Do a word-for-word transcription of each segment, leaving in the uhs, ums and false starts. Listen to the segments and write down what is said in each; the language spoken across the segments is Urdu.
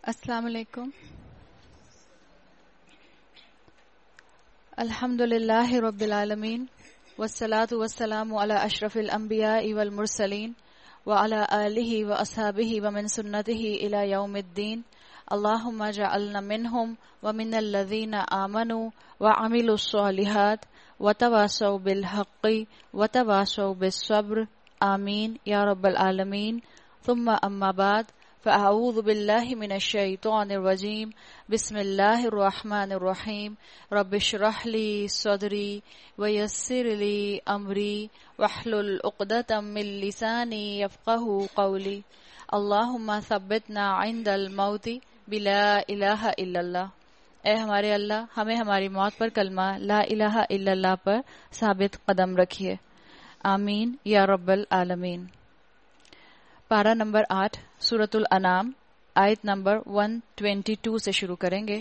السلام علیکم. الحمد للہ رب العالمین والصلاة والسلام علی اشرف الانبیاء والمرسلین وعلی آلہ واصحابہ ومن سنتہ الی یوم الدین. اللہم اجعلنا منہم ومن الذین آمنوا وعملوا الصالحات وتواصوا بالحق وتواصوا بالصبر. آمین یا رب العالمین. ثم اما بعد فاعوذ باللہ من الشیطان الرجیم. بسم اللہ الرحمن الرحیم. رب اشرح لی صدری ویسر لی امری واحلل عقدۃ من لسانی یفقهوا قولی. اللہم ثبتنا عند الموت بلا الہ الا اللہ. اے ہمارے اللہ، ہمیں ہماری موت پر کلمہ لا الہ الا اللہ پر ثابت قدم رکھیے. آمین یا رب العالمین. پارہ نمبر آٹھ سورۃ الانعام آیت نمبر ایک سو بائیس سے شروع کریں گے.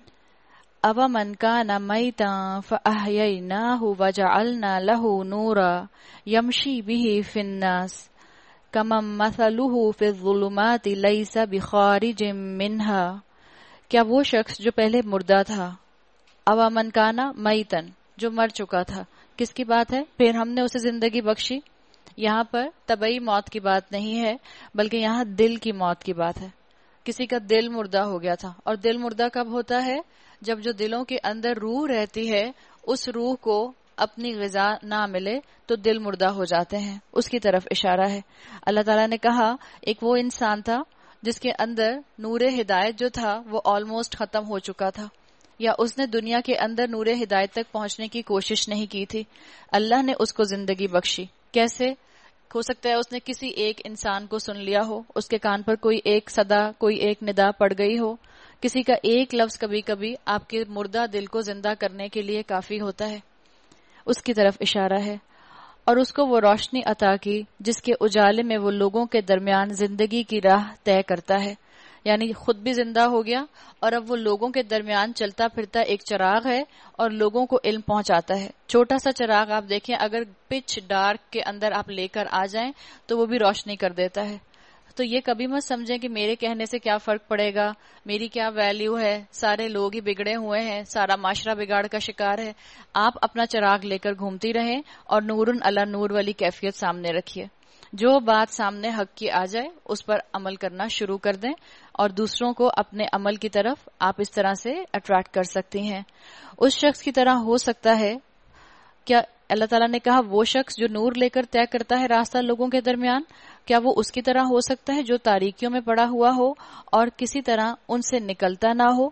أَوَمَنْ كَانَ مَيْتًا فَأَحْيَيْنَاهُ وَجَعَلْنَا لَهُ نُورًا يَمْشِي بِهِ فِي النَّاسِ كَمَنْ مَثَلُهُ فِي الظُّلُمَاتِ لَيْسَ بِخَارِجٍ مِّنْهَا. کیا وہ شخص جو پہلے مردہ تھا، أَوَمَنْ كَانَ مَيْتًا جو مر چکا تھا، کس کی بات ہے؟ پھر ہم نے اسے زندگی بخشی. یہاں پر طبعی موت کی بات نہیں ہے، بلکہ یہاں دل کی موت کی بات ہے. کسی کا دل مردہ ہو گیا تھا، اور دل مردہ کب ہوتا ہے؟ جب جو دلوں کے اندر روح رہتی ہے، اس روح کو اپنی غذا نہ ملے تو دل مردہ ہو جاتے ہیں. اس کی طرف اشارہ ہے. اللہ تعالیٰ نے کہا ایک وہ انسان تھا جس کے اندر نور ہدایت جو تھا وہ آلموسٹ ختم ہو چکا تھا، یا اس نے دنیا کے اندر نور ہدایت تک پہنچنے کی کوشش نہیں کی تھی. اللہ نے اس کو زندگی بخشی. کیسے؟ ہو سکتا ہے اس نے کسی ایک انسان کو سن لیا ہو، اس کے کان پر کوئی ایک صدا، کوئی ایک ندا پڑ گئی ہو. کسی کا ایک لفظ کبھی کبھی آپ کے مردہ دل کو زندہ کرنے کے لیے کافی ہوتا ہے. اس کی طرف اشارہ ہے. اور اس کو وہ روشنی عطا کی جس کے اجالے میں وہ لوگوں کے درمیان زندگی کی راہ طے کرتا ہے. یعنی خود بھی زندہ ہو گیا، اور اب وہ لوگوں کے درمیان چلتا پھرتا ایک چراغ ہے اور لوگوں کو علم پہنچاتا ہے. چھوٹا سا چراغ آپ دیکھیں، اگر پچ ڈارک کے اندر آپ لے کر آ جائیں تو وہ بھی روشنی کر دیتا ہے. تو یہ کبھی مت سمجھیں کہ میرے کہنے سے کیا فرق پڑے گا، میری کیا ویلیو ہے، سارے لوگ ہی بگڑے ہوئے ہیں، سارا معاشرہ بگاڑ کا شکار ہے. آپ اپنا چراغ لے کر گھومتی رہیں اور نورن علی نور والی کیفیت سامنے رکھیے. جو بات سامنے حق کی آ جائے اس پر عمل کرنا شروع کر دیں، اور دوسروں کو اپنے عمل کی طرف آپ اس طرح سے اٹریکٹ کر سکتی ہیں. اس شخص کی طرح ہو سکتا ہے کیا؟ اللہ تعالیٰ نے کہا وہ شخص جو نور لے کر طے کرتا ہے راستہ لوگوں کے درمیان، کیا وہ اس کی طرح ہو سکتا ہے جو تاریکیوں میں پڑا ہوا ہو اور کسی طرح ان سے نکلتا نہ ہو؟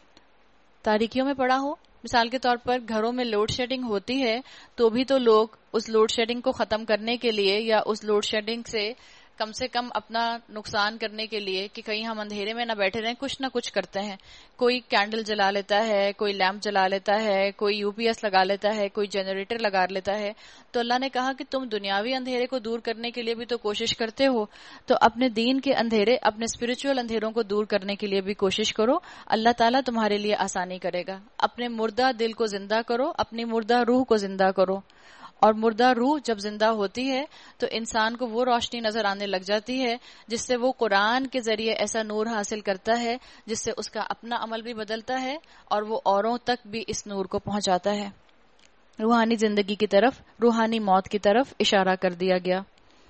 تاریکیوں میں پڑا ہو، مثال کے طور پر گھروں میں لوڈ شیڈنگ ہوتی ہے تو بھی تو لوگ اس لوڈ شیڈنگ کو ختم کرنے کے لیے یا اس لوڈ شیڈنگ سے کم سے کم اپنا نقصان کرنے کے لیے کہ کہیں ہم اندھیرے میں نہ بیٹھے رہیں، کچھ نہ کچھ کرتے ہیں. کوئی کینڈل جلا لیتا ہے، کوئی لیمپ جلا لیتا ہے، کوئی یو پی ایس لگا لیتا ہے، کوئی جنریٹر لگا لیتا ہے. تو اللہ نے کہا کہ تم دنیاوی اندھیرے کو دور کرنے کے لیے بھی تو کوشش کرتے ہو، تو اپنے دین کے اندھیرے، اپنے اسپرچول اندھیروں کو دور کرنے کے لیے بھی کوشش کرو. اللہ تعالیٰ تمہارے لیے آسانی کرے گا. اپنے مردہ دل کو زندہ کرو، اپنی مردہ روح کو زندہ کرو. اور مردہ روح جب زندہ ہوتی ہے تو انسان کو وہ روشنی نظر آنے لگ جاتی ہے جس سے وہ قرآن کے ذریعے ایسا نور حاصل کرتا ہے جس سے اس کا اپنا عمل بھی بدلتا ہے اور وہ اوروں تک بھی اس نور کو پہنچاتا ہے. روحانی زندگی کی طرف، روحانی موت کی طرف اشارہ کر دیا گیا.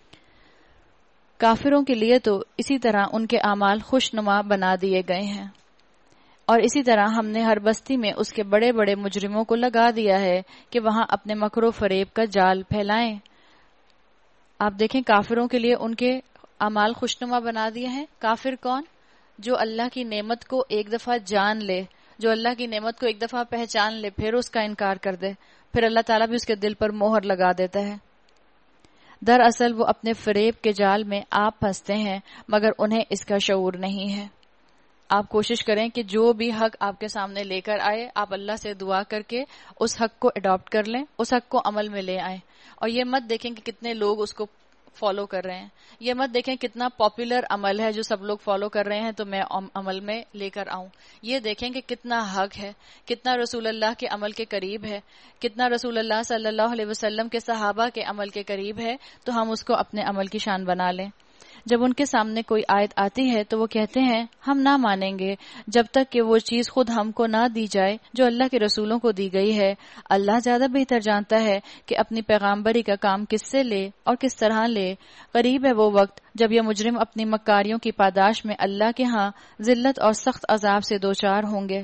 کافروں کے لیے تو اسی طرح ان کے اعمال خوش نما بنا دیے گئے ہیں، اور اسی طرح ہم نے ہر بستی میں اس کے بڑے بڑے مجرموں کو لگا دیا ہے کہ وہاں اپنے مکر و فریب کا جال پھیلائیں. آپ دیکھیں کافروں کے لیے ان کے اعمال خوشنما بنا دیے ہیں. کافر کون؟ جو اللہ کی نعمت کو ایک دفعہ جان لے، جو اللہ کی نعمت کو ایک دفعہ پہچان لے پھر اس کا انکار کر دے، پھر اللہ تعالیٰ بھی اس کے دل پر مہر لگا دیتا ہے. دراصل وہ اپنے فریب کے جال میں آپ پھنستے ہیں مگر انہیں اس کا شعور نہیں ہے. آپ کوشش کریں کہ جو بھی حق آپ کے سامنے لے کر آئے، آپ اللہ سے دعا کر کے اس حق کو اڈاپٹ کر لیں، اس حق کو عمل میں لے آئیں. اور یہ مت دیکھیں کہ کتنے لوگ اس کو فالو کر رہے ہیں، یہ مت دیکھیں کتنا پاپولر عمل ہے جو سب لوگ فالو کر رہے ہیں تو میں عمل میں لے کر آؤں. یہ دیکھیں کہ کتنا حق ہے، کتنا رسول اللہ کے عمل کے قریب ہے، کتنا رسول اللہ صلی اللہ علیہ وسلم کے صحابہ کے عمل کے قریب ہے، تو ہم اس کو اپنے عمل کی شان بنا لیں. جب ان کے سامنے کوئی آیت آتی ہے تو وہ کہتے ہیں ہم نہ مانیں گے جب تک کہ وہ چیز خود ہم کو نہ دی جائے جو اللہ کے رسولوں کو دی گئی ہے. اللہ زیادہ بہتر جانتا ہے کہ اپنی پیغامبری کا کام کس سے لے اور کس طرح لے. قریب ہے وہ وقت جب یہ مجرم اپنی مکاریوں کی پاداش میں اللہ کے ہاں ذلت اور سخت عذاب سے دوچار ہوں گے.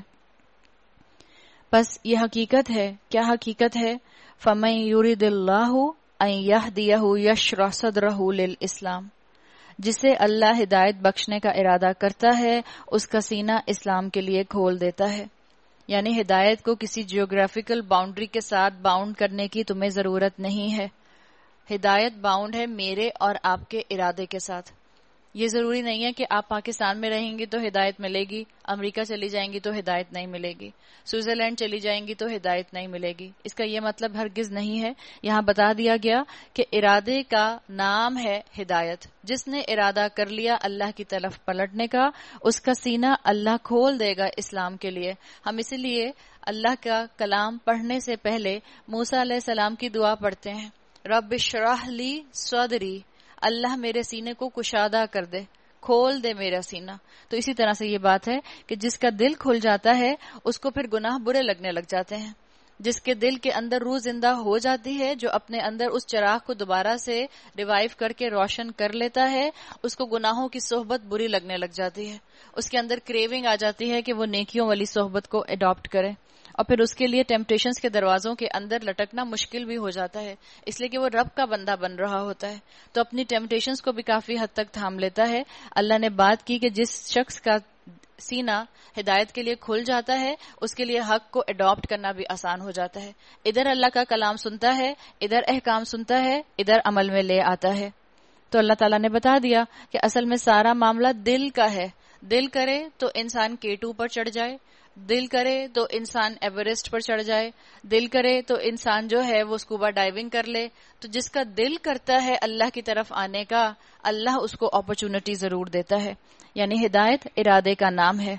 بس یہ حقیقت ہے. کیا حقیقت ہے؟ فَمَن يُرِدِ اللَّهُ أَن يَهْدِيَهُ يَشْرَحْ صَدْرَهُ لِلْإِسْلَامِ، جسے اللہ ہدایت بخشنے کا ارادہ کرتا ہے اس کا سینہ اسلام کے لیے کھول دیتا ہے. یعنی ہدایت کو کسی جیوگرافیکل باؤنڈری کے ساتھ باؤنڈ کرنے کی تمہیں ضرورت نہیں ہے. ہدایت باؤنڈ ہے میرے اور آپ کے ارادے کے ساتھ. یہ ضروری نہیں ہے کہ آپ پاکستان میں رہیں گی تو ہدایت ملے گی، امریکہ چلی جائیں گی تو ہدایت نہیں ملے گی، سوئٹزرلینڈ چلی جائیں گی تو ہدایت نہیں ملے گی. اس کا یہ مطلب ہرگز نہیں ہے. یہاں بتا دیا گیا کہ ارادے کا نام ہے ہدایت. جس نے ارادہ کر لیا اللہ کی طرف پلٹنے کا، اس کا سینہ اللہ کھول دے گا اسلام کے لیے. ہم اسی لیے اللہ کا کلام پڑھنے سے پہلے موسیٰ علیہ السلام کی دعا پڑھتے ہیں، رب اشرح لی صدری، اللہ میرے سینے کو کشادہ کر دے، کھول دے میرا سینہ. تو اسی طرح سے یہ بات ہے کہ جس کا دل کھل جاتا ہے اس کو پھر گناہ برے لگنے لگ جاتے ہیں. جس کے دل کے اندر روح زندہ ہو جاتی ہے، جو اپنے اندر اس چراغ کو دوبارہ سے ریوائیو کر کے روشن کر لیتا ہے، اس کو گناہوں کی صحبت بری لگنے لگ جاتی ہے. اس کے اندر کریونگ آ جاتی ہے کہ وہ نیکیوں والی صحبت کو اڈاپٹ کرے، اور پھر اس کے لیے ٹیمپٹیشنز کے دروازوں کے اندر لٹکنا مشکل بھی ہو جاتا ہے، اس لیے کہ وہ رب کا بندہ بن رہا ہوتا ہے. تو اپنی ٹیمپٹیشنز کو بھی کافی حد تک تھام لیتا ہے. اللہ نے بات کی کہ جس شخص کا سینہ ہدایت کے لیے کھل جاتا ہے اس کے لیے حق کو اڈاپٹ کرنا بھی آسان ہو جاتا ہے. ادھر اللہ کا کلام سنتا ہے، ادھر احکام سنتا ہے، ادھر عمل میں لے آتا ہے. تو اللہ تعالیٰ نے بتا دیا کہ اصل میں سارا معاملہ دل کا ہے. دل کرے تو انسان کے ٹو پر چڑھ جائے، دل کرے تو انسان ایوریسٹ پر چڑھ جائے، دل کرے تو انسان جو ہے وہ اسکوبا ڈائیونگ کر لے. تو جس کا دل کرتا ہے اللہ کی طرف آنے کا، اللہ اس کو اپرچونٹی ضرور دیتا ہے. یعنی ہدایت ارادے کا نام ہے.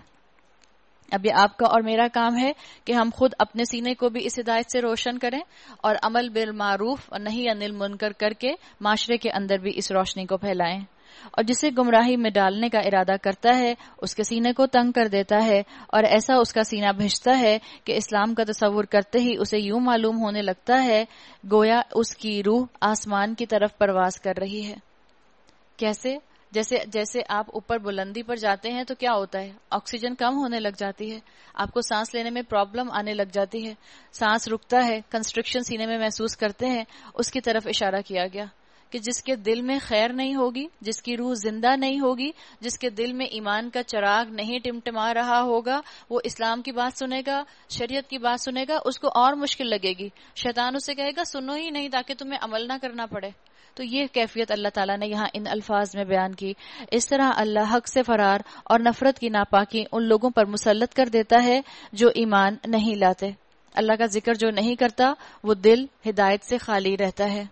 اب یہ آپ کا اور میرا کام ہے کہ ہم خود اپنے سینے کو بھی اس ہدایت سے روشن کریں اور عمل بالمعروف اور نہی عن المنکر کر کے معاشرے کے اندر بھی اس روشنی کو پھیلائیں. اور جسے گمراہی میں ڈالنے کا ارادہ کرتا ہے اس کے سینے کو تنگ کر دیتا ہے، اور ایسا اس کا سینہ بھیجتا ہے کہ اسلام کا تصور کرتے ہی اسے یوں معلوم ہونے لگتا ہے گویا اس کی روح آسمان کی طرف پرواز کر رہی ہے. کیسے؟ جیسے جیسے آپ اوپر بلندی پر جاتے ہیں تو کیا ہوتا ہے؟ آکسیجن کم ہونے لگ جاتی ہے، آپ کو سانس لینے میں پرابلم آنے لگ جاتی ہے، سانس رکتا ہے، کنسٹرکشن سینے میں محسوس کرتے ہیں. اس کی طرف اشارہ کیا گیا کہ جس کے دل میں خیر نہیں ہوگی، جس کی روح زندہ نہیں ہوگی، جس کے دل میں ایمان کا چراغ نہیں ٹمٹما رہا ہوگا، وہ اسلام کی بات سنے گا، شریعت کی بات سنے گا، اس کو اور مشکل لگے گی. شیطان اسے کہے گا سنو ہی نہیں تاکہ تمہیں عمل نہ کرنا پڑے. تو یہ کیفیت اللہ تعالیٰ نے یہاں ان الفاظ میں بیان کی. اس طرح اللہ حق سے فرار اور نفرت کی ناپاکی ان لوگوں پر مسلط کر دیتا ہے جو ایمان نہیں لاتے. اللہ کا ذکر جو نہیں کرتا وہ دل ہدایت سے خالی رہتا ہے.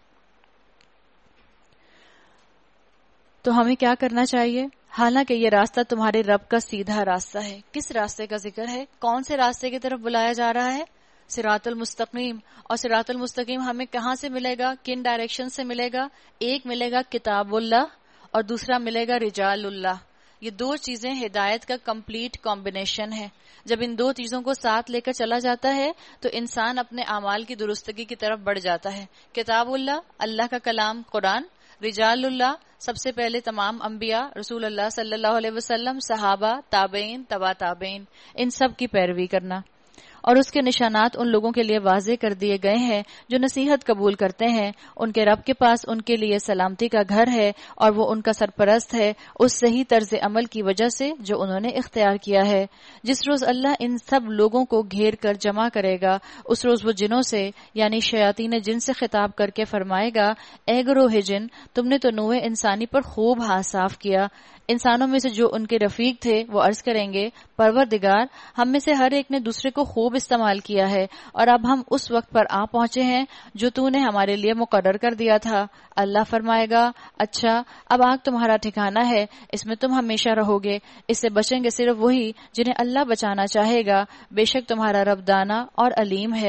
تو ہمیں کیا کرنا چاہیے؟ حالانکہ یہ راستہ تمہارے رب کا سیدھا راستہ ہے. کس راستے کا ذکر ہے؟ کون سے راستے کی طرف بلایا جا رہا ہے؟ صراط المستقیم. اور صراط المستقیم ہمیں کہاں سے ملے گا؟ کن ڈائریکشن سے ملے گا؟ ایک ملے گا کتاب اللہ اور دوسرا ملے گا رجال اللہ. یہ دو چیزیں ہدایت کا کمپلیٹ کمبینیشن ہے. جب ان دو چیزوں کو ساتھ لے کر چلا جاتا ہے تو انسان اپنے اعمال کی درستگی کی طرف بڑھ جاتا ہے. کتاب اللہ، اللہ کا کلام قرآن. رجال اللہ، سب سے پہلے تمام انبیاء، رسول اللہ صلی اللہ علیہ وسلم، صحابہ، تابعین، تبا تابعین، ان سب کی پیروی کرنا. اور اس کے نشانات ان لوگوں کے لیے واضح کر دیے گئے ہیں جو نصیحت قبول کرتے ہیں. ان کے رب کے پاس ان کے لیے سلامتی کا گھر ہے اور وہ ان کا سرپرست ہے اس صحیح طرز عمل کی وجہ سے جو انہوں نے اختیار کیا ہے. جس روز اللہ ان سب لوگوں کو گھیر کر جمع کرے گا اس روز وہ جنوں سے یعنی شیاطین جن سے خطاب کر کے فرمائے گا، اے گروہ جن، تم نے تو نوع انسانی پر خوب ہاتھ صاف کیا. انسانوں میں سے جو ان کے رفیق تھے وہ عرض کریں گے، پروردگار، ہم میں سے ہر ایک نے دوسرے کو خوب استعمال کیا ہے اور اب ہم اس وقت پر آ پہنچے ہیں جو تو نے ہمارے لیے مقرر کر دیا تھا. اللہ فرمائے گا، اچھا اب آگ تمہارا ٹھکانہ ہے، اس میں تم ہمیشہ رہو گے. اس سے بچیں گے صرف وہی جنہیں اللہ بچانا چاہے گا. بے شک تمہارا رب دانا اور علیم ہے.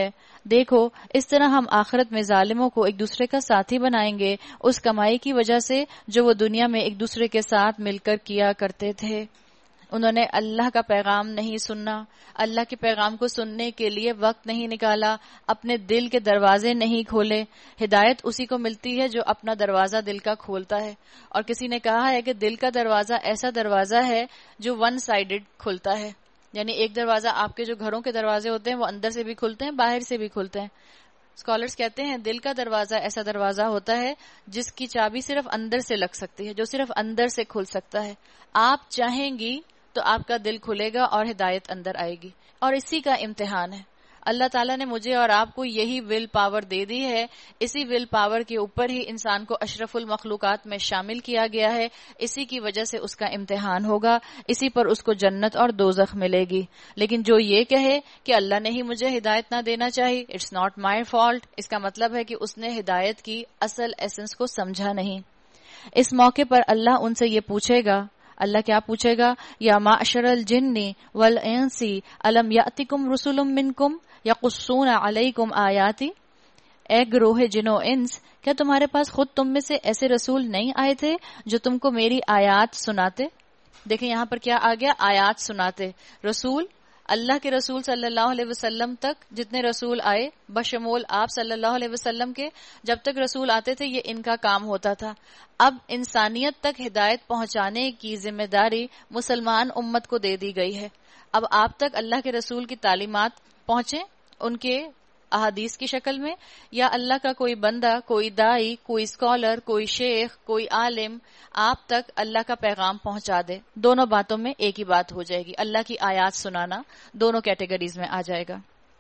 دیکھو اس طرح ہم آخرت میں ظالموں کو ایک دوسرے کا ساتھی بنائیں گے اس کمائی کی وجہ سے جو وہ دنیا میں ایک دوسرے کے ساتھ مل کر کیا کرتے تھے. انہوں نے اللہ کا پیغام نہیں سننا، اللہ کے پیغام کو سننے کے لیے وقت نہیں نکالا، اپنے دل کے دروازے نہیں کھولے. ہدایت اسی کو ملتی ہے جو اپنا دروازہ دل کا کھولتا ہے. اور کسی نے کہا ہے کہ دل کا دروازہ ایسا دروازہ ہے جو ون سائیڈڈ کھلتا ہے، یعنی ایک دروازہ آپ کے جو گھروں کے دروازے ہوتے ہیں وہ اندر سے بھی کھلتے ہیں باہر سے بھی کھلتے ہیں. اسکالرز کہتے ہیں دل کا دروازہ ایسا دروازہ ہوتا ہے جس کی چابی صرف اندر سے لگ سکتی ہے، جو صرف اندر سے کھل سکتا ہے. آپ چاہیں گی تو آپ کا دل کھلے گا اور ہدایت اندر آئے گی. اور اسی کا امتحان ہے. اللہ تعالیٰ نے مجھے اور آپ کو یہی ول پاور دے دی ہے. اسی ول پاور کے اوپر ہی انسان کو اشرف المخلوقات میں شامل کیا گیا ہے. اسی کی وجہ سے اس کا امتحان ہوگا، اسی پر اس کو جنت اور دوزخ ملے گی. لیکن جو یہ کہے کہ اللہ نے ہی مجھے ہدایت نہ دینا چاہیے، اٹس ناٹ مائی فالٹ، اس کا مطلب ہے کہ اس نے ہدایت کی اصل ایسنس کو سمجھا نہیں. اس موقع پر اللہ ان سے یہ پوچھے گا. اللہ کیا پوچھے گا؟ یا معشر الجن والانس الم یاتکم رسل منکم یقصون علیکم آیاتی، اے گروہ جن و انس، کیا تمہارے پاس خود تم میں سے ایسے رسول نہیں آئے تھے جو تم کو میری آیات سناتے؟ دیکھیں یہاں پر کیا آ گیا، آیات سناتے. رسول اللہ کے رسول صلی اللہ علیہ وسلم تک جتنے رسول آئے بشمول آپ صلی اللہ علیہ وسلم کے، جب تک رسول آتے تھے یہ ان کا کام ہوتا تھا. اب انسانیت تک ہدایت پہنچانے کی ذمہ داری مسلمان امت کو دے دی گئی ہے. اب آپ تک اللہ کے رسول کی تعلیمات پہنچیں ان کے احادیث کی شکل میں، یا اللہ کا کوئی بندہ، کوئی دائی، کوئی اسکالر، کوئی شیخ، کوئی عالم آپ تک اللہ کا پیغام پہنچا دے. دونوں باتوں میں ایک ہی بات ہو جائے گی، اللہ کی آیات سنانا دونوں کیٹیگریز میں آ جائے گا.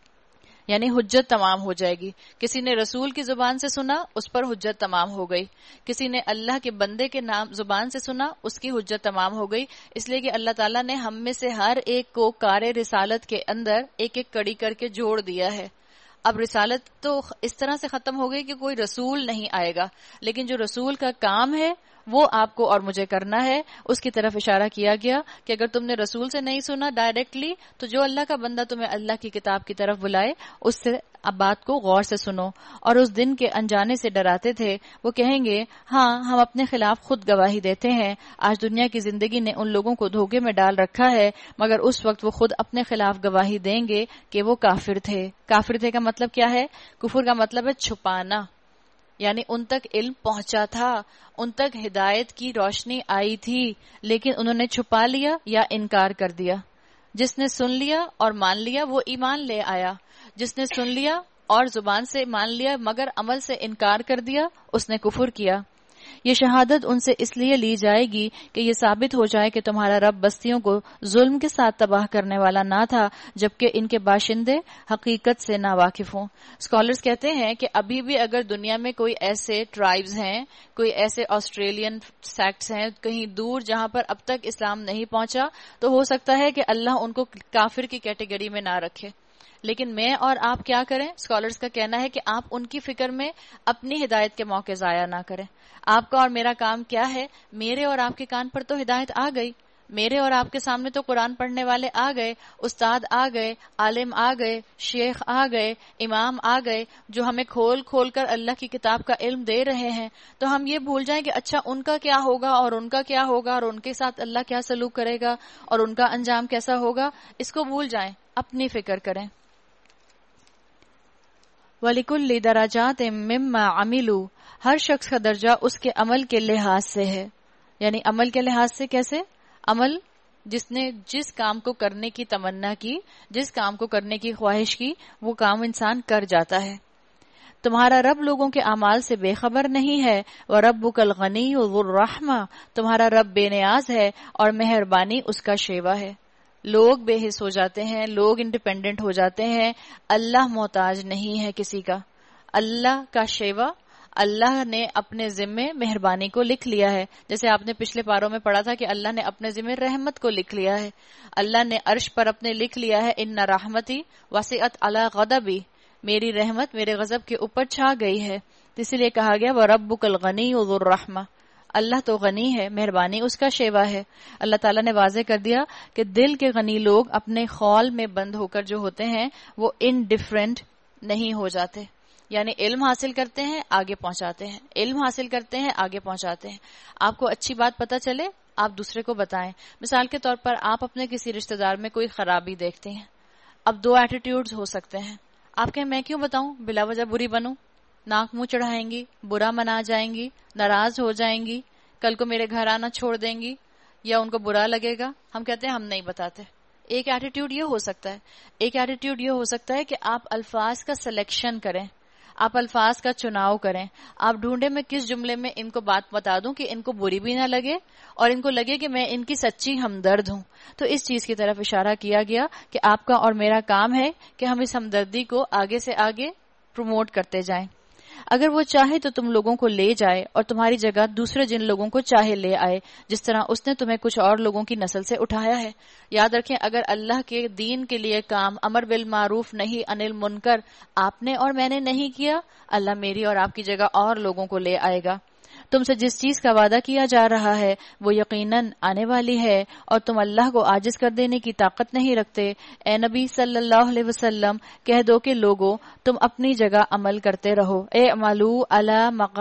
یعنی حجت تمام ہو جائے گی. کسی نے رسول کی زبان سے سنا، اس پر حجت تمام ہو گئی. کسی نے اللہ کے بندے کے نام زبان سے سنا، اس کی حجت تمام ہو گئی. اس لیے کہ اللہ تعالیٰ نے ہم میں سے ہر ایک کو کار رسالت کے اندر ایک ایک کڑی کر کے جوڑ دیا ہے. اب رسالت تو اس طرح سے ختم ہو گئی کہ کوئی رسول نہیں آئے گا، لیکن جو رسول کا کام ہے وہ آپ کو اور مجھے کرنا ہے. اس کی طرف اشارہ کیا گیا کہ اگر تم نے رسول سے نہیں سنا ڈائریکٹلی، تو جو اللہ کا بندہ تمہیں اللہ کی کتاب کی طرف بلائے اس سے اب بات کو غور سے سنو. اور اس دن کے انجانے سے ڈراتے تھے. وہ کہیں گے ہاں ہم اپنے خلاف خود گواہی دیتے ہیں. آج دنیا کی زندگی نے ان لوگوں کو دھوکے میں ڈال رکھا ہے، مگر اس وقت وہ خود اپنے خلاف گواہی دیں گے کہ وہ کافر تھے. کافر تھے کا مطلب کیا ہے؟ کفر کا مطلب ہے چھپانا. یعنی ان تک علم پہنچا تھا، ان تک ہدایت کی روشنی آئی تھی، لیکن انہوں نے چھپا لیا یا انکار کر دیا. جس نے سن لیا اور مان لیا وہ ایمان لے آیا. جس نے سن لیا اور زبان سے مان لیا مگر عمل سے انکار کر دیا، اس نے کفر کیا. یہ شہادت ان سے اس لیے لی جائے گی کہ یہ ثابت ہو جائے کہ تمہارا رب بستیوں کو ظلم کے ساتھ تباہ کرنے والا نہ تھا، جبکہ ان کے باشندے حقیقت سے نا واقف ہوں. اسکالرز کہتے ہیں کہ ابھی بھی اگر دنیا میں کوئی ایسے ٹرائبز ہیں، کوئی ایسے آسٹریلین سیکٹس ہیں کہیں دور جہاں پر اب تک اسلام نہیں پہنچا، تو ہو سکتا ہے کہ اللہ ان کو کافر کی کیٹیگری میں نہ رکھے. لیکن میں اور آپ کیا کریں؟ اسکالرز کا کہنا ہے کہ آپ ان کی فکر میں اپنی ہدایت کے موقع ضائع نہ کریں. آپ کا اور میرا کام کیا ہے؟ میرے اور آپ کے کان پر تو ہدایت آ گئی، میرے اور آپ کے سامنے تو قرآن پڑھنے والے آ گئے، استاد آ گئے، عالم آ گئے، شیخ آ گئے، امام آ گئے، جو ہمیں کھول کھول کر اللہ کی کتاب کا علم دے رہے ہیں. تو ہم یہ بھول جائیں کہ اچھا ان کا کیا ہوگا اور ان کا کیا ہوگا اور ان کے ساتھ اللہ کیا سلوک کرے گا اور ان کا انجام کیسا ہوگا، اس کو بھول جائیں، اپنی فکر کریں. وَلِكُلِّ دَرَجَاتٍ مِّمَّا عَمِلُوا، ہر شخص کا درجہ اس کے عمل کے لحاظ سے ہے. یعنی عمل کے لحاظ سے کیسے؟ عمل جس نے جس کام کو کرنے کی تمنا کی، جس کام کو کرنے کی خواہش کی، وہ کام انسان کر جاتا ہے. تمہارا رب لوگوں کے اعمال سے بے خبر نہیں ہے. وَرَبُّكَ الْغَنِيُّ ذُو الرَّحْمَةِ، تمہارا رب بے نیاز ہے اور مہربانی اس کا شیوا ہے. لوگ بے حس ہو جاتے ہیں، لوگ انڈیپینڈنٹ ہو جاتے ہیں، اللہ محتاج نہیں ہے کسی کا. اللہ کا شیوا اللہ نے اپنے ذمے مہربانی کو لکھ لیا ہے. جیسے آپ نے پچھلے پاروں میں پڑھا تھا کہ اللہ نے اپنے ذمے رحمت کو لکھ لیا ہے. اللہ نے عرش پر اپنے لکھ لیا ہے ان رحمتی وسعت علی غضبی، میری رحمت میرے غضب کے اوپر چھا گئی ہے. اس لیے کہا گیا وَرَبُّكَ الْغَنِيُّ ذُو الرَّحْمَةِ، اللہ تو غنی ہے، مہربانی اس کا شیوا ہے. اللہ تعالیٰ نے واضح کر دیا کہ دل کے غنی لوگ اپنے خول میں بند ہو کر جو ہوتے ہیں وہ انڈیفرنٹ نہیں ہو جاتے. یعنی علم حاصل کرتے ہیں آگے پہنچاتے ہیں، علم حاصل کرتے ہیں آگے پہنچاتے ہیں. آپ کو اچھی بات پتہ چلے آپ دوسرے کو بتائیں. مثال کے طور پر آپ اپنے کسی رشتہ دار میں کوئی خرابی دیکھتے ہیں. اب دو ایٹیٹیوڈز ہو سکتے ہیں. آپ کہیں میں کیوں بتاؤں، بلا وجہ بری بنوں، ناک منہ چڑھائیں گی، برا منا جائیں گی، ناراض ہو جائیں گی، کل کو میرے گھر آنا چھوڑ دیں گی یا ان کو برا لگے گا. ہم کہتے ہیں ہم نہیں بتاتے. ایک ایٹیٹیوڈ یہ ہو سکتا ہے. ایک ایٹیٹیوڈ یہ ہو سکتا ہے کہ آپ الفاظ کا سلیکشن کریں، آپ الفاظ کا چناؤ کریں. آپ ڈھونڈے میں کس جملے میں ان کو بات بتا دوں کہ ان کو بری بھی نہ لگے اور ان کو لگے کہ میں ان کی سچی ہمدرد ہوں. تو اس چیز کی طرف اشارہ کیا گیا کہ آپ کا اور میرا کام ہے کہ ہم اس ہمدردی کو آگے سے آگے پروموٹ کرتے جائیں. اگر وہ چاہے تو تم لوگوں کو لے جائے اور تمہاری جگہ دوسرے جن لوگوں کو چاہے لے آئے، جس طرح اس نے تمہیں کچھ اور لوگوں کی نسل سے اٹھایا ہے. یاد رکھیں اگر اللہ کے دین کے لیے کام امر بالمعروف نہیں انل منکر آپ نے اور میں نے نہیں کیا، اللہ میری اور آپ کی جگہ اور لوگوں کو لے آئے گا. تم سے جس چیز کا وعدہ کیا جا رہا ہے وہ یقیناً آنے والی ہے اور تم اللہ کو عاجز کر دینے کی طاقت نہیں رکھتے. اے نبی صلی اللہ علیہ وسلم کہہ دو کہ لوگو تم اپنی جگہ عمل کرتے رہو. اے اعملوا علی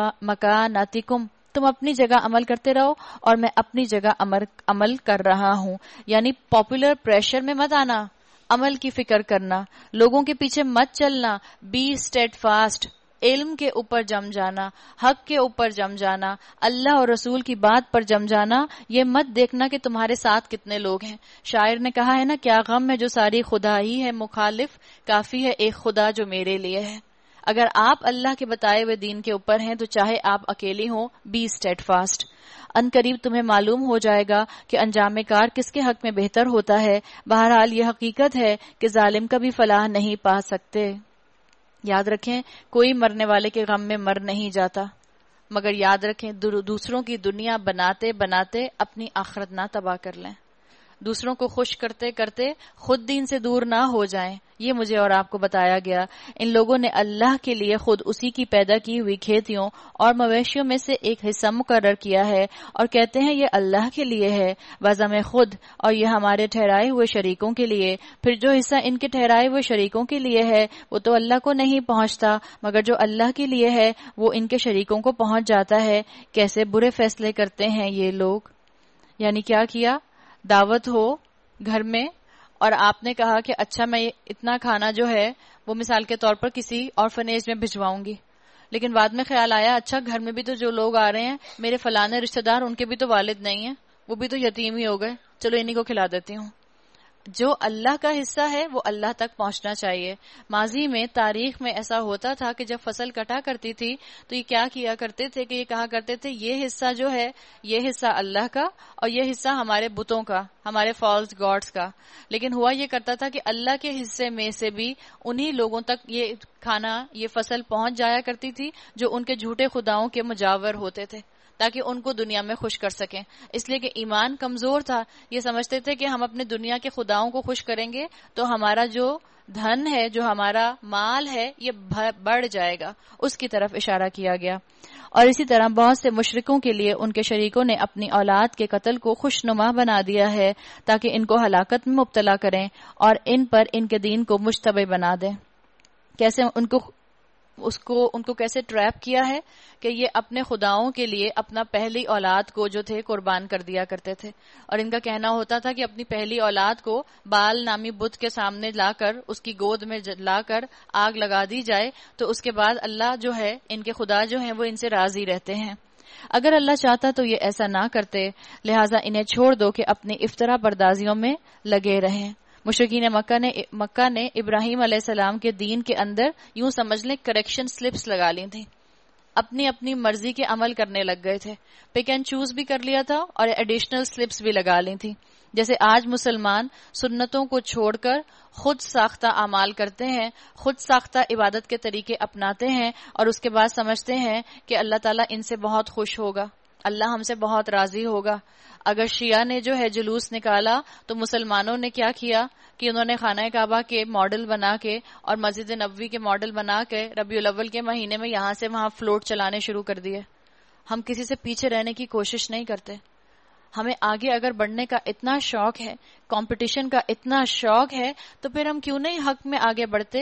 مکاناتکم، تم اپنی جگہ عمل کرتے رہو اور میں اپنی جگہ عمل عمل کر رہا ہوں. یعنی پاپولر پریشر میں مت آنا، عمل کی فکر کرنا، لوگوں کے پیچھے مت چلنا. بی اسٹیڈ فاسٹ، علم کے اوپر جم جانا، حق کے اوپر جم جانا، اللہ اور رسول کی بات پر جم جانا. یہ مت دیکھنا کہ تمہارے ساتھ کتنے لوگ ہیں. شاعر نے کہا ہے نا، کیا غم ہے جو ساری خدا ہی ہے مخالف، کافی ہے ایک خدا جو میرے لیے ہے. اگر آپ اللہ کے بتائے ہوئے دین کے اوپر ہیں تو چاہے آپ اکیلی ہوں، بی اسٹیڈ فاسٹ. ان قریب تمہیں معلوم ہو جائے گا کہ انجام کار کس کے حق میں بہتر ہوتا ہے. بہرحال یہ حقیقت ہے کہ ظالم کبھی فلاح نہیں پا سکتے. یاد رکھیں کوئی مرنے والے کے غم میں مر نہیں جاتا، مگر یاد رکھیں دوسروں کی دنیا بناتے بناتے اپنی آخرت نہ تباہ کر لیں. دوسروں کو خوش کرتے کرتے خود دین سے دور نہ ہو جائیں. یہ مجھے اور آپ کو بتایا گیا. ان لوگوں نے اللہ کے لیے خود اسی کی پیدا کی ہوئی کھیتیوں اور مویشیوں میں سے ایک حصہ مقرر کیا ہے اور کہتے ہیں یہ اللہ کے لیے ہے بازم خود اور یہ ہمارے ٹھہرائے ہوئے شریکوں کے لیے. پھر جو حصہ ان کے ٹھہرائے ہوئے شریکوں کے لیے ہے وہ تو اللہ کو نہیں پہنچتا، مگر جو اللہ کے لیے ہے وہ ان کے شریکوں کو پہنچ جاتا ہے. کیسے برے فیصلے کرتے ہیں یہ لوگ. یعنی کیا کیا، دعوت ہو گھر میں اور آپ نے کہا کہ اچھا میں اتنا کھانا جو ہے وہ مثال کے طور پر کسی آرفنیج میں بھجواؤں گی، لیکن بعد میں خیال آیا اچھا گھر میں بھی تو جو لوگ آ رہے ہیں میرے فلانے رشتہ دار، ان کے بھی تو والد نہیں ہیں، وہ بھی تو یتیم ہی ہو گئے، چلو انہی کو کھلا دیتی ہوں. جو اللہ کا حصہ ہے وہ اللہ تک پہنچنا چاہیے. ماضی میں تاریخ میں ایسا ہوتا تھا کہ جب فصل کٹا کرتی تھی تو یہ کیا کیا کرتے تھے کہ یہ کہا کرتے تھے یہ حصہ جو ہے یہ حصہ اللہ کا اور یہ حصہ ہمارے بتوں کا، ہمارے فالس گاڈز کا. لیکن ہوا یہ کرتا تھا کہ اللہ کے حصے میں سے بھی انہی لوگوں تک یہ کھانا یہ فصل پہنچ جایا کرتی تھی جو ان کے جھوٹے خداؤں کے مجاور ہوتے تھے، تاکہ ان کو دنیا میں خوش کر سکیں. اس لیے کہ ایمان کمزور تھا، یہ سمجھتے تھے کہ ہم اپنے دنیا کے خداؤں کو خوش کریں گے تو ہمارا جو دھن ہے، جو ہمارا مال ہے، یہ بڑھ جائے گا. اس کی طرف اشارہ کیا گیا. اور اسی طرح بہت سے مشرکوں کے لیے ان کے شریکوں نے اپنی اولاد کے قتل کو خوشنما بنا دیا ہے تاکہ ان کو ہلاکت میں مبتلا کریں اور ان پر ان کے دین کو مشتبہ بنا دیں. کیسے ان کو اس کو ان کو کیسے ٹریپ کیا ہے کہ یہ اپنے خداؤں کے لیے اپنا پہلی اولاد کو جو تھے قربان کر دیا کرتے تھے. اور ان کا کہنا ہوتا تھا کہ اپنی پہلی اولاد کو بال نامی بت کے سامنے لا کر اس کی گود میں لا کر آگ لگا دی جائے تو اس کے بعد اللہ جو ہے ان کے خدا جو ہیں وہ ان سے راضی رہتے ہیں. اگر اللہ چاہتا تو یہ ایسا نہ کرتے، لہٰذا انہیں چھوڑ دو کہ اپنی افطرا پردازیوں میں لگے رہیں. مشرکین مکہ نے مکہ نے ابراہیم علیہ السلام کے دین کے اندر یوں سمجھ لیں کریکشن سلپس لگا لی تھیں، اپنی اپنی مرضی کے عمل کرنے لگ گئے تھے، پک اینڈ چوز بھی کر لیا تھا اور ایڈیشنل سلپس بھی لگا لی تھی. جیسے آج مسلمان سنتوں کو چھوڑ کر خود ساختہ اعمال کرتے ہیں، خود ساختہ عبادت کے طریقے اپناتے ہیں اور اس کے بعد سمجھتے ہیں کہ اللہ تعالیٰ ان سے بہت خوش ہوگا، اللہ ہم سے بہت راضی ہوگا. اگر شیعہ نے جو ہے جلوس نکالا تو مسلمانوں نے کیا کیا کہ انہوں نے خانہ کعبہ کے ماڈل بنا کے اور مسجد نبوی کے ماڈل بنا کے ربیع الاول کے مہینے میں یہاں سے وہاں فلوٹ چلانے شروع کر دیے. ہم کسی سے پیچھے رہنے کی کوشش نہیں کرتے. ہمیں آگے اگر بڑھنے کا اتنا شوق ہے، کمپٹیشن کا اتنا شوق ہے، تو پھر ہم کیوں نہیں حق میں آگے بڑھتے،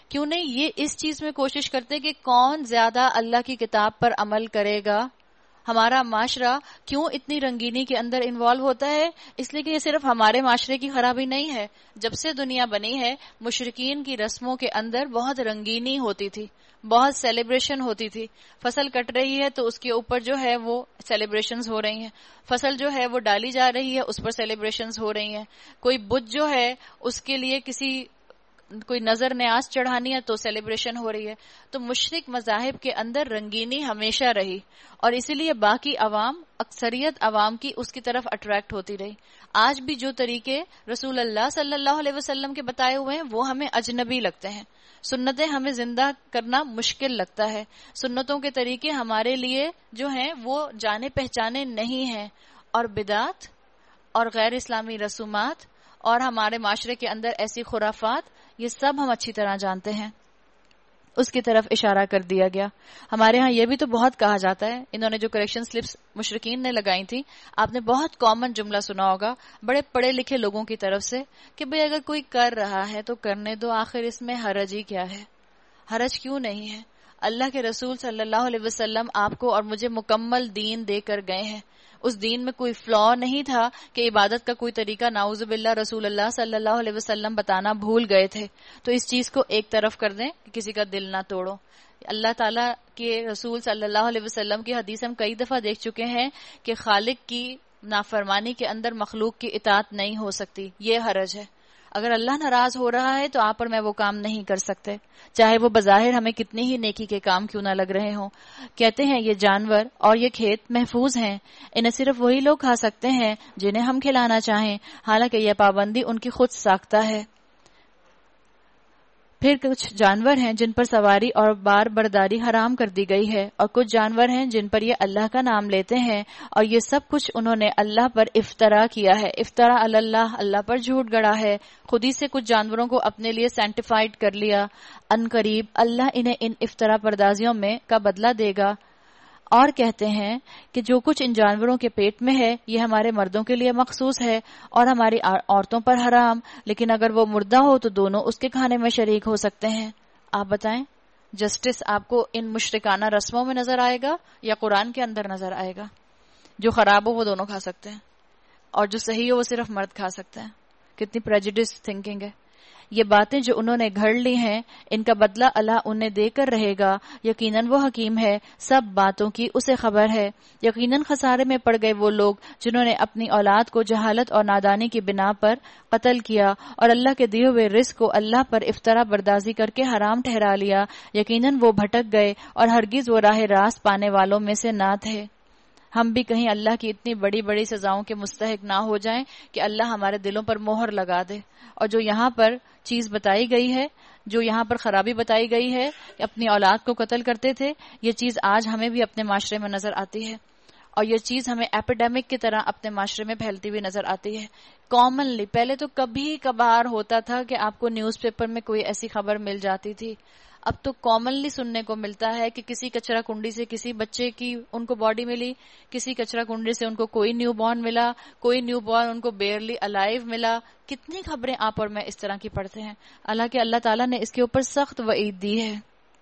کیوں نہیں یہ اس چیز میں کوشش کرتے کہ کون زیادہ اللہ کی کتاب پر عمل کرے گا. ہمارا معاشرہ کیوں اتنی رنگینی کے اندر انوالو ہوتا ہے؟ اس لیے کہ یہ صرف ہمارے معاشرے کی خرابی نہیں ہے. جب سے دنیا بنی ہے مشرکین کی رسموں کے اندر بہت رنگینی ہوتی تھی, بہت سیلیبریشن ہوتی تھی. فصل کٹ رہی ہے تو اس کے اوپر جو ہے وہ سیلیبریشنز ہو رہی ہیں, فصل جو ہے وہ ڈالی جا رہی ہے اس پر سیلیبریشنز ہو رہی ہیں. کوئی بت جو ہے اس کے لیے کسی کوئی نظر نیاز چڑھانی ہے تو سیلیبریشن ہو رہی ہے. تو مشرک مذاہب کے اندر رنگینی ہمیشہ رہی اور اسی لیے باقی عوام, اکثریت عوام کی اس کی طرف اٹریکٹ ہوتی رہی. آج بھی جو طریقے رسول اللہ صلی اللہ علیہ وسلم کے بتائے ہوئے ہیں وہ ہمیں اجنبی لگتے ہیں. سنتیں ہمیں زندہ کرنا مشکل لگتا ہے. سنتوں کے طریقے ہمارے لیے جو ہیں وہ جانے پہچانے نہیں ہیں, اور بدعت اور غیر اسلامی رسومات اور ہمارے معاشرے کے اندر ایسی خرافات, یہ سب ہم اچھی طرح جانتے ہیں. اس کی طرف اشارہ کر دیا گیا. ہمارے ہاں یہ بھی تو بہت کہا جاتا ہے, انہوں نے جو کریکشن سلپس مشرکین نے لگائی تھی, آپ نے بہت کامن جملہ سنا ہوگا بڑے پڑھے لکھے لوگوں کی طرف سے کہ بھئی اگر کوئی کر رہا ہے تو کرنے دو, آخر اس میں حرج ہی کیا ہے. حرج کیوں نہیں ہے؟ اللہ کے رسول صلی اللہ علیہ وسلم آپ کو اور مجھے مکمل دین دے کر گئے ہیں. اس دین میں کوئی فلا نہیں تھا کہ عبادت کا کوئی طریقہ نعوذ باللہ رسول اللہ صلی اللہ علیہ وسلم بتانا بھول گئے تھے. تو اس چیز کو ایک طرف کر دیں کہ کسی کا دل نہ توڑو. اللہ تعالیٰ کے رسول صلی اللہ علیہ وسلم کی حدیث ہم کئی دفعہ دیکھ چکے ہیں کہ خالق کی نافرمانی کے اندر مخلوق کی اطاعت نہیں ہو سکتی. یہ حرج ہے. اگر اللہ ناراض ہو رہا ہے تو آپ اور میں وہ کام نہیں کر سکتے, چاہے وہ بظاہر ہمیں کتنی ہی نیکی کے کام کیوں نہ لگ رہے ہوں. کہتے ہیں یہ جانور اور یہ کھیت محفوظ ہیں, انہیں صرف وہی لوگ کھا سکتے ہیں جنہیں ہم کھلانا چاہیں, حالانکہ یہ پابندی ان کی خود ساختہ ہے. پھر کچھ جانور ہیں جن پر سواری اور بار برداری حرام کر دی گئی ہے, اور کچھ جانور ہیں جن پر یہ اللہ کا نام لیتے ہیں, اور یہ سب کچھ انہوں نے اللہ پر افطرا کیا ہے. افطرا اللہ, اللہ پر جھوٹ گڑا ہے. خود ہی سے کچھ جانوروں کو اپنے لیے سینٹیفائڈ کر لیا. ان قریب اللہ انہیں ان افطرا پردازیوں میں کا بدلہ دے گا. اور کہتے ہیں کہ جو کچھ ان جانوروں کے پیٹ میں ہے یہ ہمارے مردوں کے لیے مخصوص ہے اور ہماری عورتوں پر حرام, لیکن اگر وہ مردہ ہو تو دونوں اس کے کھانے میں شریک ہو سکتے ہیں. آپ بتائیں جسٹس آپ کو ان مشرکانہ رسموں میں نظر آئے گا یا قرآن کے اندر نظر آئے گا؟ جو خراب ہو وہ دونوں کھا سکتے ہیں اور جو صحیح ہو وہ صرف مرد کھا سکتے ہیں. کتنی پریجوڈس تھنکنگ ہے. یہ باتیں جو انہوں نے گھڑ لی ہیں ان کا بدلہ اللہ انہیں دے کر رہے گا. یقیناً وہ حکیم ہے, سب باتوں کی اسے خبر ہے. یقیناً خسارے میں پڑ گئے وہ لوگ جنہوں نے اپنی اولاد کو جہالت اور نادانی کی بنا پر قتل کیا اور اللہ کے دیے ہوئے رزق کو اللہ پر افطرا بردازی کر کے حرام ٹھہرا لیا. یقیناً وہ بھٹک گئے اور ہرگز وہ راہ راست پانے والوں میں سے نہ تھے. ہم بھی کہیں اللہ کی اتنی بڑی بڑی سزاؤں کے مستحق نہ ہو جائیں کہ اللہ ہمارے دلوں پر مہر لگا دے. اور جو یہاں پر چیز بتائی گئی ہے, جو یہاں پر خرابی بتائی گئی ہے کہ اپنی اولاد کو قتل کرتے تھے, یہ چیز آج ہمیں بھی اپنے معاشرے میں نظر آتی ہے, اور یہ چیز ہمیں ایپیڈیمک کی طرح اپنے معاشرے میں پھیلتی ہوئی نظر آتی ہے. کامنلی پہلے تو کبھی کبھار ہوتا تھا کہ آپ کو نیوز پیپر میں کوئی ایسی خبر مل جاتی تھی, اب تو کامنلی سننے کو ملتا ہے کہ کسی کچرا کنڈی سے کسی بچے کی ان کو باڈی ملی, کسی کچرا کنڈی سے ان کو کوئی نیو بورن ملا, کوئی نیو بورن ان کو بیئرلی الائیو ملا. کتنی خبریں آپ اور میں اس طرح کی پڑھتے ہیں, حالانکہ اللہ تعالیٰ نے اس کے اوپر سخت وعید دی ہے.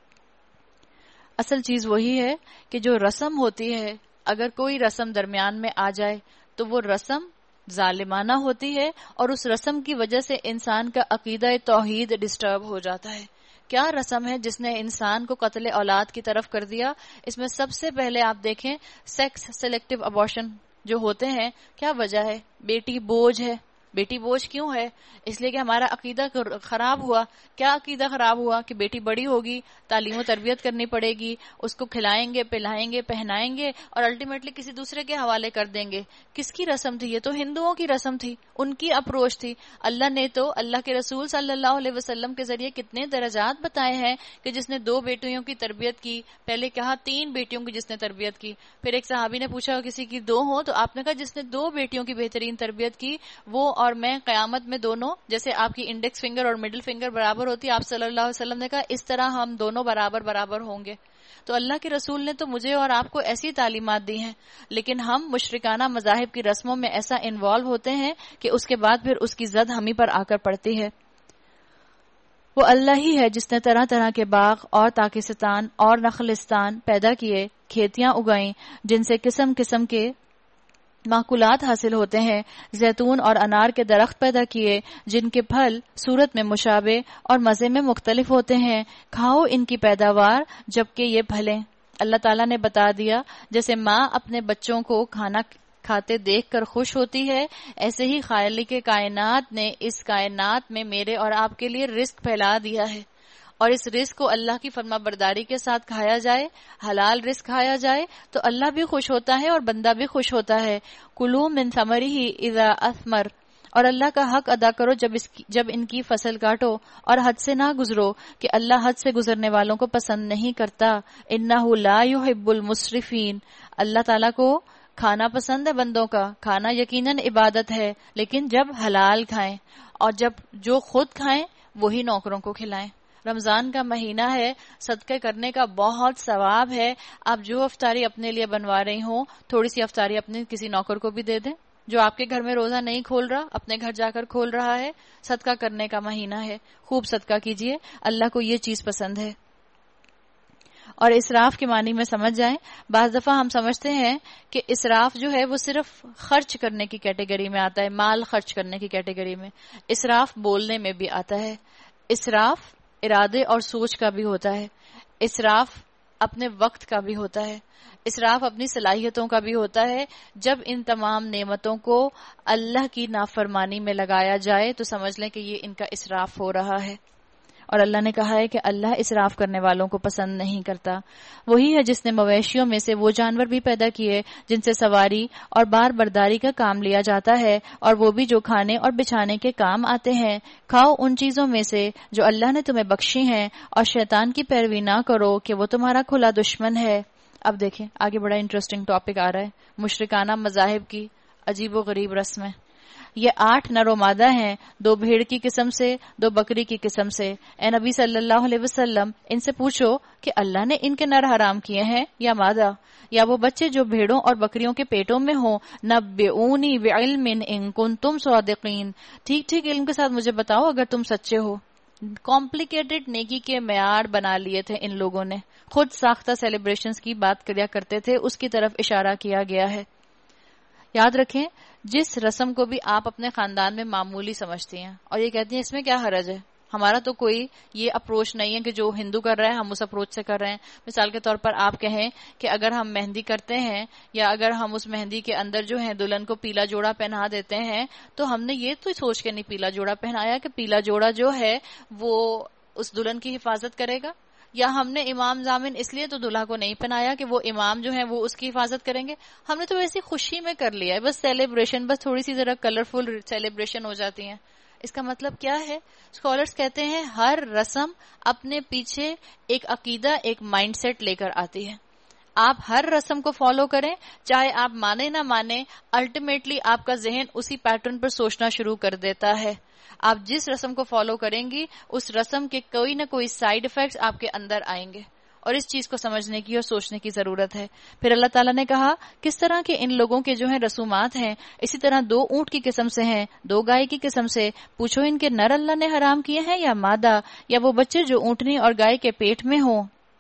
اصل چیز وہی ہے کہ جو رسم ہوتی ہے, اگر کوئی رسم درمیان میں آ جائے تو وہ رسم ظالمانہ ہوتی ہے, اور اس رسم کی وجہ سے انسان کا عقیدہ توحید ڈسٹرب ہو جاتا ہے. کیا رسم ہے جس نے انسان کو قتل اولاد کی طرف کر دیا؟ اس میں سب سے پہلے آپ دیکھیں سیکس سلیکٹیو ابارشن جو ہوتے ہیں, کیا وجہ ہے؟ بیٹی بوجھ ہے. بیٹی بوجھ کیوں ہے؟ اس لیے کہ ہمارا عقیدہ خراب ہوا. کیا عقیدہ خراب ہوا؟ کہ بیٹی بڑی ہوگی, تعلیم و تربیت کرنی پڑے گی, اس کو کھلائیں گے, پلائیں گے, پہنائیں گے, اور الٹیمیٹلی کسی دوسرے کے حوالے کر دیں گے. کس کی رسم تھی؟ یہ تو ہندوؤں کی رسم تھی, ان کی اپروچ تھی. اللہ نے تو اللہ کے رسول صلی اللہ علیہ وسلم کے ذریعے کتنے درجات بتائے ہیں کہ جس نے دو بیٹیوں کی تربیت کی, پہلے کہا تین بیٹیوں کی جس نے تربیت کی. پھر ایک صحابی نے پوچھا کسی کی دو ہو, تو آپ نے کہا جس نے دو بیٹیوں کی بہترین تربیت کی وہ اور میں قیامت میں دونوں, جیسے آپ کی انڈیکس فنگر اور مڈل فنگر برابر ہوتی ہے, آپ صلی اللہ علیہ وسلم نے کہا اس طرح ہم دونوں برابر برابر ہوں گے. تو اللہ کے رسول نے تو مجھے اور آپ کو ایسی تعلیمات دی ہیں, لیکن ہم مشرکانہ مذاہب کی رسموں میں ایسا انوالو ہوتے ہیں کہ اس کے بعد پھر اس کی زد ہم ہی پر آ کر پڑتی ہے. وہ اللہ ہی ہے جس نے طرح طرح کے باغ اور تاکستان اور نخلستان پیدا کیے، کھیتیاں اگائیں جن سے قسم قسم کے معقولات حاصل ہوتے ہیں، زیتون اور انار کے درخت پیدا کیے جن کے پھل صورت میں مشابہ اور مزے میں مختلف ہوتے ہیں، کھاؤ ان کی پیداوار جبکہ یہ پھلیں۔ اللہ تعالیٰ نے بتا دیا جیسے ماں اپنے بچوں کو کھانا کھاتے دیکھ کر خوش ہوتی ہے، ایسے ہی خالق کائنات نے اس کائنات میں میرے اور آپ کے لیے رزق پھیلا دیا ہے، اور اس رزق کو اللہ کی فرما برداری کے ساتھ کھایا جائے، حلال رزق کھایا جائے تو اللہ بھی خوش ہوتا ہے اور بندہ بھی خوش ہوتا ہے۔ کلوا من ثمرہ اذا اثمر، اور اللہ کا حق ادا کرو جب اس کی جب ان کی فصل کاٹو، اور حد سے نہ گزرو کہ اللہ حد سے گزرنے والوں کو پسند نہیں کرتا۔ انہ لا يحب المسرفین، اللہ تعالیٰ کو کھانا پسند ہے بندوں کا، کھانا یقیناً عبادت ہے، لیکن جب حلال کھائیں، اور جب جو خود کھائیں وہی نوکروں کو کھلائیں۔ رمضان کا مہینہ ہے، صدقہ کرنے کا بہت ثواب ہے۔ آپ جو افطاری اپنے لیے بنوا رہی ہوں، تھوڑی سی افطاری اپنے کسی نوکر کو بھی دے دیں۔ جو آپ کے گھر میں روزہ نہیں کھول رہا، اپنے گھر جا کر کھول رہا ہے۔ صدقہ کرنے کا مہینہ ہے، خوب صدقہ کیجئے، اللہ کو یہ چیز پسند ہے۔ اور اسراف کے معنی میں سمجھ جائیں، بعض دفعہ ہم سمجھتے ہیں کہ اسراف جو ہے وہ صرف خرچ کرنے کی کیٹیگری میں آتا ہے، مال خرچ کرنے کی کیٹیگری میں۔ اسراف بولنے میں بھی آتا ہے، اسراف ارادے اور سوچ کا بھی ہوتا ہے، اسراف اپنے وقت کا بھی ہوتا ہے، اسراف اپنی صلاحیتوں کا بھی ہوتا ہے۔ جب ان تمام نعمتوں کو اللہ کی نافرمانی میں لگایا جائے تو سمجھ لیں کہ یہ ان کا اسراف ہو رہا ہے، اور اللہ نے کہا ہے کہ اللہ اسراف کرنے والوں کو پسند نہیں کرتا۔ وہی ہے جس نے مویشیوں میں سے وہ جانور بھی پیدا کیے جن سے سواری اور بار برداری کا کام لیا جاتا ہے، اور وہ بھی جو کھانے اور بچھانے کے کام آتے ہیں۔ کھاؤ ان چیزوں میں سے جو اللہ نے تمہیں بخشی ہیں، اور شیطان کی پیروی نہ کرو کہ وہ تمہارا کھلا دشمن ہے۔ اب دیکھیں آگے بڑا انٹرسٹنگ ٹاپک آ رہا ہے، مشرکانہ مذاہب کی عجیب و غریب رسمیں۔ یہ آٹھ نر و مادہ ہیں، دو بھیڑ کی قسم سے، دو بکری کی قسم سے۔ اے نبی صلی اللہ علیہ وسلم، ان سے پوچھو کہ اللہ نے ان کے نر حرام کیے ہیں یا مادہ، یا وہ بچے جو بھیڑوں اور بکریوں کے پیٹوں میں ہوں۔ نبئونی بعلم ان کنتم صادقین، ٹھیک ٹھیک علم کے ساتھ مجھے بتاؤ اگر تم سچے ہو۔ کمپلیکیٹڈ نیکی کے معیار بنا لیے تھے ان لوگوں نے، خود ساختہ سیلیبریشنز کی بات کریا کرتے تھے، اس کی طرف اشارہ کیا گیا ہے۔ یاد رکھیں جس رسم کو بھی آپ اپنے خاندان میں معمولی سمجھتی ہیں اور یہ کہتی ہیں اس میں کیا حرج ہے، ہمارا تو کوئی یہ اپروچ نہیں ہے کہ جو ہندو کر رہا ہے ہم اس اپروچ سے کر رہے ہیں۔ مثال کے طور پر آپ کہیں کہ اگر ہم مہندی کرتے ہیں یا اگر ہم اس مہندی کے اندر جو ہے دلہن کو پیلا جوڑا پہنا دیتے ہیں تو ہم نے یہ تو سوچ کے نہیں پیلا جوڑا پہنایا کہ پیلا جوڑا جو ہے وہ اس دلہن کی حفاظت کرے گا، یا ہم نے امام ضامن اس لیے تو دلہا کو نہیں پہنایا کہ وہ امام جو ہیں وہ اس کی حفاظت کریں گے، ہم نے تو ویسی خوشی میں کر لیا ہے، بس سیلیبریشن، بس تھوڑی سی ذرا کلرفل سیلیبریشن ہو جاتی ہیں۔ اس کا مطلب کیا ہے؟ اسکالرز کہتے ہیں ہر رسم اپنے پیچھے ایک عقیدہ، ایک مائنڈ سیٹ لے کر آتی ہے۔ آپ ہر رسم کو فالو کریں، چاہے آپ مانے نہ مانے، الٹیمیٹلی آپ کا ذہن اسی پیٹرن پر سوچنا شروع کر دیتا ہے۔ آپ جس رسم کو فالو کریں گی اس رسم کے کوئی نہ کوئی سائیڈ ایفیکٹس آپ کے اندر آئیں گے، اور اس چیز کو سمجھنے کی اور سوچنے کی ضرورت ہے۔ پھر اللہ تعالیٰ نے کہا کس طرح کے ان لوگوں کے جو ہیں رسومات ہیں، اسی طرح دو اونٹ کی قسم سے ہیں، دو گائے کی قسم سے، پوچھو ان کے نر اللہ نے حرام کیے ہیں یا مادہ، یا وہ بچے جو اونٹنی اور گائے کے پیٹ میں ہوں۔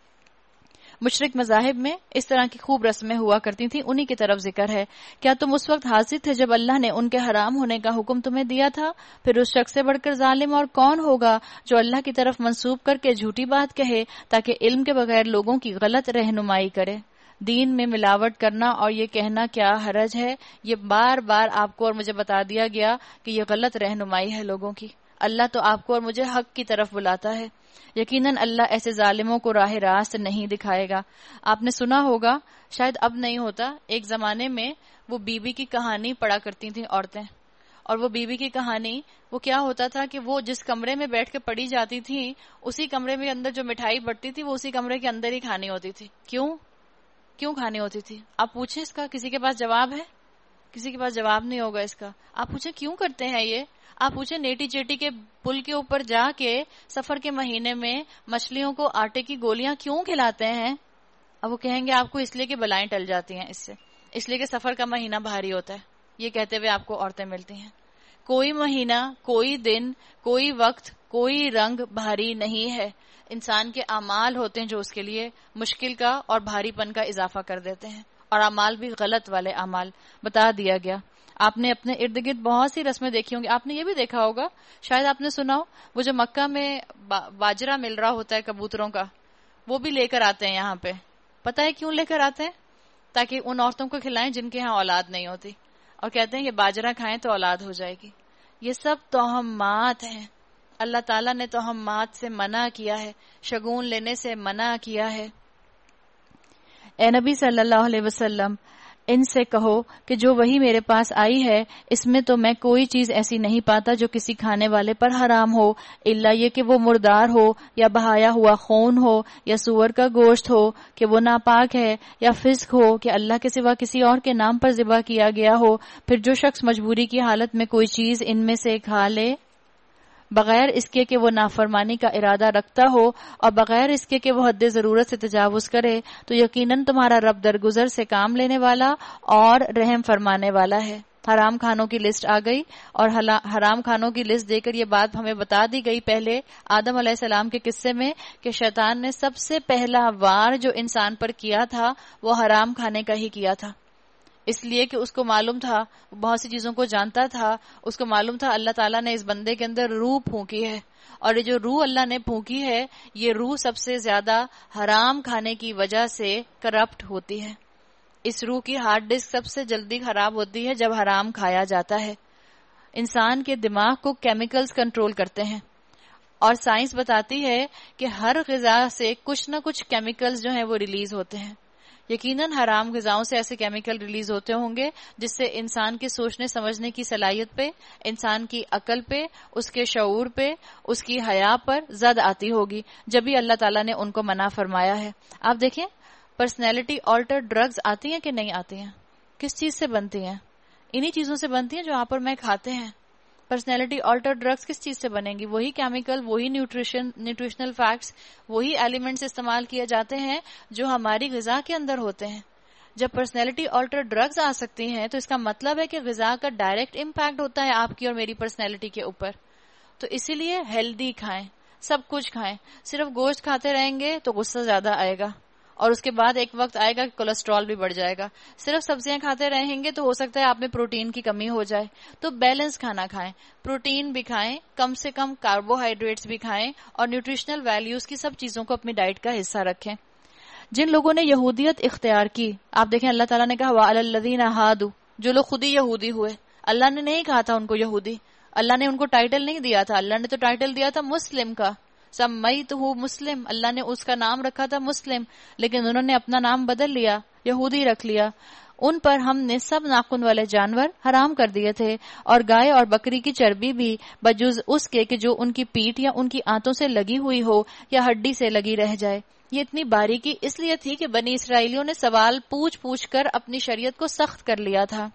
مشرک مذاہب میں اس طرح کی خوب رسمیں ہوا کرتی تھیں، انہی کی طرف ذکر ہے۔ کیا تم اس وقت حاضر تھے جب اللہ نے ان کے حرام ہونے کا حکم تمہیں دیا تھا؟ پھر اس شخص سے بڑھ کر ظالم اور کون ہوگا جو اللہ کی طرف منسوب کر کے جھوٹی بات کہے تاکہ علم کے بغیر لوگوں کی غلط رہنمائی کرے۔ دین میں ملاوٹ کرنا اور یہ کہنا کیا حرج ہے، یہ بار بار آپ کو اور مجھے بتا دیا گیا کہ یہ غلط رہنمائی ہے لوگوں کی۔ اللہ تو آپ کو اور مجھے حق کی طرف بلاتا ہے۔ یقیناً اللہ ایسے ظالموں کو راہ راست نہیں دکھائے گا۔ آپ نے سنا ہوگا، شاید اب نہیں ہوتا، ایک زمانے میں وہ بی بی کی کہانی پڑھا کرتی تھیں عورتیں، اور وہ بی بی کی کہانی وہ کیا ہوتا تھا کہ وہ جس کمرے میں بیٹھ کے پڑھی جاتی تھی اسی کمرے میں اندر جو مٹھائی بٹتی تھی وہ اسی کمرے کے اندر ہی کھانی ہوتی تھی۔ کیوں کیوں کھانی ہوتی تھی؟ آپ پوچھیں اس کا کسی کے پاس جواب ہے؟ کسی کے پاس جواب نہیں ہوگا اس کا۔ آپ پوچھیں کیوں کرتے ہیں یہ؟ آپ پوچھیں نیٹی چیٹی کے پل کے اوپر جا کے سفر کے مہینے میں مچھلیوں کو آٹے کی گولیاں کیوں کھلاتے ہیں؟ اب وہ کہیں گے آپ کو اس لیے کہ بلائیں ٹل جاتی ہیں اس سے، اس لیے کہ سفر کا مہینہ بھاری ہوتا ہے، یہ کہتے ہوئے آپ کو عورتیں ملتی ہیں۔ کوئی مہینہ، کوئی دن، کوئی وقت، کوئی رنگ بھاری نہیں ہے. انسان کے اعمال ہوتے ہیں جو اس کے لیے مشکل کا اور بھاری پن کا اضافہ کر دیتے ہیں، اور اعمال بھی غلط والے اعمال بتا دیا گیا. آپ نے اپنے ارد گرد بہت سی رسمیں دیکھی ہوں گی. آپ نے یہ بھی دیکھا ہوگا، شاید آپ نے سنا ہو، وہ جو مکہ میں باجرہ مل رہا ہوتا ہے کبوتروں کا، وہ بھی لے کر آتے ہیں یہاں پہ. پتہ ہے کیوں لے کر آتے ہیں؟ تاکہ ان عورتوں کو کھلائیں جن کے ہاں اولاد نہیں ہوتی، اور کہتے ہیں یہ باجرہ کھائیں تو اولاد ہو جائے گی. یہ سب توہمات ہیں. اللہ تعالیٰ نے توہمات سے منع کیا ہے، شگون لینے سے منع کیا ہے. اے نبی صلی اللہ علیہ وسلم، ان سے کہو کہ جو وہی میرے پاس آئی ہے اس میں تو میں کوئی چیز ایسی نہیں پاتا جو کسی کھانے والے پر حرام ہو، الا یہ کہ وہ مردار ہو، یا بہایا ہوا خون ہو، یا سور کا گوشت ہو کہ وہ ناپاک ہے، یا فسق ہو کہ اللہ کے سوا کسی اور کے نام پر ذبح کیا گیا ہو. پھر جو شخص مجبوری کی حالت میں کوئی چیز ان میں سے کھا لے بغیر اس کے کہ وہ نافرمانی کا ارادہ رکھتا ہو، اور بغیر اس کے کہ وہ حد ضرورت سے تجاوز کرے، تو یقیناً تمہارا رب درگزر سے کام لینے والا اور رحم فرمانے والا ہے. حرام کھانوں کی لسٹ آ گئی، اور حرام کھانوں کی لسٹ دے کر یہ بات ہمیں بتا دی گئی پہلے آدم علیہ السلام کے قصے میں کہ شیطان نے سب سے پہلا وار جو انسان پر کیا تھا وہ حرام کھانے کا ہی کیا تھا. اس لیے کہ اس کو معلوم تھا، بہت سی چیزوں کو جانتا تھا، اس کو معلوم تھا اللہ تعالیٰ نے اس بندے کے اندر روح پھونکی ہے، اور یہ جو روح اللہ نے پھونکی ہے یہ روح سب سے زیادہ حرام کھانے کی وجہ سے کرپٹ ہوتی ہے. اس روح کی ہارڈ ڈسک سب سے جلدی خراب ہوتی ہے جب حرام کھایا جاتا ہے. انسان کے دماغ کو کیمیکلز کنٹرول کرتے ہیں، اور سائنس بتاتی ہے کہ ہر غذا سے کچھ نہ کچھ کیمیکلز جو ہیں وہ ریلیز ہوتے ہیں. یقیناً حرام غذاؤں سے ایسے کیمیکل ریلیز ہوتے ہوں گے جس سے انسان کے سوچنے سمجھنے کی صلاحیت پہ، انسان کی عقل پہ، اس کے شعور پہ، اس کی حیا پر زد آتی ہوگی، جب بھی اللہ تعالیٰ نے ان کو منع فرمایا ہے. آپ دیکھیں پرسنالٹی آلٹر ڈرگز آتی ہیں کہ نہیں آتی ہیں؟ کس چیز سے بنتی ہیں؟ انہی چیزوں سے بنتی ہیں جو آپ اور میں کھاتے ہیں. پرسنالٹی آلٹر ڈرگز کس چیز سے بنیں گی؟ وہی کیمیکل، وہی نیوٹریشن نیوٹریشنل فیکٹس، وہی ایلیمنٹس استعمال کیے جاتے ہیں جو ہماری غذا کے اندر ہوتے ہیں. جب پرسنالٹی آلٹر ڈرگز آ سکتی ہیں تو اس کا مطلب ہے کہ غذا کا ڈائریکٹ امپیکٹ ہوتا ہے آپ کی اور میری پرسنالٹی کے اوپر. تو اسی لیے ہیلدی کھائیں، سب کچھ کھائیں. صرف گوشت کھاتے رہیں گے تو غصہ زیادہ آئے گا، اور اس کے بعد ایک وقت آئے گا کہ کولیسٹرول بھی بڑھ جائے گا. صرف سبزیاں کھاتے رہیں گے تو ہو سکتا ہے آپ میں پروٹین کی کمی ہو جائے. تو بیلنس کھانا کھائیں، پروٹین بھی کھائیں، کم سے کم کاربوہائیڈریٹس بھی کھائیں، اور نیوٹریشنل ویلیوز کی سب چیزوں کو اپنی ڈائٹ کا حصہ رکھیں. جن لوگوں نے یہودیت اختیار کی، آپ دیکھیں اللہ تعالیٰ نے کہا وَعَلَى الَّذِينَ هَادُوا، جو لوگ خود ہی یہودی ہوئے. اللہ نے نہیں کہا تھا ان کو یہودی، اللہ نے ان کو ٹائٹل نہیں دیا تھا، اللہ نے تو ٹائٹل دیا تھا مسلم کا. سمیتہ مسلم، اللہ نے اس کا نام رکھا تھا مسلم، لیکن انہوں نے اپنا نام بدل لیا، یہودی رکھ لیا. ان پر ہم نے سب ناخن والے جانور حرام کر دیے تھے، اور گائے اور بکری کی چربی بھی بجز اس کے کہ جو ان کی پیٹھ یا ان کی آنتوں سے لگی ہوئی ہو یا ہڈی سے لگی رہ جائے. یہ اتنی باریکی اس لیے تھی کہ بنی اسرائیلیوں نے سوال پوچھ پوچھ کر اپنی شریعت کو سخت کر لیا تھا.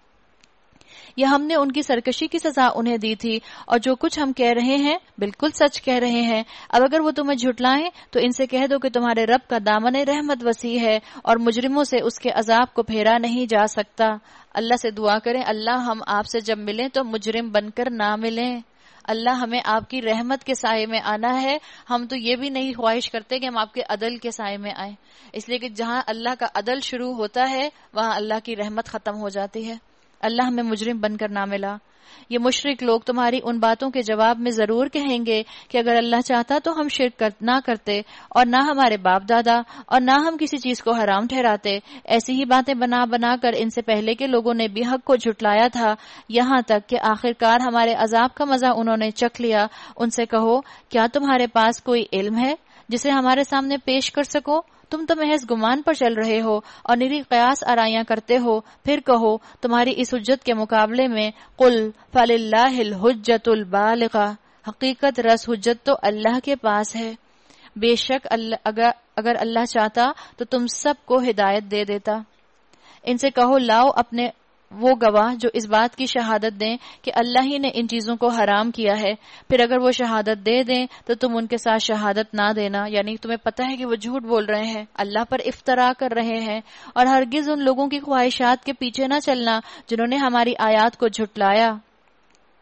یہ ہم نے ان کی سرکشی کی سزا انہیں دی تھی، اور جو کچھ ہم کہہ رہے ہیں بالکل سچ کہہ رہے ہیں. اب اگر وہ تمہیں جھٹلائیں تو ان سے کہہ دو کہ تمہارے رب کا دامن رحمت وسیع ہے، اور مجرموں سے اس کے عذاب کو پھیرا نہیں جا سکتا. اللہ سے دعا کریں اللہ ہم آپ سے جب ملیں تو مجرم بن کر نہ ملیں. اللہ ہمیں آپ کی رحمت کے سائے میں آنا ہے. ہم تو یہ بھی نہیں خواہش کرتے کہ ہم آپ کے عدل کے سائے میں آئیں، اس لیے کہ جہاں اللہ کا عدل شروع ہوتا ہے وہاں اللہ کی رحمت ختم ہو جاتی ہے. اللہ ہمیں مجرم بن کر نہ ملا. یہ مشرک لوگ تمہاری ان باتوں کے جواب میں ضرور کہیں گے کہ اگر اللہ چاہتا تو ہم شرک نہ کرتے، اور نہ ہمارے باپ دادا، اور نہ ہم کسی چیز کو حرام ٹھہراتے. ایسی ہی باتیں بنا بنا کر ان سے پہلے کے لوگوں نے بھی حق کو جھٹلایا تھا، یہاں تک کہ آخرکار ہمارے عذاب کا مزہ انہوں نے چکھ لیا. ان سے کہو کیا تمہارے پاس کوئی علم ہے جسے ہمارے سامنے پیش کر سکو؟ تم تو محض گمان پر چل رہے ہو اور نری قیاس آرائیاں کرتے ہو. پھر کہو تمہاری اس حجت کے مقابلے میں قل فللہ الحجت البالغہ، حقیقت رس حجت تو اللہ کے پاس ہے. بے شک اللہ اگر, اگر اللہ چاہتا تو تم سب کو ہدایت دے دیتا. ان سے کہو لاؤ اپنے وہ گواہ جو اس بات کی شہادت دیں کہ اللہ ہی نے ان چیزوں کو حرام کیا ہے. پھر اگر وہ شہادت دے دیں تو تم ان کے ساتھ شہادت نہ دینا، یعنی تمہیں پتہ ہے کہ وہ جھوٹ بول رہے ہیں، اللہ پر افترا کر رہے ہیں. اور ہرگز ان لوگوں کی خواہشات کے پیچھے نہ چلنا جنہوں نے ہماری آیات کو جھٹلایا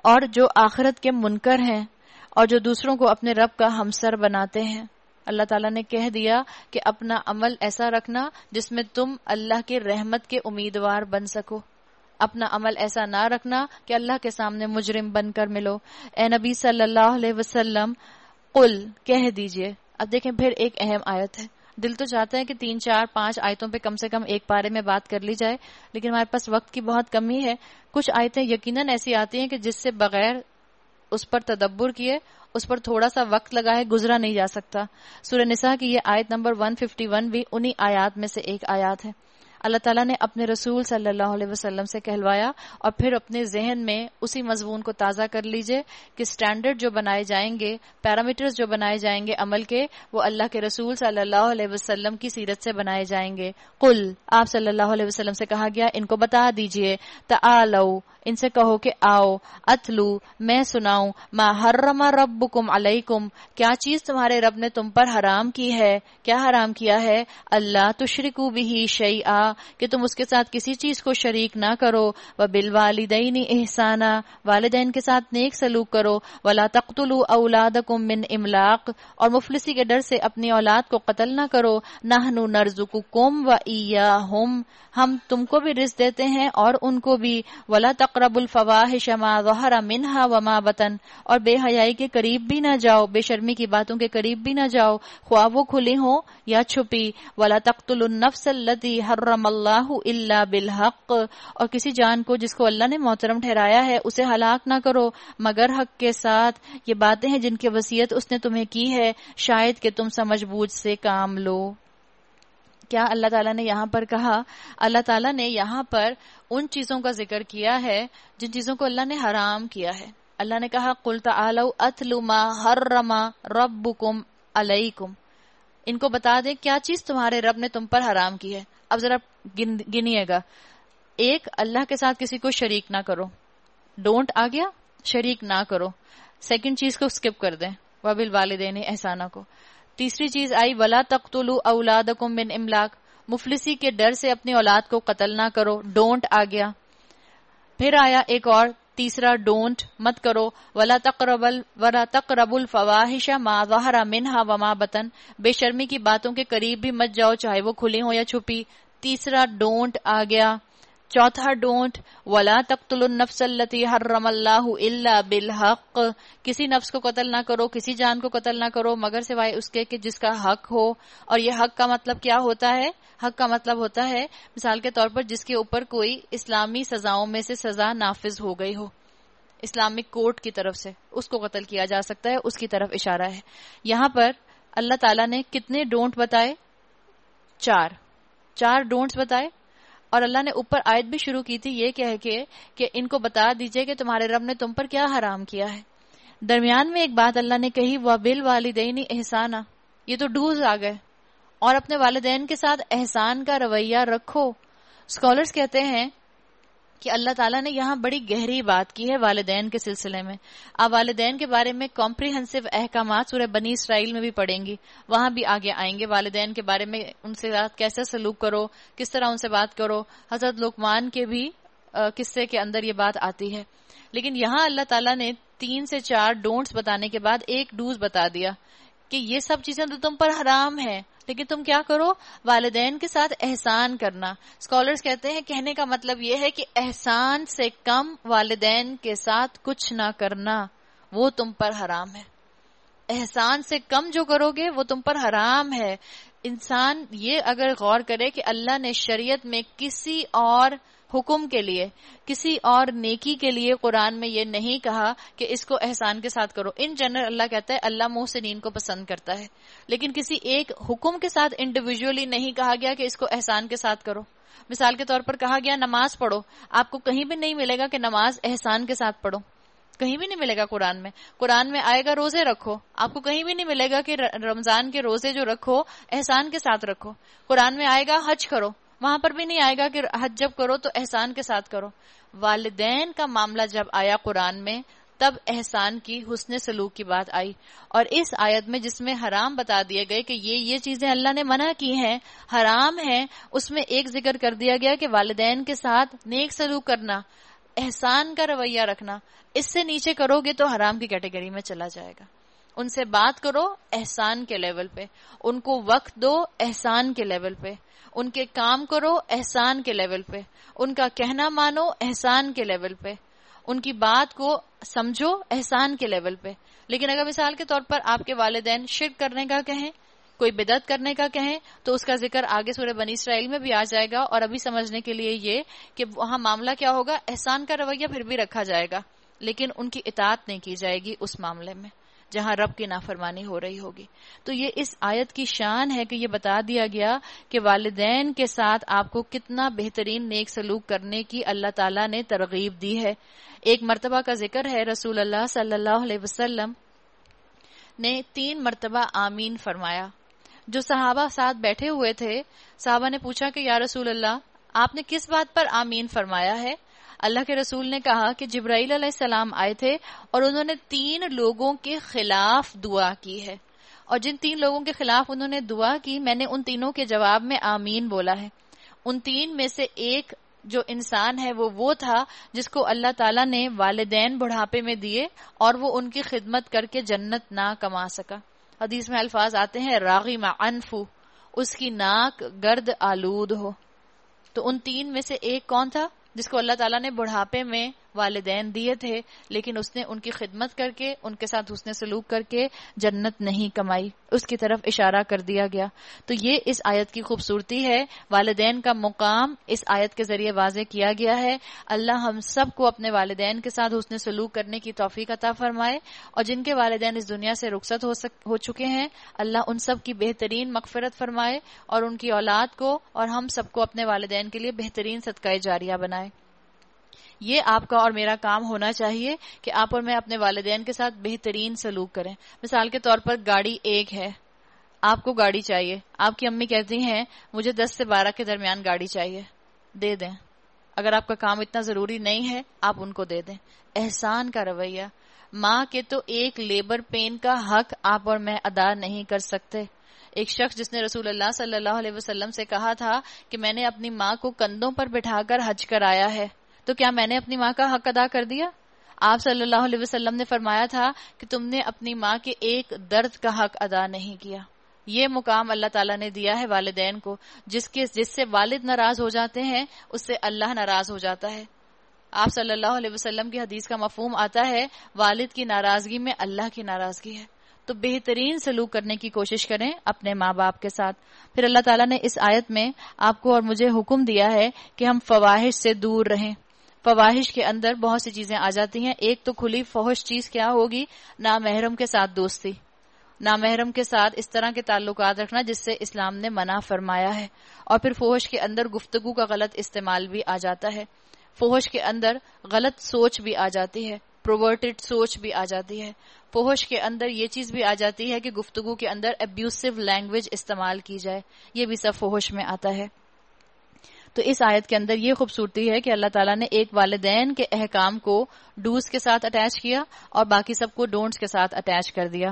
اور جو آخرت کے منکر ہیں اور جو دوسروں کو اپنے رب کا ہمسر بناتے ہیں. اللہ تعالیٰ نے کہہ دیا کہ اپنا عمل ایسا رکھنا جس میں تم اللہ کی رحمت کے امیدوار بن سکو. اپنا عمل ایسا نہ رکھنا کہ اللہ کے سامنے مجرم بن کر ملو. اے نبی صلی اللہ علیہ وسلم قل کہہ دیجئے. اب دیکھیں پھر ایک اہم آیت ہے. دل تو چاہتا ہے کہ تین چار پانچ آیتوں پہ کم سے کم ایک پارے میں بات کر لی جائے، لیکن ہمارے پاس وقت کی بہت کمی ہے. کچھ آیتیں یقیناً ایسی آتی ہیں کہ جس سے بغیر اس پر تدبر کیے، اس پر تھوڑا سا وقت لگائے گزرا نہیں جا سکتا. سورہ نساء کی یہ آیت نمبر ایک سو اکیاون بھی انہی آیات میں سے ایک آیات ہے. اللہ تعالیٰ نے اپنے رسول صلی اللہ علیہ وسلم سے کہلوایا، اور پھر اپنے ذہن میں اسی مضمون کو تازہ کر لیجئے کہ سٹینڈرڈ جو بنائے جائیں گے، پیرامیٹرز جو بنائے جائیں گے عمل کے، وہ اللہ کے رسول صلی اللہ علیہ وسلم کی سیرت سے بنائے جائیں گے. قل آپ صلی اللہ علیہ وسلم سے کہا گیا ان کو بتا دیجئے، تعالو ان سے کہو کہ آؤ، اتلو میں سناؤں، ما حرم ربکم علیکم کیا چیز تمہارے رب نے تم پر حرام کی ہے. کیا حرام کیا ہے؟ اللہ تشرکو بہ شیئا کہ تم اس کے ساتھ کسی چیز کو شریک نہ کرو. وبالوالدین احسانا والدین کے ساتھ نیک سلوک کرو. ولا تقتلوا اولادکم من املاق اور مفلسی کے ڈر سے اپنی اولاد کو قتل نہ کرو. نحن نرزقکم وایاہم ہم تم کو بھی رزق دیتے ہیں اور ان کو بھی. ولا تقربوا الفواحش ما ظہر منها وما بطن اور بے حیائی کے قریب بھی نہ جاؤ، بے شرمی کی باتوں کے قریب بھی نہ جاؤ، خواہ وہ کھلی ہوں یا چھپی. ولا تقتلوا النفس التي حرم اللہ الا بالحق اور کسی جان کو جس کو اللہ نے محترم ٹھہرایا ہے اسے ہلاک نہ کرو مگر حق کے ساتھ. یہ باتیں ہیں جن کی وصیت اس نے تمہیں کی ہے، شاید کہ تم سمجھ بوجھ سے کام لو. کیا اللہ تعالیٰ نے یہاں پر کہا؟ اللہ تعالیٰ نے یہاں پر ان چیزوں کا ذکر کیا ہے جن چیزوں کو اللہ نے حرام کیا ہے. اللہ نے کہا قل تعالوا اتل ما حرم ربکم علیکم ان کو بتا دیں کیا چیز تمہارے رب نے تم پر حرام کی ہے. اب ذرا گنیے گا. ایک، اللہ کے ساتھ کسی کو شریک نہ کرو، ڈونٹ آ گیا، شریک نہ کرو. سیکنڈ چیز کو سکپ کر دیں، وبالوالدین احسانہ کو. تیسری چیز آئی ولا تقتلوا اولادکم من املاق مفلسی کے ڈر سے اپنی اولاد کو قتل نہ کرو، ڈونٹ آ گیا. پھر آیا ایک اور تیسرا ڈونٹ مت کرو، ولا تقربوا ولا تقربوا الفواحش ما ظہر منها وما بطن بے شرمی کی باتوں کے قریب بھی مت جاؤ چاہے وہ کھلی ہو یا چھپی. تیسرا ڈونٹ آ گیا. چوتھا ڈونٹ ولا تقتلوا النفس التي حرم اللہ الا بالحق کسی نفس کو قتل نہ کرو، کسی جان کو قتل نہ کرو مگر سوائے اس کے کہ جس کا حق ہو. اور یہ حق کا مطلب کیا ہوتا ہے؟ حق کا مطلب ہوتا ہے مثال کے طور پر جس کے اوپر کوئی اسلامی سزاؤں میں سے سزا نافذ ہو گئی ہو، اسلامک کورٹ کی طرف سے اس کو قتل کیا جا سکتا ہے، اس کی طرف اشارہ ہے. یہاں پر اللہ تعالیٰ نے کتنے ڈونٹ بتائے؟ چار چار ڈونٹس بتائے. اور اللہ نے اوپر آیت بھی شروع کی تھی یہ کہہ کے کہ ان کو بتا دیجئے کہ تمہارے رب نے تم پر کیا حرام کیا ہے. درمیان میں ایک بات اللہ نے کہی وبالوالدین احسانا یہ تو ڈوز آ گئے، اور اپنے والدین کے ساتھ احسان کا رویہ رکھو. اسکالرز کہتے ہیں کہ اللہ تعالیٰ نے یہاں بڑی گہری بات کی ہے والدین کے سلسلے میں. آپ والدین کے بارے میں کمپریہنسو احکامات سورہ بنی اسرائیل میں بھی پڑھیں گی، وہاں بھی آگے آئیں گے والدین کے بارے میں، ان سے کیسے سلوک کرو، کس طرح ان سے بات کرو. حضرت لقمان کے بھی قصے کے اندر یہ بات آتی ہے. لیکن یہاں اللہ تعالیٰ نے تین سے چار ڈونٹس بتانے کے بعد ایک ڈوز بتا دیا کہ یہ سب چیزیں تو تم پر حرام ہیں لیکن تم کیا کرو؟ والدین کے ساتھ احسان کرنا. اسکالرز کہتے ہیں کہنے کا مطلب یہ ہے کہ احسان سے کم والدین کے ساتھ کچھ نہ کرنا وہ تم پر حرام ہے. احسان سے کم جو کرو گے وہ تم پر حرام ہے. انسان یہ اگر غور کرے کہ اللہ نے شریعت میں کسی اور حکم کے لیے، کسی اور نیکی کے لیے قرآن میں یہ نہیں کہا کہ اس کو احسان کے ساتھ کرو. ان جنرل اللہ کہتا ہے اللہ محسنین کو پسند کرتا ہے، لیکن کسی ایک حکم کے ساتھ انڈیویجولی نہیں کہا گیا کہ اس کو احسان کے ساتھ کرو. مثال کے طور پر کہا گیا نماز پڑھو، آپ کو کہیں بھی نہیں ملے گا کہ نماز احسان کے ساتھ پڑھو، کہیں بھی نہیں ملے گا قرآن میں. قرآن میں آئے گا روزے رکھو، آپ کو کہیں بھی نہیں ملے گا کہ رمضان کے روزے جو رکھو احسان کے ساتھ رکھو. قرآن میں آئے گا حج کرو، وہاں پر بھی نہیں آئے گا کہ حج جب کرو تو احسان کے ساتھ کرو. والدین کا معاملہ جب آیا قرآن میں تب احسان کی، حسن سلوک کی بات آئی. اور اس آیت میں جس میں حرام بتا دیے گئے کہ یہ یہ چیزیں اللہ نے منع کی ہیں، حرام ہیں، اس میں ایک ذکر کر دیا گیا کہ والدین کے ساتھ نیک سلوک کرنا. احسان کا رویہ رکھنا. اس سے نیچے کرو گے تو حرام کی کیٹیگری میں چلا جائے گا. ان سے بات کرو احسان کے لیول پہ, ان کو وقت دو احسان کے لیول پہ, ان کے کام کرو احسان کے لیول پہ, ان کا کہنا مانو احسان کے لیول پہ, ان کی بات کو سمجھو احسان کے لیول پہ. لیکن اگر مثال کے طور پر آپ کے والدین شرک کرنے کا کہیں, کوئی بدعت کرنے کا کہیں, تو اس کا ذکر آگے سورہ بنی اسرائیل میں بھی آ جائے گا. اور ابھی سمجھنے کے لیے یہ کہ وہاں معاملہ کیا ہوگا, احسان کا رویہ پھر بھی رکھا جائے گا, لیکن ان کی اطاعت نہیں کی جائے گی اس معاملے میں جہاں رب کی نافرمانی ہو رہی ہوگی. تو یہ اس آیت کی شان ہے کہ یہ بتا دیا گیا کہ والدین کے ساتھ آپ کو کتنا بہترین نیک سلوک کرنے کی اللہ تعالیٰ نے ترغیب دی ہے. ایک مرتبہ کا ذکر ہے, رسول اللہ صلی اللہ علیہ وسلم نے تین مرتبہ آمین فرمایا. جو صحابہ ساتھ بیٹھے ہوئے تھے, صحابہ نے پوچھا کہ یا رسول اللہ آپ نے کس بات پر آمین فرمایا ہے؟ اللہ کے رسول نے کہا کہ جبرائیل علیہ السلام آئے تھے اور انہوں نے تین لوگوں کے خلاف دعا کی ہے, اور جن تین لوگوں کے خلاف انہوں نے دعا کی میں نے ان تینوں کے جواب میں آمین بولا ہے. ان تین میں سے ایک جو انسان ہے وہ وہ تھا جس کو اللہ تعالیٰ نے والدین بڑھاپے میں دیے اور وہ ان کی خدمت کر کے جنت نہ کما سکا. حدیث میں الفاظ آتے ہیں راغم عنفو, اس کی ناک گرد آلود ہو. تو ان تین میں سے ایک کون تھا؟ جس کو اللہ تعالیٰ نے بڑھاپے میں والدین دیے تھے, لیکن اس نے ان کی خدمت کر کے, ان کے ساتھ حسن سلوک کر کے جنت نہیں کمائی. اس کی طرف اشارہ کر دیا گیا. تو یہ اس آیت کی خوبصورتی ہے. والدین کا مقام اس آیت کے ذریعے واضح کیا گیا ہے. اللہ ہم سب کو اپنے والدین کے ساتھ حسن سلوک کرنے کی توفیق عطا فرمائے, اور جن کے والدین اس دنیا سے رخصت ہو سک ہو چکے ہیں, اللہ ان سب کی بہترین مغفرت فرمائے, اور ان کی اولاد کو اور ہم سب کو اپنے والدین کے لیے بہترین صدقہ جاریہ بنائے. یہ آپ کا اور میرا کام ہونا چاہیے کہ آپ اور میں اپنے والدین کے ساتھ بہترین سلوک کریں. مثال کے طور پر گاڑی ایک ہے, آپ کو گاڑی چاہیے, آپ کی امی کہتی ہیں مجھے دس سے بارہ کے درمیان گاڑی چاہیے, دے دیں. اگر آپ کا کام اتنا ضروری نہیں ہے آپ ان کو دے دیں. احسان کا رویہ. ماں کے تو ایک لیبر پین کا حق آپ اور میں ادا نہیں کر سکتے. ایک شخص جس نے رسول اللہ صلی اللہ علیہ وسلم سے کہا تھا کہ میں نے اپنی ماں کو کندھوں پر بٹھا کر حج کرایا ہے, تو کیا میں نے اپنی ماں کا حق ادا کر دیا؟ آپ صلی اللہ علیہ وسلم نے فرمایا تھا کہ تم نے اپنی ماں کے ایک درد کا حق ادا نہیں کیا. یہ مقام اللہ تعالیٰ نے دیا ہے والدین کو. جس کے جس سے والد ناراض ہو جاتے ہیں اس سے اللہ ناراض ہو جاتا ہے. آپ صلی اللہ علیہ وسلم کی حدیث کا مفہوم آتا ہے والد کی ناراضگی میں اللہ کی ناراضگی ہے. تو بہترین سلوک کرنے کی کوشش کریں اپنے ماں باپ کے ساتھ. پھر اللہ تعالیٰ نے اس آیت میں آپ کو اور مجھے حکم دیا ہے کہ ہم فواحش سے دور رہیں. فواحش کے اندر بہت سی چیزیں آ جاتی ہیں. ایک تو کھلی فحش چیز کیا ہوگی؟ نامحرم کے ساتھ دوستی, نامحرم کے ساتھ اس طرح کے تعلقات رکھنا جس سے اسلام نے منع فرمایا ہے. اور پھر فحش کے اندر گفتگو کا غلط استعمال بھی آ جاتا ہے. فحش کے اندر غلط سوچ بھی آ جاتی ہے, پروورٹڈ سوچ بھی آ جاتی ہے. فحش کے اندر یہ چیز بھی آ جاتی ہے کہ گفتگو کے اندر ابیوسو لینگویج استعمال کی جائے, یہ بھی سب فحش میں آتا ہے. تو اس آیت کے اندر یہ خوبصورتی ہے کہ اللہ تعالیٰ نے ایک والدین کے احکام کو ڈوز کے ساتھ اٹیچ کیا اور باقی سب کو ڈونٹس کے ساتھ اٹیچ کر دیا.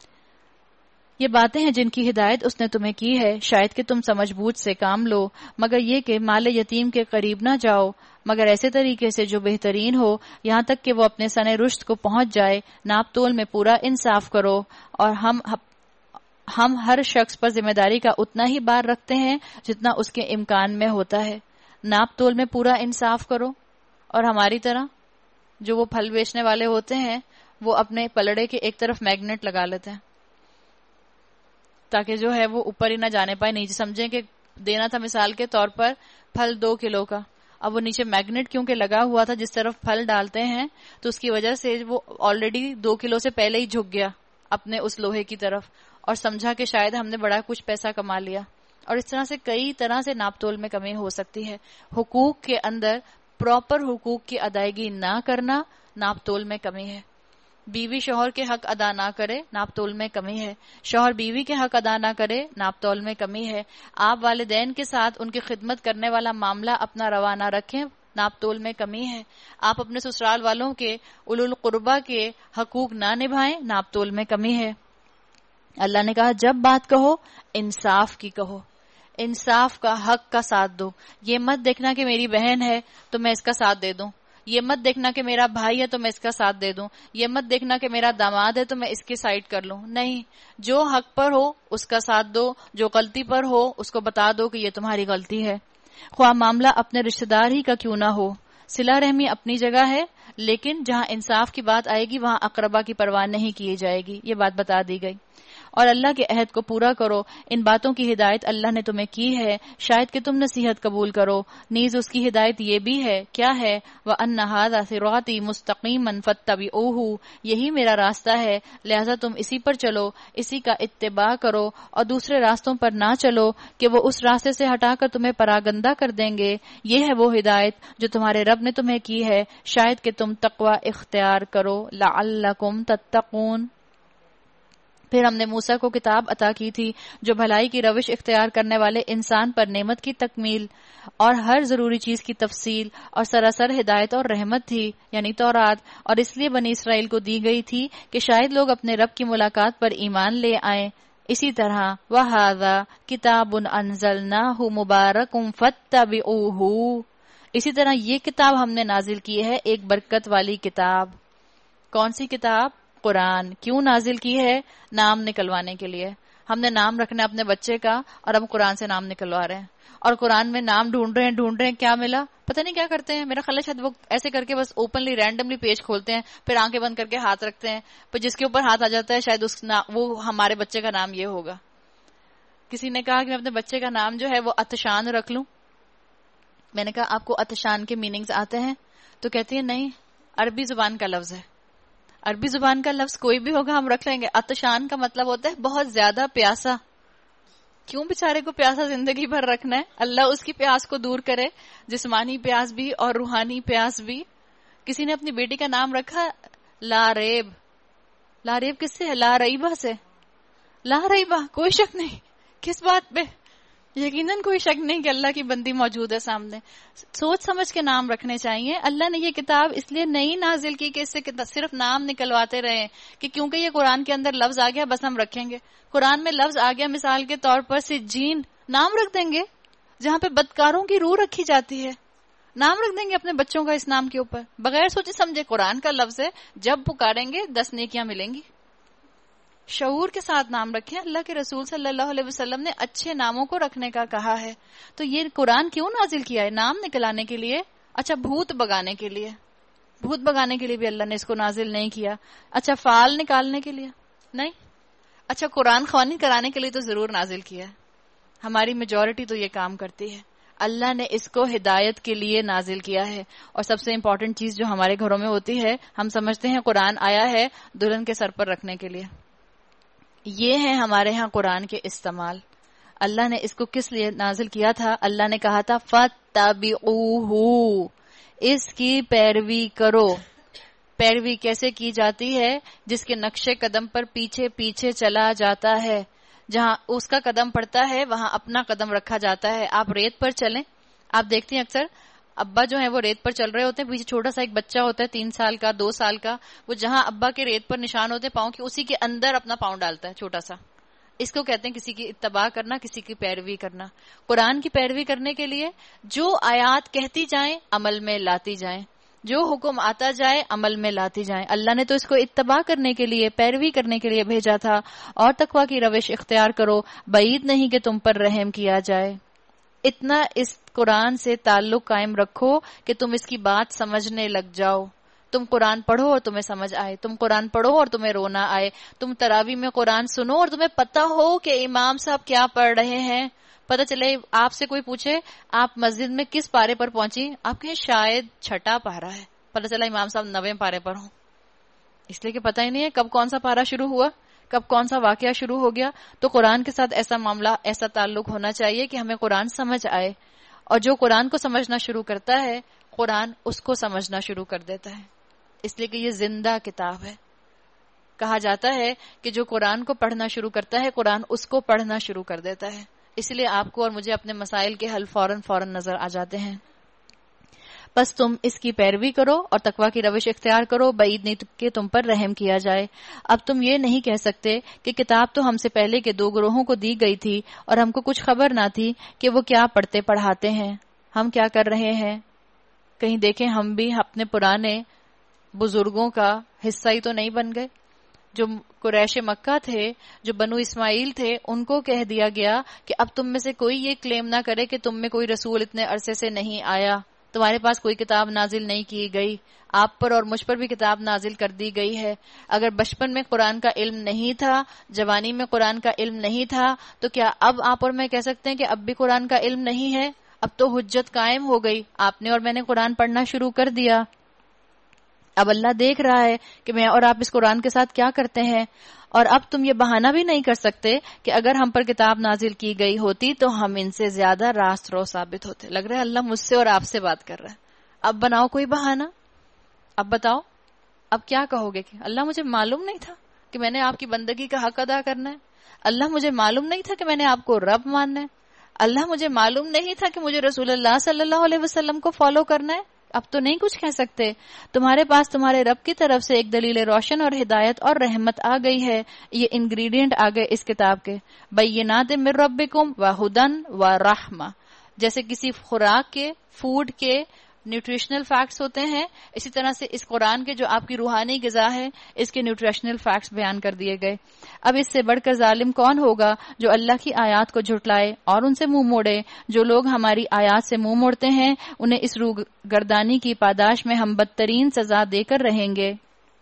یہ باتیں ہیں جن کی ہدایت اس نے تمہیں کی ہے, شاید کہ تم سمجھ بوجھ سے کام لو, مگر یہ کہ مال یتیم کے قریب نہ جاؤ مگر ایسے طریقے سے جو بہترین ہو, یہاں تک کہ وہ اپنے سن رشد کو پہنچ جائے. ناپ تول میں پورا انصاف کرو, اور ہم ہم ہر شخص پر ذمہ داری کا اتنا ہی بار رکھتے ہیں جتنا اس کے امکان میں ہوتا ہے. ناپ تول میں پورا انصاف کرو. اور ہماری طرح جو وہ پھل بیچنے والے ہوتے ہیں وہ اپنے پلڑے کے ایک طرف میگنیٹ لگا لیتے ہیں تاکہ جو ہے وہ اوپر ہی نہ جانے پائے. نیچے سمجھیں کہ دینا تھا مثال کے طور پر پھل دو کلو کا, اب وہ نیچے میگنیٹ کیونکہ لگا ہوا تھا جس طرف پھل ڈالتے ہیں تو اس کی وجہ سے وہ آلریڈی دو کلو سے پہلے ہی جھک گیا اپنے اس لوہے کی طرف, اور سمجھا کہ شاید ہم نے بڑا کچھ پیسہ کما لیا. اور اس طرح سے کئی طرح سے ناپ تول میں کمی ہو سکتی ہے. حقوق کے اندر پراپر حقوق کی ادائیگی نہ کرنا ناپ تول میں کمی ہے. بیوی شوہر کے حق ادا نہ کرے ناپ تول میں کمی ہے. شوہر بیوی کے حق ادا نہ کرے ناپ تول میں کمی ہے. آپ والدین کے ساتھ ان کی خدمت کرنے والا معاملہ اپنا روا نہ رکھیں, ناپ تول میں کمی ہے. آپ اپنے سسرال والوں کے اولو القربہ کے حقوق نہ نبھائیں, ناپ تول میں کمی ہے. اللہ نے کہا جب بات کہو انصاف کی کہو, انصاف کا حق کا ساتھ دو. یہ مت دیکھنا کہ میری بہن ہے تو میں اس کا ساتھ دے دوں, یہ مت دیکھنا کہ میرا بھائی ہے تو میں اس کا ساتھ دے دوں، یہ مت دیکھنا کہ میرا داماد ہے تو میں اس کی سائڈ کر لوں. نہیں، جو حق پر ہو اس کا ساتھ دو، جو غلطی پر ہو اس کو بتا دو کہ یہ تمہاری غلطی ہے، خواہ معاملہ اپنے رشتہ دار ہی کا کیوں نہ ہو. صلہ رحمی اپنی جگہ ہے، لیکن جہاں انصاف کی بات آئے گی وہاں اقربا کی پرواہ نہیں کی جائے گی. یہ بات بتا دی گئی. اور اللہ کے عہد کو پورا کرو. ان باتوں کی ہدایت اللہ نے تمہیں کی ہے، شاید کہ تم نصیحت قبول کرو. نیز اس کی ہدایت یہ بھی ہے، کیا ہے؟ وَأَنَّ هَذَا صِرَاطِي مُسْتَقِيمًا فَاتَّبِعُوهُ، یہی میرا راستہ ہے لہذا تم اسی پر چلو، اسی کا اتباع کرو اور دوسرے راستوں پر نہ چلو کہ وہ اس راستے سے ہٹا کر تمہیں پراگندہ کر دیں گے. یہ ہے وہ ہدایت جو تمہارے رب نے تمہیں کی ہے، شاید کہ تم تقوی اختیار کرو. لَعَلَّكُمْ تَتَّقُونَ. پھر ہم نے موسیٰ کو کتاب عطا کی تھی جو بھلائی کی روش اختیار کرنے والے انسان پر نعمت کی تکمیل اور ہر ضروری چیز کی تفصیل اور سراسر ہدایت اور رحمت تھی، یعنی تورات، اور اس لیے بنی اسرائیل کو دی گئی تھی کہ شاید لوگ اپنے رب کی ملاقات پر ایمان لے آئیں. اسی طرح وَهَذَا كِتَابٌ أَنزَلْنَاهُ مُبَارَكٌ فَاتَّبِعُوهُ، اسی طرح یہ کتاب ہم نے نازل کی ہے، ایک برکت والی کتاب. کون سی کتاب؟ قرآن. کیوں نازل کی ہے؟ نام نکلوانے کے لیے. ہم نے نام رکھنا اپنے بچے کا اور ہم قرآن سے نام نکلوا رہے ہیں، اور قرآن میں نام ڈھونڈ رہے ہیں ڈھونڈ رہے ہیں کیا ملا پتہ نہیں کیا کرتے ہیں. میرا خیال ہے شاید وہ ایسے کر کے بس اوپنلی رینڈملی پیج کھولتے ہیں، پھر آنکھیں بند کر کے ہاتھ رکھتے ہیں، پھر جس کے اوپر ہاتھ آ جاتا ہے شاید اس نا وہ ہمارے بچے کا نام یہ ہوگا. کسی نے کہا کہ میں اپنے بچے کا نام جو ہے وہ اتشان رکھ لوں. میں نے کہا آپ کو اتشان کے میننگز آتے ہیں؟ تو کہتی ہے نہیں، عربی زبان کا لفظ ہے، عربی زبان کا لفظ کوئی بھی ہوگا ہم رکھ لیں گے. اتشان کا مطلب ہوتا ہے بہت زیادہ پیاسا. کیوں بیچارے کو پیاسا زندگی بھر رکھنا ہے؟ اللہ اس کی پیاس کو دور کرے، جسمانی پیاس بھی اور روحانی پیاس بھی. کسی نے اپنی بیٹی کا نام رکھا لاریب. لاریب کس سے ہے؟ لا ریبہ سے. لا ریبہ، کوئی شک نہیں. کس بات پہ؟ یقیناً کوئی شک نہیں کہ اللہ کی بندی موجود ہے سامنے. سوچ سمجھ کے نام رکھنے چاہیے. اللہ نے یہ کتاب اس لیے نہیں نازل کی کہ اس سے صرف نام نکلواتے رہیں کہ کیونکہ یہ قرآن کے اندر لفظ آ گیا بس ہم رکھیں گے. قرآن میں لفظ آ گیا مثال کے طور پر سجین، نام رکھ دیں گے. جہاں پہ بدکاروں کی روح رکھی جاتی ہے نام رکھ دیں گے اپنے بچوں کا اس نام کے اوپر بغیر سوچے سمجھے. قرآن کا لفظ ہے، جب پکاریں گے دس نیکیاں ملیں گی. شعور کے ساتھ نام رکھیں. اللہ کے رسول صلی اللہ علیہ وسلم نے اچھے ناموں کو رکھنے کا کہا ہے. تو یہ قرآن کیوں نازل کیا ہے؟ نام نکلانے کے لیے. اچھا بھوت بگانے کے لیے؟ بھوت بگانے کے لیے بھی اللہ نے اس کو نازل نہیں کیا. اچھا فال نکالنے کے لیے نہیں. اچھا قرآن خوانی کرانے کے لیے تو ضرور نازل کیا ہے. ہماری میجورٹی تو یہ کام کرتی ہے. اللہ نے اس کو ہدایت کے لیے نازل کیا ہے. اور سب سے امپورٹنٹ چیز جو ہمارے گھروں میں ہوتی ہے، ہم سمجھتے ہیں قرآن آیا ہے دلہن کے سر پر رکھنے کے لیے. یہ ہے ہمارے ہاں قرآن کے استعمال. اللہ نے اس کو کس لیے نازل کیا تھا؟ اللہ نے کہا تھا فَاتَّبِعُوهُ، اس کی پیروی کرو. پیروی کیسے کی جاتی ہے؟ جس کے نقش قدم پر پیچھے پیچھے چلا جاتا ہے. جہاں اس کا قدم پڑتا ہے وہاں اپنا قدم رکھا جاتا ہے. آپ ریت پر چلیں، آپ دیکھتے ہیں اکثر ابا جو ہے وہ ریت پر چل رہے ہوتے ہیں، پیچھے چھوٹا سا ایک بچہ ہوتا ہے تین سال کا دو سال کا، وہ جہاں ابا کے ریت پر نشان ہوتے ہیں پاؤں کے اسی کے اندر اپنا پاؤں ڈالتا ہے چھوٹا سا. اس کو کہتے ہیں کسی کی اتباع کرنا، کسی کی پیروی کرنا. قرآن کی پیروی کرنے کے لیے جو آیات کہتی جائیں عمل میں لاتی جائیں، جو حکم آتا جائے عمل میں لاتی جائیں. اللہ نے تو اس کو اتباع کرنے کے لیے، پیروی کرنے کے لیے بھیجا تھا. اور تقویٰ کی روش اختیار کرو، بعید نہیں کہ تم پر رحم کیا جائے. اتنا اس قرآن سے تعلق قائم رکھو کہ تم اس کی بات سمجھنے لگ جاؤ. تم قرآن پڑھو اور تمہیں سمجھ آئے، تم قرآن پڑھو اور تمہیں رونا آئے، تم تراویح میں قرآن سنو اور تمہیں پتہ ہو کہ امام صاحب کیا پڑھ رہے ہیں. پتہ چلے آپ سے کوئی پوچھے آپ مسجد میں کس پارے پر پہنچی، آپ کہیں شاید چھٹا پارا ہے، پتہ چلا امام صاحب نویں پارے پر ہوں، اس لیے کہ پتہ ہی نہیں ہے کب کون سا پارا شروع ہوا، کب کون سا واقعہ شروع ہو گیا. تو قرآن کے ساتھ ایسا معاملہ، ایسا تعلق ہونا چاہیے کہ ہمیں قرآن سمجھ آئے. اور جو قرآن کو سمجھنا شروع کرتا ہے قرآن اس کو سمجھنا شروع کر دیتا ہے، اس لیے کہ یہ زندہ کتاب ہے. کہا جاتا ہے کہ جو قرآن کو پڑھنا شروع کرتا ہے قرآن اس کو پڑھنا شروع کر دیتا ہے. اس لیے آپ کو اور مجھے اپنے مسائل کے حل فوراً فوراً نظر آ جاتے ہیں. بس تم اس کی پیروی کرو اور تقویٰ کی روش اختیار کرو، بعید نہیں کہ تم پر رحم کیا جائے. اب تم یہ نہیں کہہ سکتے کہ کتاب تو ہم سے پہلے کے دو گروہوں کو دی گئی تھی اور ہم کو کچھ خبر نہ تھی کہ وہ کیا پڑھتے پڑھاتے ہیں، ہم کیا کر رہے ہیں. کہیں دیکھیں ہم بھی اپنے پرانے بزرگوں کا حصہ ہی تو نہیں بن گئے. جو قریش مکہ تھے، جو بنو اسماعیل تھے، ان کو کہہ دیا گیا کہ اب تم میں سے کوئی یہ کلیم نہ کرے کہ تم میں کوئی رسول اتنے عرصے سے نہیں آیا، تمہارے پاس کوئی کتاب نازل نہیں کی گئی، آپ پر اور مجھ پر بھی کتاب نازل کر دی گئی ہے. اگر بچپن میں قرآن کا علم نہیں تھا، جوانی میں قرآن کا علم نہیں تھا، تو کیا اب آپ اور میں کہہ سکتے ہیں کہ اب بھی قرآن کا علم نہیں ہے؟ اب تو حجت قائم ہو گئی، آپ نے اور میں نے قرآن پڑھنا شروع کر دیا. اب اللہ دیکھ رہا ہے کہ میں اور آپ اس قرآن کے ساتھ کیا کرتے ہیں، اور اب تم یہ بہانہ بھی نہیں کر سکتے کہ اگر ہم پر کتاب نازل کی گئی ہوتی تو ہم ان سے زیادہ راست رو ثابت ہوتے. لگ رہا ہے اللہ مجھ سے اور آپ سے بات کر رہا ہے. اب بناؤ کوئی بہانہ، اب بتاؤ اب کیا کہو گے کہ اللہ مجھے معلوم نہیں تھا کہ میں نے آپ کی بندگی کا حق ادا کرنا ہے، اللہ مجھے معلوم نہیں تھا کہ میں نے آپ کو رب ماننا ہے، اللہ مجھے معلوم نہیں تھا کہ مجھے رسول اللہ صلی اللہ علیہ وسلم کو فالو کرنا ہے. اب تو نہیں کچھ کہہ سکتے. تمہارے پاس تمہارے رب کی طرف سے ایک دلیل روشن اور ہدایت اور رحمت آ گئی ہے. یہ انگریڈینٹ آ گئے اس کتاب کے، بینات من ربکم وہدن ورحمہ. جیسے کسی خوراک کے، فوڈ کے نیوٹریشنل فیکٹس ہوتے ہیں، اسی طرح سے اس قرآن کے جو آپ کی روحانی غذا ہے، اس کے نیوٹریشنل فیکٹس بیان کر دیے گئے. اب اس سے بڑھ کر ظالم کون ہوگا جو اللہ کی آیات کو جھٹلائے اور ان سے منہ موڑے. جو لوگ ہماری آیات سے منہ موڑتے ہیں انہیں اس روح گردانی کی پاداش میں ہم بدترین سزا دے کر رہیں گے.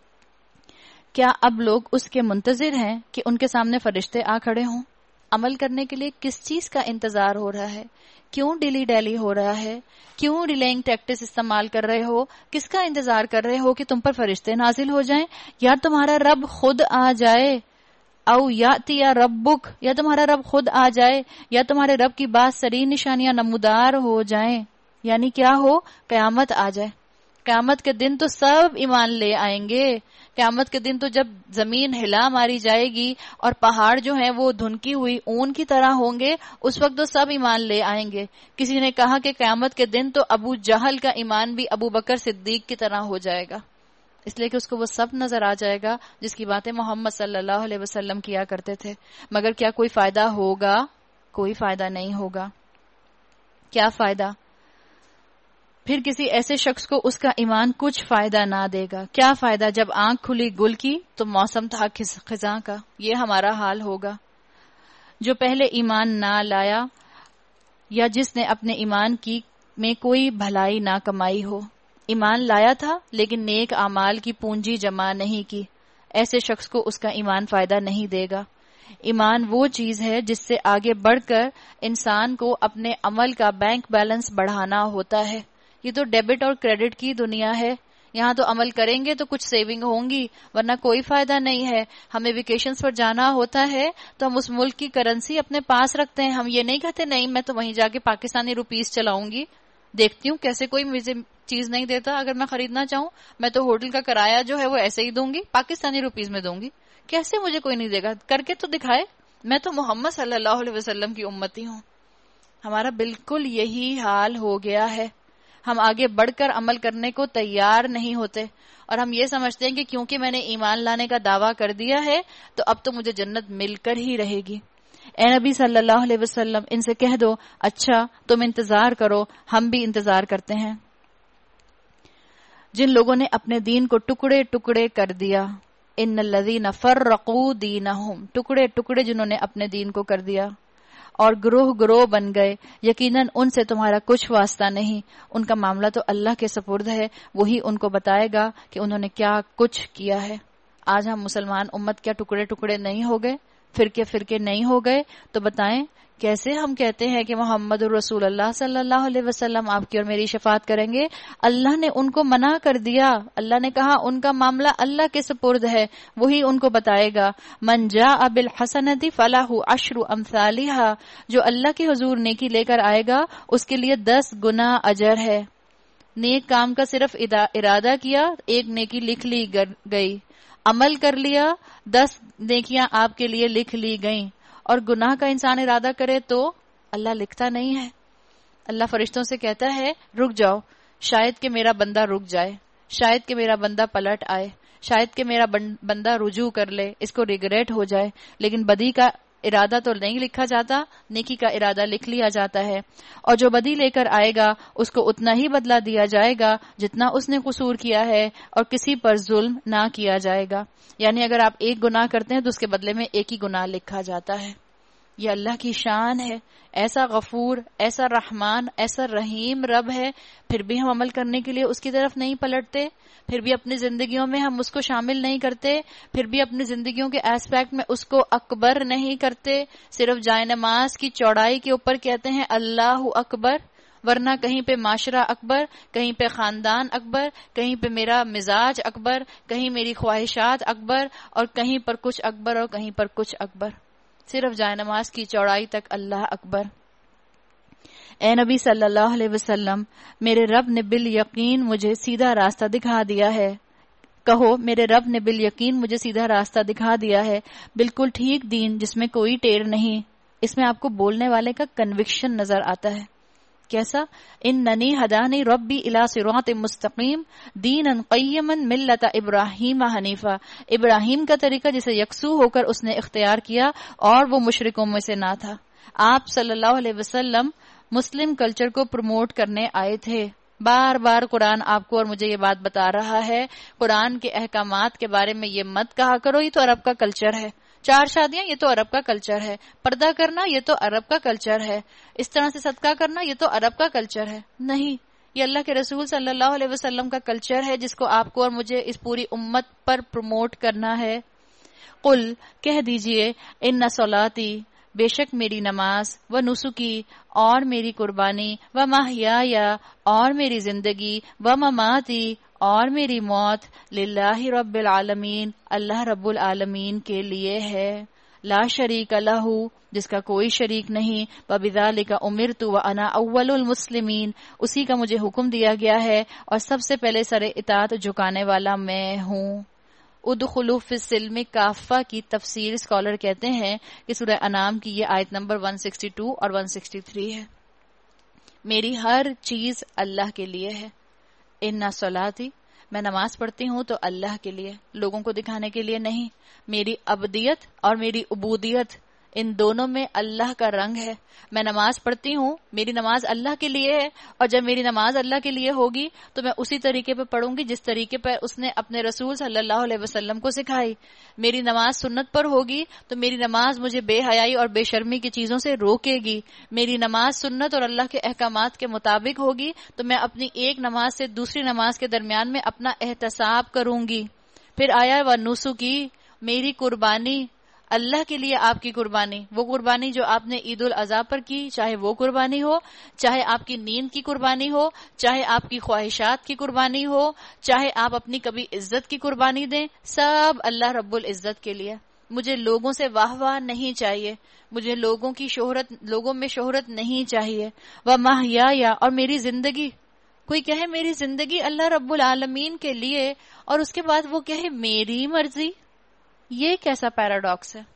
کیا اب لوگ اس کے منتظر ہیں کہ ان کے سامنے فرشتے آ کھڑے ہوں؟ عمل کرنے کے لیے کس چیز کا انتظار ہو رہا ہے؟ کیوں ڈیلی ڈیلی ہو رہا ہے؟ کیوں ڈیلیئنگ ٹیکٹس استعمال کر رہے ہو؟ کس کا انتظار کر رہے ہو کہ تم پر فرشتے نازل ہو جائیں، یا تمہارا رب خود آ جائے؟ او یاتی یا ربک، یا تمہارا رب خود آ جائے، یا تمہارے رب کی بات سری نشانیاں نمودار ہو جائیں. یعنی کیا ہو؟ قیامت آ جائے. قیامت کے دن تو سب ایمان لے آئیں گے. قیامت کے دن تو جب زمین ہلا ماری جائے گی اور پہاڑ جو ہیں وہ دھنکی ہوئی اون کی طرح ہوں گے، اس وقت تو سب ایمان لے آئیں گے. کسی نے کہا کہ قیامت کے دن تو ابو جہل کا ایمان بھی ابو بکر صدیق کی طرح ہو جائے گا، اس لیے کہ اس کو وہ سب نظر آ جائے گا جس کی باتیں محمد صلی اللہ علیہ وسلم کیا کرتے تھے. مگر کیا کوئی فائدہ ہوگا؟ کوئی فائدہ نہیں ہوگا. کیا فائدہ؟ پھر کسی ایسے شخص کو اس کا ایمان کچھ فائدہ نہ دے گا. کیا فائدہ؟ جب آنکھ کھلی گل کی تو موسم تھا خزاں کا. یہ ہمارا حال ہوگا. جو پہلے ایمان نہ لایا یا جس نے اپنے ایمان کی میں کوئی بھلائی نہ کمائی ہو. ایمان لایا تھا لیکن نیک اعمال کی پونجی جمع نہیں کی، ایسے شخص کو اس کا ایمان فائدہ نہیں دے گا. ایمان وہ چیز ہے جس سے آگے بڑھ کر انسان کو اپنے عمل کا بینک بیلنس بڑھانا ہوتا ہے. یہ تو ڈیبٹ اور کریڈٹ کی دنیا ہے. یہاں تو عمل کریں گے تو کچھ سیونگ ہوں گی، ورنہ کوئی فائدہ نہیں ہے. ہمیں ویکیشنز پر جانا ہوتا ہے تو ہم اس ملک کی کرنسی اپنے پاس رکھتے ہیں. ہم یہ نہیں کہتے نہیں میں تو وہیں جا کے پاکستانی روپیز چلاؤں گی، دیکھتی ہوں کیسے کوئی مجھے چیز نہیں دیتا. اگر میں خریدنا چاہوں میں تو ہوٹل کا کرایہ جو ہے وہ ایسے ہی دوں گی، پاکستانی روپیز میں دوں گی. کیسے مجھے کوئی نہیں دے گا؟ کر کے تو دکھائے. میں تو محمد صلی اللہ علیہ وسلم کی امتی ہوں. ہمارا بالکل یہی حال ہو گیا ہے. ہم آگے بڑھ کر عمل کرنے کو تیار نہیں ہوتے، اور ہم یہ سمجھتے ہیں کہ کیونکہ میں نے ایمان لانے کا دعویٰ کر دیا ہے تو اب تو مجھے جنت مل کر ہی رہے گی. اے نبی صلی اللہ علیہ وسلم ان سے کہہ دو اچھا تم انتظار کرو، ہم بھی انتظار کرتے ہیں. جن لوگوں نے اپنے دین کو ٹکڑے ٹکڑے کر دیا، ان الذین فرقوا دینہم، ٹکڑے ٹکڑے جنہوں نے اپنے دین کو کر دیا اور گروہ گروہ بن گئے، یقیناً ان سے تمہارا کچھ واسطہ نہیں. ان کا معاملہ تو اللہ کے سپرد ہے، وہی ان کو بتائے گا کہ انہوں نے کیا کچھ کیا ہے. آج ہم مسلمان امت کیا ٹکڑے ٹکڑے نہیں ہو گئے، فرقے فرقے نہیں ہو گئے؟ تو بتائیں کیسے ہم کہتے ہیں کہ محمد الرسول اللہ صلی اللہ علیہ وسلم آپ کی اور میری شفاعت کریں گے؟ اللہ نے ان کو منع کر دیا. اللہ نے کہا ان کا معاملہ اللہ کے سپرد ہے، وہی ان کو بتائے گا. من جاء بالحسنۃ فلہ عشر امثالھا، جو اللہ کے حضور نیکی لے کر آئے گا اس کے لیے دس گنا اجر ہے. نیک کام کا صرف ارادہ کیا، ایک نیکی لکھ لی گئی. عمل کر لیا، دس نیکیاں آپ کے لیے لکھ لی گئیں. اور گناہ کا انسان ارادہ کرے تو اللہ لکھتا نہیں ہے. اللہ فرشتوں سے کہتا ہے رک جاؤ، شاید کہ میرا بندہ رک جائے، شاید کہ میرا بندہ پلٹ آئے، شاید کہ میرا بندہ رجوع کر لے، اس کو ریگریٹ ہو جائے. لیکن بدی کا ارادہ تو نہیں لکھا جاتا، نیکی کا ارادہ لکھ لیا جاتا ہے، اور جو بدی لے کر آئے گا اس کو اتنا ہی بدلہ دیا جائے گا جتنا اس نے قصور کیا ہے، اور کسی پر ظلم نہ کیا جائے گا۔ یعنی اگر آپ ایک گناہ کرتے ہیں تو اس کے بدلے میں ایک ہی گناہ لکھا جاتا ہے۔ یہ اللہ کی شان ہے، ایسا غفور، ایسا رحمان، ایسا رحیم رب ہے، پھر بھی ہم عمل کرنے کے لیے اس کی طرف نہیں پلٹتے، پھر بھی اپنی زندگیوں میں ہم اس کو شامل نہیں کرتے، پھر بھی اپنی زندگیوں کے ایسپیکٹ میں اس کو اکبر نہیں کرتے، صرف جائے نماز کی چوڑائی کے اوپر کہتے ہیں اللہ اکبر، ورنہ کہیں پہ معاشرہ اکبر، کہیں پہ خاندان اکبر، کہیں پہ میرا مزاج اکبر، کہیں میری خواہشات اکبر، اور کہیں پر کچھ اکبر اور کہیں پر کچھ اکبر، صرف جائے نماز کی چوڑائی تک اللہ اکبر۔ اے نبی صلی اللہ علیہ وسلم، میرے رب نے بالیقین مجھے سیدھا راستہ دکھا دیا ہے، کہو میرے رب نے بالیقین مجھے سیدھا راستہ دکھا دیا ہے، بالکل ٹھیک دین جس میں کوئی ٹیڑھ نہیں۔ اس میں آپ کو بولنے والے کا کنوکشن نظر آتا ہے، کیسا؟ اننی ہدانی ربی الی صراط مستقیم دینا قیما ملت ابراہیم حنیفا، ابراہیم کا طریقہ جسے یکسو ہو کر اس نے اختیار کیا اور وہ مشرکوں میں سے نہ تھا۔ آپ صلی اللہ علیہ وسلم مسلم کلچر کو پروموٹ کرنے آئے تھے۔ بار بار قرآن آپ کو اور مجھے یہ بات بتا رہا ہے، قرآن کے احکامات کے بارے میں یہ مت کہا کرو یہ تو عرب کا کلچر ہے، چار شادیاں یہ تو عرب کا کلچر ہے، پردہ کرنا یہ تو عرب کا کلچر ہے، اس طرح سے صدقہ کرنا یہ تو عرب کا کلچر ہے۔ نہیں، یہ اللہ کے رسول صلی اللہ علیہ وسلم کا کلچر ہے جس کو آپ کو اور مجھے اس پوری امت پر پروموٹ کرنا ہے۔ قل، کہہ دیجئے، ان صلاتی، بے شک میری نماز، و نسکی، اور میری قربانی، و محیایا، اور میری زندگی، و مماتی، اور میری موت، للہ رب العالمین، اللہ رب العالمین کے لیے ہے، لا شریک لہ، جس کا کوئی شریک نہیں، وبذالک امرت وانا اول المسلمین، اسی کا مجھے حکم دیا گیا ہے اور سب سے پہلے سر اطاعت جھکانے والا میں ہوں۔ ادخلوا فی السلم کافہ کی تفسیر اسکالر کہتے ہیں کہ سورہ انعام کی یہ آیت نمبر ایک سو باسٹھ اور ایک سو ترسٹھ ہے۔ میری ہر چیز اللہ کے لیے ہے۔ ان صلاتی، میں نماز پڑھتی ہوں تو اللہ کے لیے، لوگوں کو دکھانے کے لیے نہیں۔ میری عبدیت اور میری عبودیت، ان دونوں میں اللہ کا رنگ ہے۔ میں نماز پڑھتی ہوں، میری نماز اللہ کے لیے ہے، اور جب میری نماز اللہ کے لیے ہوگی تو میں اسی طریقے پہ پڑھوں گی جس طریقے پہ اس نے اپنے رسول صلی اللہ علیہ وسلم کو سکھائی۔ میری نماز سنت پر ہوگی تو میری نماز مجھے بے حیائی اور بے شرمی کی چیزوں سے روکے گی۔ میری نماز سنت اور اللہ کے احکامات کے مطابق ہوگی تو میں اپنی ایک نماز سے دوسری نماز کے درمیان میں اپنا احتساب کروں گی۔ پھر آیا و نسکی، میری قربانی، اللہ کے لیے آپ کی قربانی، وہ قربانی جو آپ نے عید الاضحیٰ پر کی، چاہے وہ قربانی ہو، چاہے آپ کی نیند کی قربانی ہو، چاہے آپ کی خواہشات کی قربانی ہو، چاہے آپ اپنی کبھی عزت کی قربانی دیں، سب اللہ رب العزت کے لیے۔ مجھے لوگوں سے واہ واہ نہیں چاہیے، مجھے لوگوں کی شہرت، لوگوں میں شہرت نہیں چاہیے۔ ومحیایا، اور میری زندگی، کوئی کہے میری زندگی اللہ رب العالمین کے لیے اور اس کے بعد وہ کہے میری مرضی، یہ کیسا پیراڈاکس ہے،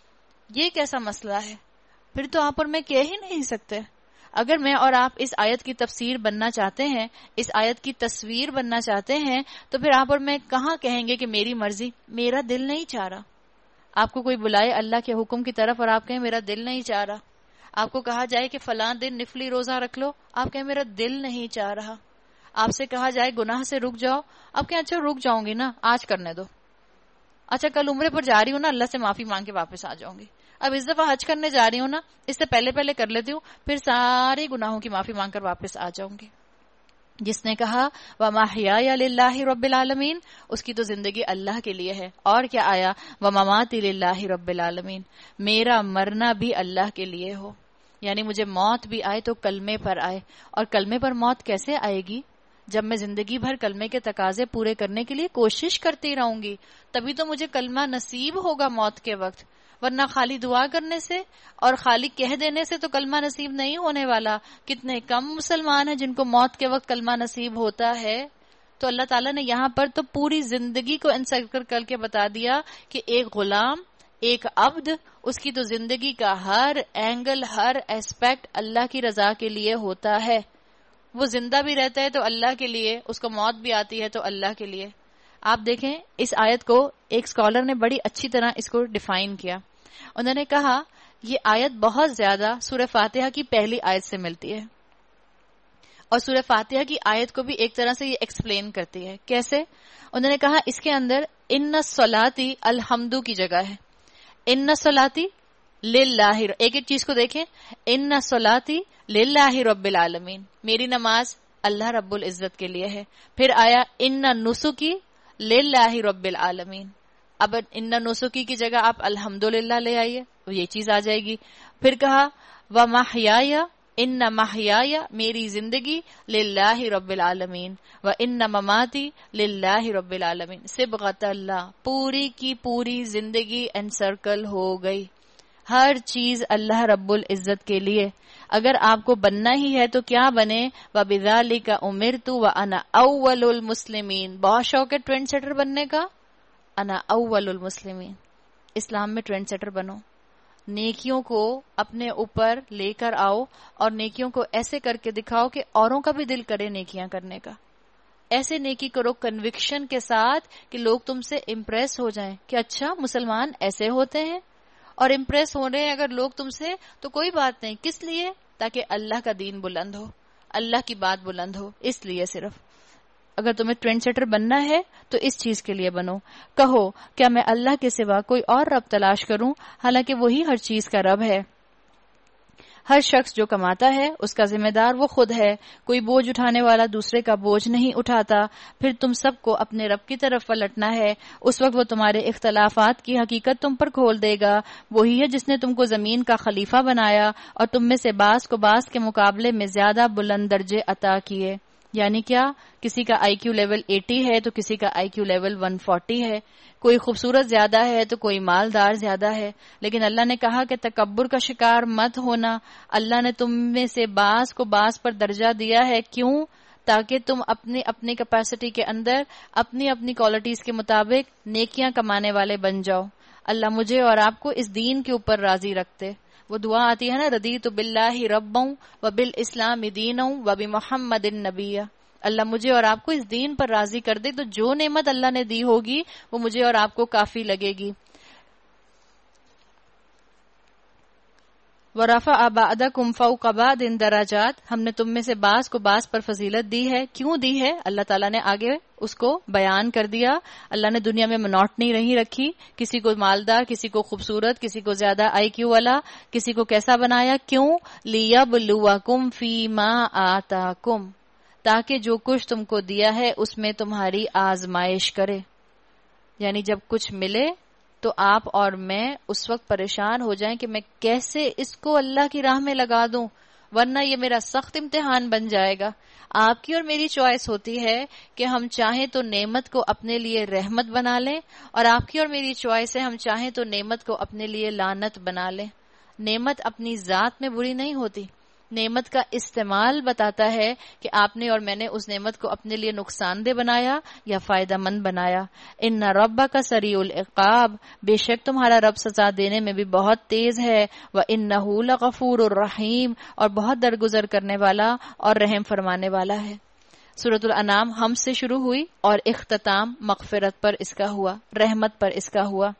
یہ کیسا مسئلہ ہے؟ پھر تو آپ اور میں کہہ ہی نہیں سکتے۔ اگر میں اور آپ اس آیت کی تفسیر بننا چاہتے ہیں، اس آیت کی تصویر بننا چاہتے ہیں، تو پھر آپ اور میں کہاں کہیں گے کہ میری مرضی؟ میرا دل نہیں چاہ رہا۔ آپ کو کوئی بلائے اللہ کے حکم کی طرف اور آپ کہیں میرا دل نہیں چاہ رہا۔ آپ کو کہا جائے کہ فلاں دن نفلی روزہ رکھ لو، آپ کہیں میرا دل نہیں چاہ رہا۔ آپ سے کہا جائے گناہ سے رک جاؤ، آپ کہیں اچھا رک جاؤں گی نا، آج کرنے دو۔ اچھا کل عمرے پر جا رہی ہوں نا، اللہ سے معافی مانگ کے واپس آ جاؤں گی۔ اب اس دفعہ حج کرنے جا رہی ہوں نا، اس سے پہلے پہلے کر لیتی ہوں، پھر سارے گناہوں کی معافی مانگ کر واپس آ جاؤں گی۔ جس نے کہا وَمَحْيَايَ لِلَّهِ رَبِّ الْعَالَمِينَ، اس کی تو زندگی اللہ کے لیے ہے۔ اور کیا آیا وَمَمَاتِي لِلَّهِ رَبِّ الْعَالَمِينَ، میرا مرنا بھی اللہ کے لیے ہو، یعنی مجھے موت بھی آئے تو کلمے پر آئے۔ اور کلمے پر موت کیسے آئے گی؟ جب میں زندگی بھر کلمے کے تقاضے پورے کرنے کے لیے کوشش کرتی رہوں گی، تبھی تو مجھے کلمہ نصیب ہوگا موت کے وقت، ورنہ خالی دعا کرنے سے اور خالی کہہ دینے سے تو کلمہ نصیب نہیں ہونے والا۔ کتنے کم مسلمان ہیں جن کو موت کے وقت کلمہ نصیب ہوتا ہے۔ تو اللہ تعالیٰ نے یہاں پر تو پوری زندگی کو انسرکل کر کے بتا دیا کہ ایک غلام، ایک عبد، اس کی تو زندگی کا ہر اینگل، ہر ایسپیکٹ اللہ کی رضا کے لیے ہوتا ہے۔ وہ زندہ بھی رہتا ہے تو اللہ کے لیے، اس کو موت بھی آتی ہے تو اللہ کے لیے۔ آپ دیکھیں اس آیت کو ایک اسکالر نے بڑی اچھی طرح اس کو ڈیفائن کیا۔ انہوں نے کہا یہ آیت بہت زیادہ سورہ فاتحہ کی پہلی آیت سے ملتی ہے، اور سورہ فاتحہ کی آیت کو بھی ایک طرح سے یہ ایکسپلین کرتی ہے. کیسے؟ انہوں نے کہا اس کے اندر ان الصلاتی الحمدو کی جگہ ہے، ان الصلاتی للہ، ایک ایک چیز کو دیکھیں، ان الصلاتی للہ رب العالمین، میری نماز اللہ رب العزت کے لیے ہے. پھر آیا ان نسکی للہ رب العالمین، اب ان نسکی کی جگہ آپ الحمدللہ لے آئیے، یہ چیز آ جائے گی. پھر کہا ومحیایا، ان محیایا میری زندگی للہ رب العالمین، و ان مماتی للہ رب العالمین، صبغۃ اللہ، پوری کی پوری زندگی انسرکل ہو گئی، ہر چیز اللہ رب العزت کے لیے. اگر آپ کو بننا ہی ہے تو کیا بنے؟ وَبِذَلِكَ أُمِرْتُ وَأَنَا أَوَّلُ الْمُسْلِمِينَ. بہت شوق ہے ٹرینڈ سیٹر بننے کا، انا اول المسلمین، اسلام میں ٹرینڈ سیٹر بنو، نیکیوں کو اپنے اوپر لے کر آؤ اور نیکیوں کو ایسے کر کے دکھاؤ کہ اوروں کا بھی دل کرے نیکیاں کرنے کا. ایسے نیکی کرو کنوکشن کے ساتھ کہ لوگ تم سے امپریس ہو جائیں کہ اچھا مسلمان ایسے ہوتے ہیں. اور امپریس ہو رہے ہیں اگر لوگ تم سے تو کوئی بات نہیں، کس لیے؟ تاکہ اللہ کا دین بلند ہو، اللہ کی بات بلند ہو، اس لیے صرف. اگر تمہیں ٹرینڈ سیٹر بننا ہے تو اس چیز کے لیے بنو. کہو کیا میں اللہ کے سوا کوئی اور رب تلاش کروں، حالانکہ وہی ہر چیز کا رب ہے. ہر شخص جو کماتا ہے اس کا ذمہ دار وہ خود ہے، کوئی بوجھ اٹھانے والا دوسرے کا بوجھ نہیں اٹھاتا. پھر تم سب کو اپنے رب کی طرف پلٹنا ہے، اس وقت وہ تمہارے اختلافات کی حقیقت تم پر کھول دے گا. وہی ہے جس نے تم کو زمین کا خلیفہ بنایا اور تم میں سے بعض کو بعض کے مقابلے میں زیادہ بلند درجے عطا کیے. یعنی کیا؟ کسی کا آئی کیو لیول اسی ہے تو کسی کا آئی کیو لیول ایک سو چالیس ہے، کوئی خوبصورت زیادہ ہے تو کوئی مالدار زیادہ ہے. لیکن اللہ نے کہا کہ تکبر کا شکار مت ہونا. اللہ نے تم میں سے بعض کو بعض پر درجہ دیا ہے، کیوں؟ تاکہ تم اپنی اپنی کیپیسٹی کے اندر اپنی اپنی کوالٹیز کے مطابق نیکیاں کمانے والے بن جاؤ. اللہ مجھے اور آپ کو اس دین کے اوپر راضی رکھتے. وہ دعا آتی ہے نا، رضیت باللہ ربا وبالاسلام دینا وبمحمد نبیا. اللہ مجھے اور آپ کو اس دین پر راضی کر دے تو جو نعمت اللہ نے دی ہوگی وہ مجھے اور آپ کو کافی لگے گی. وَرَفَعَ بَعْضَكُمْ فَوْقَ بَعْضٍ دَرَجَاتٍ، ہم نے تم میں سے بعض کو بعض پر فضیلت دی ہے. کیوں دی ہے؟ اللہ تعالیٰ نے آگے اس کو بیان کر دیا. اللہ نے دنیا میں منوٹنی نہیں رکھی، کسی کو مالدار، کسی کو خوبصورت، کسی کو زیادہ آئی کیو والا، کسی کو کیسا بنایا. کیوں؟ لِيَبْلُوَكُمْ فِي مَا آتَاكُمْ، تاکہ جو کچھ تم کو دیا ہے اس میں تمہاری آزمائش کرے. یعنی جب کچھ ملے تو آپ اور میں اس وقت پریشان ہو جائیں کہ میں کیسے اس کو اللہ کی راہ میں لگا دوں، ورنہ یہ میرا سخت امتحان بن جائے گا. آپ کی اور میری چوائس ہوتی ہے کہ ہم چاہیں تو نعمت کو اپنے لیے رحمت بنا لیں، اور آپ کی اور میری چوائس ہے ہم چاہیں تو نعمت کو اپنے لیے لعنت بنا لیں. نعمت اپنی ذات میں بری نہیں ہوتی، نعمت کا استعمال بتاتا ہے کہ آپ نے اور میں نے اس نعمت کو اپنے لیے نقصان دہ بنایا یا فائدہ مند بنایا. ان ربک سریع العقاب، بے شک تمہارا رب سزا دینے میں بھی بہت تیز ہے. وانہ لغفور الرحیم، اور بہت درگزر کرنے والا اور رحم فرمانے والا ہے. سورۃ الانعام ہم سے شروع ہوئی اور اختتام مغفرت پر اس کا ہوا، رحمت پر اس کا ہوا.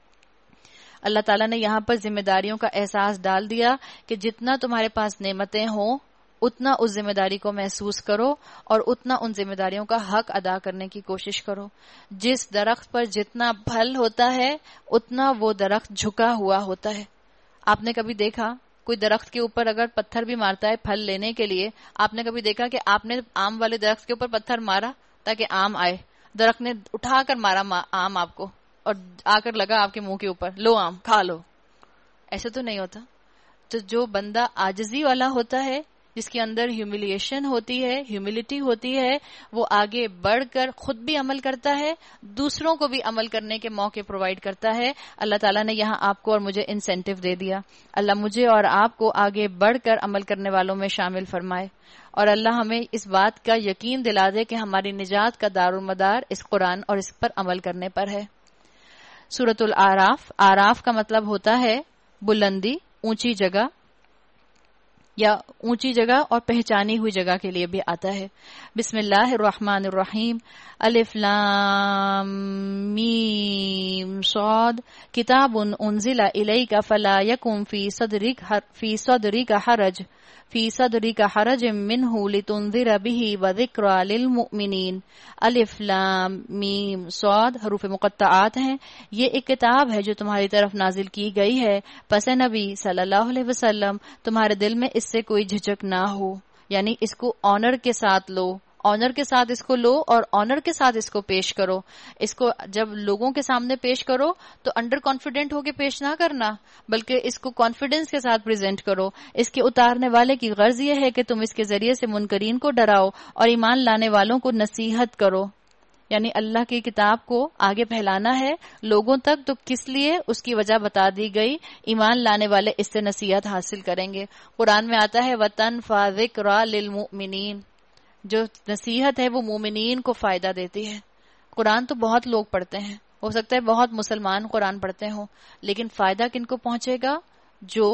اللہ تعالیٰ نے یہاں پر ذمہ داریوں کا احساس ڈال دیا کہ جتنا تمہارے پاس نعمتیں ہوں اتنا اس ذمہ داری کو محسوس کرو اور اتنا ان ذمہ داریوں کا حق ادا کرنے کی کوشش کرو. جس درخت پر جتنا پھل ہوتا ہے اتنا وہ درخت جھکا ہوا ہوتا ہے. آپ نے کبھی دیکھا کوئی درخت کے اوپر اگر پتھر بھی مارتا ہے پھل لینے کے لیے؟ آپ نے کبھی دیکھا کہ آپ نے آم والے درخت کے اوپر پتھر مارا تاکہ آم آئے؟ درخت نے اٹھا کر مارا آم آپ کو اور آ کر لگا آپ کے منہ کے اوپر، لو آم کھا لو. ایسا تو نہیں ہوتا. تو جو بندہ عاجزی والا ہوتا ہے، جس کے اندر ہیوملیشن ہوتی ہے، ہیوملٹی ہوتی ہے، وہ آگے بڑھ کر خود بھی عمل کرتا ہے، دوسروں کو بھی عمل کرنے کے موقع پرووائڈ کرتا ہے. اللہ تعالیٰ نے یہاں آپ کو اور مجھے انسینٹو دے دیا. اللہ مجھے اور آپ کو آگے بڑھ کر عمل کرنے والوں میں شامل فرمائے، اور اللہ ہمیں اس بات کا یقین دلا دے کہ ہماری نجات کا دارالمدار اس قرآن اور اس پر عمل کرنے پر ہے. سورۃ الاعراف، اعراف کا مطلب ہوتا ہے بلندی، اونچی جگہ. یا اونچی جگہ اور پہچانی ہوئی جگہ کے لیے بھی آتا ہے. بسم اللہ الرحمن الرحیم. الف لام میم صاد کتاب انزل الیک فلا یکن فی صدرک فی صدرک حرج فی صدرک حرج منہ لتنذر بہ وذکری للمؤمنین. الف لام میم صاد حروف مقطعات ہیں. یہ ایک کتاب ہے جو تمہاری طرف نازل کی گئی ہے، پس نبی صلی اللہ علیہ وسلم تمہارے دل میں اس سے کوئی جھجک نہ ہو، یعنی اس کو آنر کے ساتھ لو، آنر کے ساتھ اس کو لو اور آنر کے ساتھ اس کو پیش کرو. اس کو جب لوگوں کے سامنے پیش کرو تو انڈر کانفیڈنٹ ہو کے پیش نہ کرنا، بلکہ اس کو کانفیڈنس کے ساتھ پریزنٹ کرو. اس کے اتارنے والے کی غرض یہ ہے کہ تم اس کے ذریعے سے منکرین کو ڈراؤ اور ایمان لانے والوں کو نصیحت کرو. یعنی اللہ کی کتاب کو آگے پھیلانا ہے لوگوں تک، تو کس لیے اس کی وجہ بتا دی گئی. ایمان لانے والے اس سے نصیحت حاصل کریں گے. قرآن میں آتا ہے وَتَنْفَعُ ذِكْرَى لِلْمُؤْمِنِينَ، جو نصیحت ہے وہ مومنین کو فائدہ دیتی ہے. قرآن تو بہت لوگ پڑھتے ہیں، ہو سکتا ہے بہت مسلمان قرآن پڑھتے ہوں، لیکن فائدہ کن کو پہنچے گا؟ جو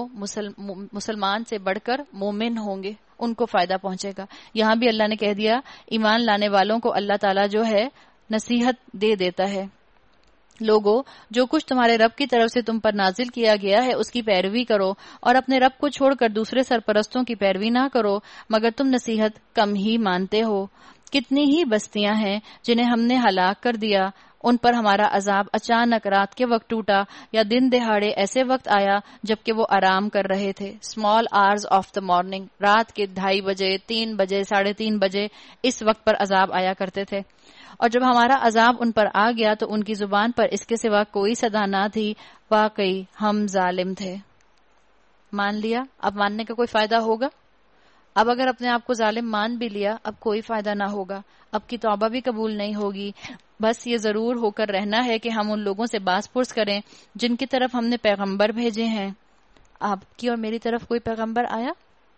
مسلمان سے بڑھ کر مومن ہوں گے ان کو فائدہ پہنچے گا. یہاں بھی اللہ نے کہہ دیا ایمان لانے والوں کو اللہ تعالیٰ جو ہے نصیحت دے دیتا ہے. لوگو جو کچھ تمہارے رب کی طرف سے تم پر نازل کیا گیا ہے اس کی پیروی کرو اور اپنے رب کو چھوڑ کر دوسرے سرپرستوں کی پیروی نہ کرو، مگر تم نصیحت کم ہی مانتے ہو. کتنی ہی بستیاں ہیں جنہیں ہم نے ہلاک کر دیا، ان پر ہمارا عذاب اچانک رات کے وقت ٹوٹا یا دن دہاڑے ایسے وقت آیا جبکہ وہ آرام کر رہے تھے. اسمال آرز آف دا مارننگ، رات کے ڈھائی بجے، تین بجے، ساڑھے تین بجے اس وقت پر عذاب آیا کرتے تھے. اور جب ہمارا عذاب ان پر آ گیا تو ان کی زبان پر اس کے سوا کوئی صدا نہ تھی. واقعی ہم ظالم تھے. مان لیا، اب ماننے کا کوئی فائدہ ہوگا؟ اب اگر اپنے آپ کو ظالم مان بھی لیا اب کوئی فائدہ نہ ہوگا، اب کی توبہ بھی قبول نہیں ہوگی. بس یہ ضرور ہو کر رہنا ہے کہ ہم ان لوگوں سے باز پرس کریں جن کی طرف ہم نے پیغمبر بھیجے ہیں. آپ کی اور میری طرف کوئی پیغمبر آیا؟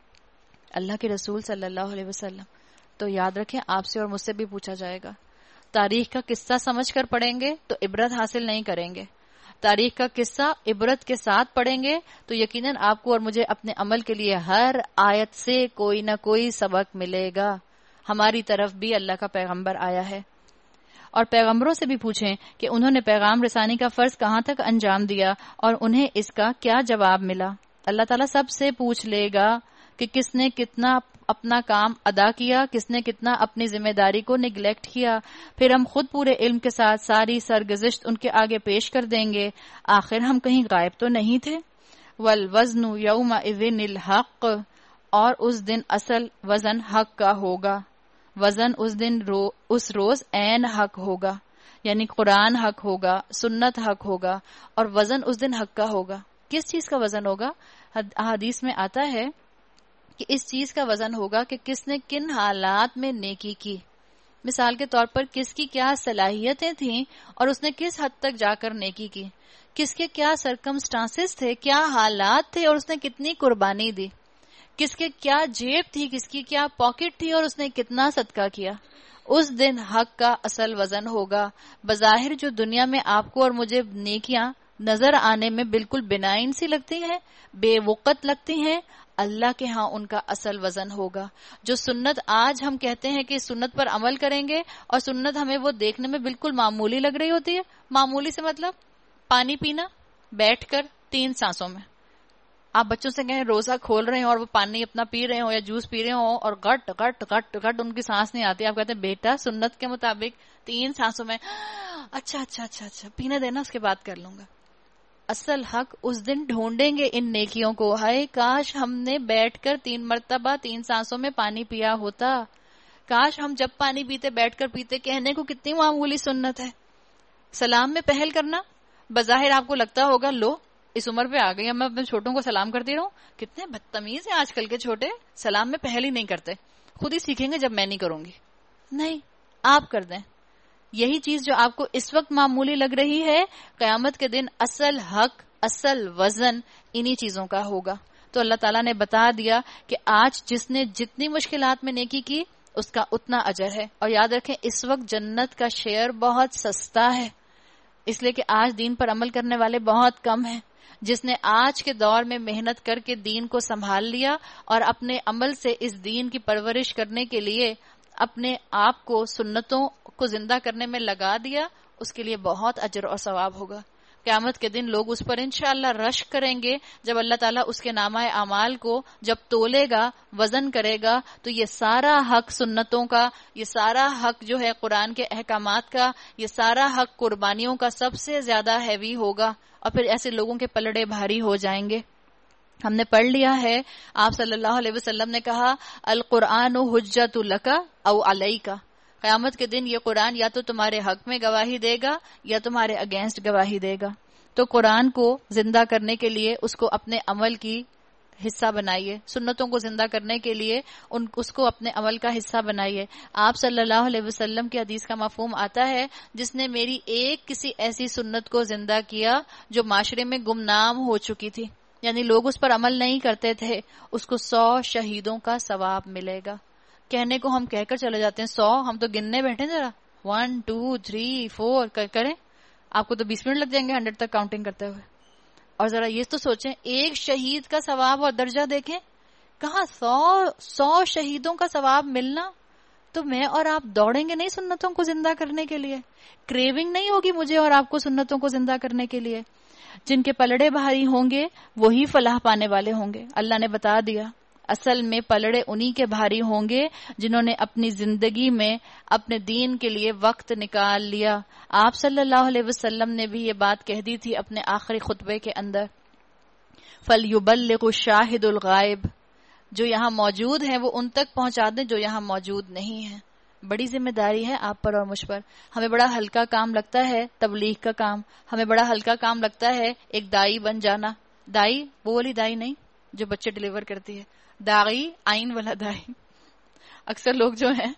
اللہ کے رسول صلی اللہ علیہ وسلم. تو یاد رکھیں آپ سے اور مجھ سے بھی پوچھا جائے گا. تاریخ کا قصہ سمجھ کر پڑھیں گے تو عبرت حاصل نہیں کریں گے. تاریخ کا قصہ عبرت کے ساتھ پڑھیں گے تو یقیناً آپ کو اور مجھے اپنے عمل کے لیے ہر آیت سے کوئی نہ کوئی سبق ملے گا. ہماری طرف بھی اللہ کا پیغمبر آیا ہے. اور پیغمبروں سے بھی پوچھیں کہ انہوں نے پیغام رسانی کا فرض کہاں تک انجام دیا اور انہیں اس کا کیا جواب ملا. اللہ تعالیٰ سب سے پوچھ لے گا کہ کس نے کتنا اپنا کام ادا کیا، کس نے کتنا اپنی ذمہ داری کو نگلیکٹ کیا. پھر ہم خود پورے علم کے ساتھ ساری سرگزشت ان کے آگے پیش کر دیں گے. آخر ہم کہیں غائب تو نہیں تھے. والوزن یومئذ الحق، اور اس دن اصل وزن حق کا ہوگا. وزن اس دن رو اس روز عین حق ہوگا، یعنی قرآن حق ہوگا، سنت حق ہوگا، اور وزن اس دن حق کا ہوگا. کس چیز کا وزن ہوگا؟ حدیث میں آتا ہے کہ اس چیز کا وزن ہوگا کہ کس نے کن حالات میں نیکی کی. مثال کے طور پر کس کی کیا صلاحیتیں تھیں اور اس نے کس حد تک جا کر نیکی کی، کس کے کیا سرکمسٹانسز تھے، کیا حالات تھے اور اس نے کتنی قربانی دی، کس کے کیا جیب تھی، کس کی کیا پاکٹ تھی اور اس نے کتنا صدقہ کیا. اس دن حق کا اصل وزن ہوگا. بظاہر جو دنیا میں آپ کو اور مجھے نیکیاں نظر آنے میں بالکل بنائن سی لگتی ہیں، بے وقت لگتی ہیں، اللہ کے ہاں ان کا اصل وزن ہوگا. جو سنت آج ہم کہتے ہیں کہ سنت پر عمل کریں گے اور سنت ہمیں وہ دیکھنے میں بالکل معمولی لگ رہی ہوتی ہے. معمولی سے مطلب پانی پینا بیٹھ کر تین سانسوں میں. آپ بچوں سے کہیں روزہ کھول رہے ہیں اور وہ پانی اپنا پی رہے ہوں یا جوس پی رہے ہوں اور گٹ گٹ گٹ گٹ ان کی سانس نہیں آتی، آپ کہتے ہیں بیٹا سنت کے مطابق تین سانسوں میں. اچھا اچھا اچھا اچھا پینے دینا، اس کے بعد کر لوں گا. اصل حق اس دن ڈھونڈیں گے ان نیکیوں کو. ہائے کاش ہم نے بیٹھ کر تین مرتبہ تین سانسوں میں پانی پیا ہوتا. کاش ہم جب پانی پیتے بیٹھ کر پیتے. کہنے کو کتنی معمولی سنت ہے. سلام میں پہل کرنا بظاہر آپ کو لگتا ہوگا لو اس عمر پہ آ گئی اب میں اپنے چھوٹوں کو سلام کرتی رہوں. کتنے بدتمیز ہیں آج کل کے چھوٹے، سلام میں پہل ہی نہیں کرتے. خود ہی سیکھیں گے جب میں نہیں کروں گی. نہیں، آپ کر دیں. یہی چیز جو آپ کو اس وقت معمولی لگ رہی ہے، قیامت کے دن اصل حق، اصل وزن انہی چیزوں کا ہوگا. تو اللہ تعالیٰ نے بتا دیا کہ آج جس نے جتنی مشکلات میں نیکی کی اس کا اتنا اجر ہے. اور یاد رکھیں اس وقت جنت کا شیئر بہت سستا ہے، اس لیے کہ آج دین پر عمل کرنے والے بہت کم ہیں. جس نے آج کے دور میں محنت کر کے دین کو سنبھال لیا اور اپنے عمل سے اس دین کی پرورش کرنے کے لیے اپنے آپ کو سنتوں کو زندہ کرنے میں لگا دیا، اس کے لیے بہت اجر اور ثواب ہوگا۔ قیامت کے دن لوگ اس پر انشاءاللہ رشک کریں گے، جب اللہ تعالیٰ اس کے نامہ اعمال کو جب تولے گا، وزن کرے گا، تو یہ سارا حق سنتوں کا، یہ سارا حق جو ہے قرآن کے احکامات کا، یہ سارا حق قربانیوں کا سب سے زیادہ ہیوی ہوگا، اور پھر ایسے لوگوں کے پلڑے بھاری ہو جائیں گے۔ ہم نے پڑھ لیا ہے، آپ صلی اللہ علیہ وسلم نے کہا القرآن حجت لک او علیک، قیامت کے دن یہ قرآن یا تو تمہارے حق میں گواہی دے گا یا تمہارے اگینسٹ گواہی دے گا۔ تو قرآن کو زندہ کرنے کے لیے اس کو اپنے عمل کی حصہ بنائیے، سنتوں کو زندہ کرنے کے لیے ان اس کو اپنے عمل کا حصہ بنائیے۔ آپ صلی اللہ علیہ وسلم کی حدیث کا مفہوم آتا ہے، جس نے میری ایک کسی ایسی سنت کو زندہ کیا جو معاشرے میں گمنام ہو چکی تھی، یعنی لوگ اس پر عمل نہیں کرتے تھے، اس کو سو شہیدوں کا ثواب ملے گا۔ کہنے کو ہم کہہ کر چلے جاتے ہیں سو، ہم تو گننے بیٹھے ذرا ون ٹو تھری فور کریں، آپ کو تو بیس منٹ لگ جائیں گے ہنڈریڈ تک کاؤنٹنگ کرتے ہوئے۔ اور ذرا یہ تو سوچیں، ایک شہید کا ثواب اور درجہ دیکھیں، کہاں سو سو شہیدوں کا ثواب ملنا۔ تو میں اور آپ دوڑیں گے نہیں سنتوں کو زندہ کرنے کے لیے؟ کریونگ نہیں ہوگی مجھے اور آپ کو سنتوں کو زندہ کرنے کے لیے؟ جن کے پلڑے بھاری ہوں گے وہی فلاح پانے والے ہوں گے۔ اللہ نے بتا دیا، اصل میں پلڑے انہی کے بھاری ہوں گے جنہوں نے اپنی زندگی میں اپنے دین کے لیے وقت نکال لیا۔ آپ صلی اللہ علیہ وسلم نے بھی یہ بات کہہ دی تھی اپنے آخری خطبے کے اندر، فَلْيُبَلِّغُ الشَّاهِدُ الْغَائِبُ، جو یہاں موجود ہیں وہ ان تک پہنچا دیں جو یہاں موجود نہیں ہیں۔ بڑی ذمہ داری ہے آپ پر اور مجھ پر۔ ہمیں بڑا ہلکا کام لگتا ہے تبلیغ کا کام، ہمیں بڑا ہلکا کام لگتا ہے ایک دائی بن جانا۔ دائی وہ والی دائی نہیں جو بچے ڈیلیور کرتی ہے، دائی آئین والا دائی۔ اکثر لوگ جو ہیں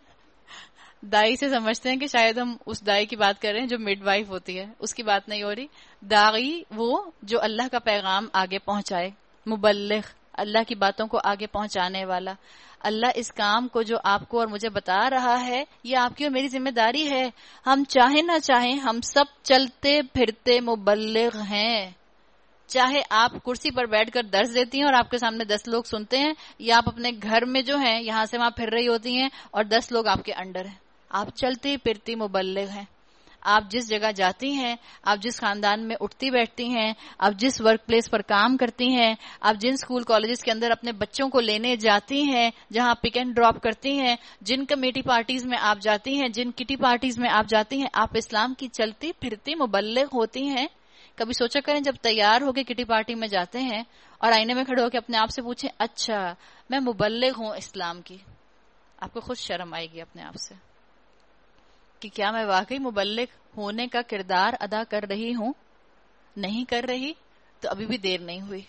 دائی سے سمجھتے ہیں کہ شاید ہم اس دائی کی بات کر رہے ہیں جو مڈ وائف ہوتی ہے، اس کی بات نہیں ہو رہی۔ دائی وہ جو اللہ کا پیغام آگے پہنچائے، مبلغ، اللہ کی باتوں کو آگے پہنچانے والا۔ اللہ اس کام کو جو آپ کو اور مجھے بتا رہا ہے، یہ آپ کی اور میری ذمہ داری ہے۔ ہم چاہیں نہ چاہیں ہم سب چلتے پھرتے مبلغ ہیں۔ چاہے آپ کرسی پر بیٹھ کر درس دیتی ہیں اور آپ کے سامنے دس لوگ سنتے ہیں، یا آپ اپنے گھر میں جو ہیں یہاں سے وہاں پھر رہی ہوتی ہیں اور دس لوگ آپ کے انڈر ہیں، آپ چلتی پھرتی مبلغ ہیں۔ آپ جس جگہ جاتی ہیں، آپ جس خاندان میں اٹھتی بیٹھتی ہیں، آپ جس ورک پلیس پر کام کرتی ہیں، آپ جن اسکول کالجز کے اندر اپنے بچوں کو لینے جاتی ہیں، جہاں پک اینڈ ڈراپ کرتی ہیں، جن کمیٹی پارٹیز میں آپ جاتی ہیں، جن کٹی پارٹیز میں آپ جاتی ہیں، آپ اسلام کی چلتی پھرتی مبلغ ہوتی ہیں۔ کبھی سوچا کریں جب تیار ہو کے کٹی پارٹی میں جاتے ہیں اور آئینے میں کھڑے ہو کے اپنے آپ سے پوچھیں، اچھا میں مبلغ ہوں اسلام کی، آپ کو خود شرم آئے گی اپنے آپ سے کہ کیا میں واقعی مبلغ ہونے کا کردار ادا کر رہی ہوں؟ نہیں کر رہی تو ابھی بھی دیر نہیں ہوئی۔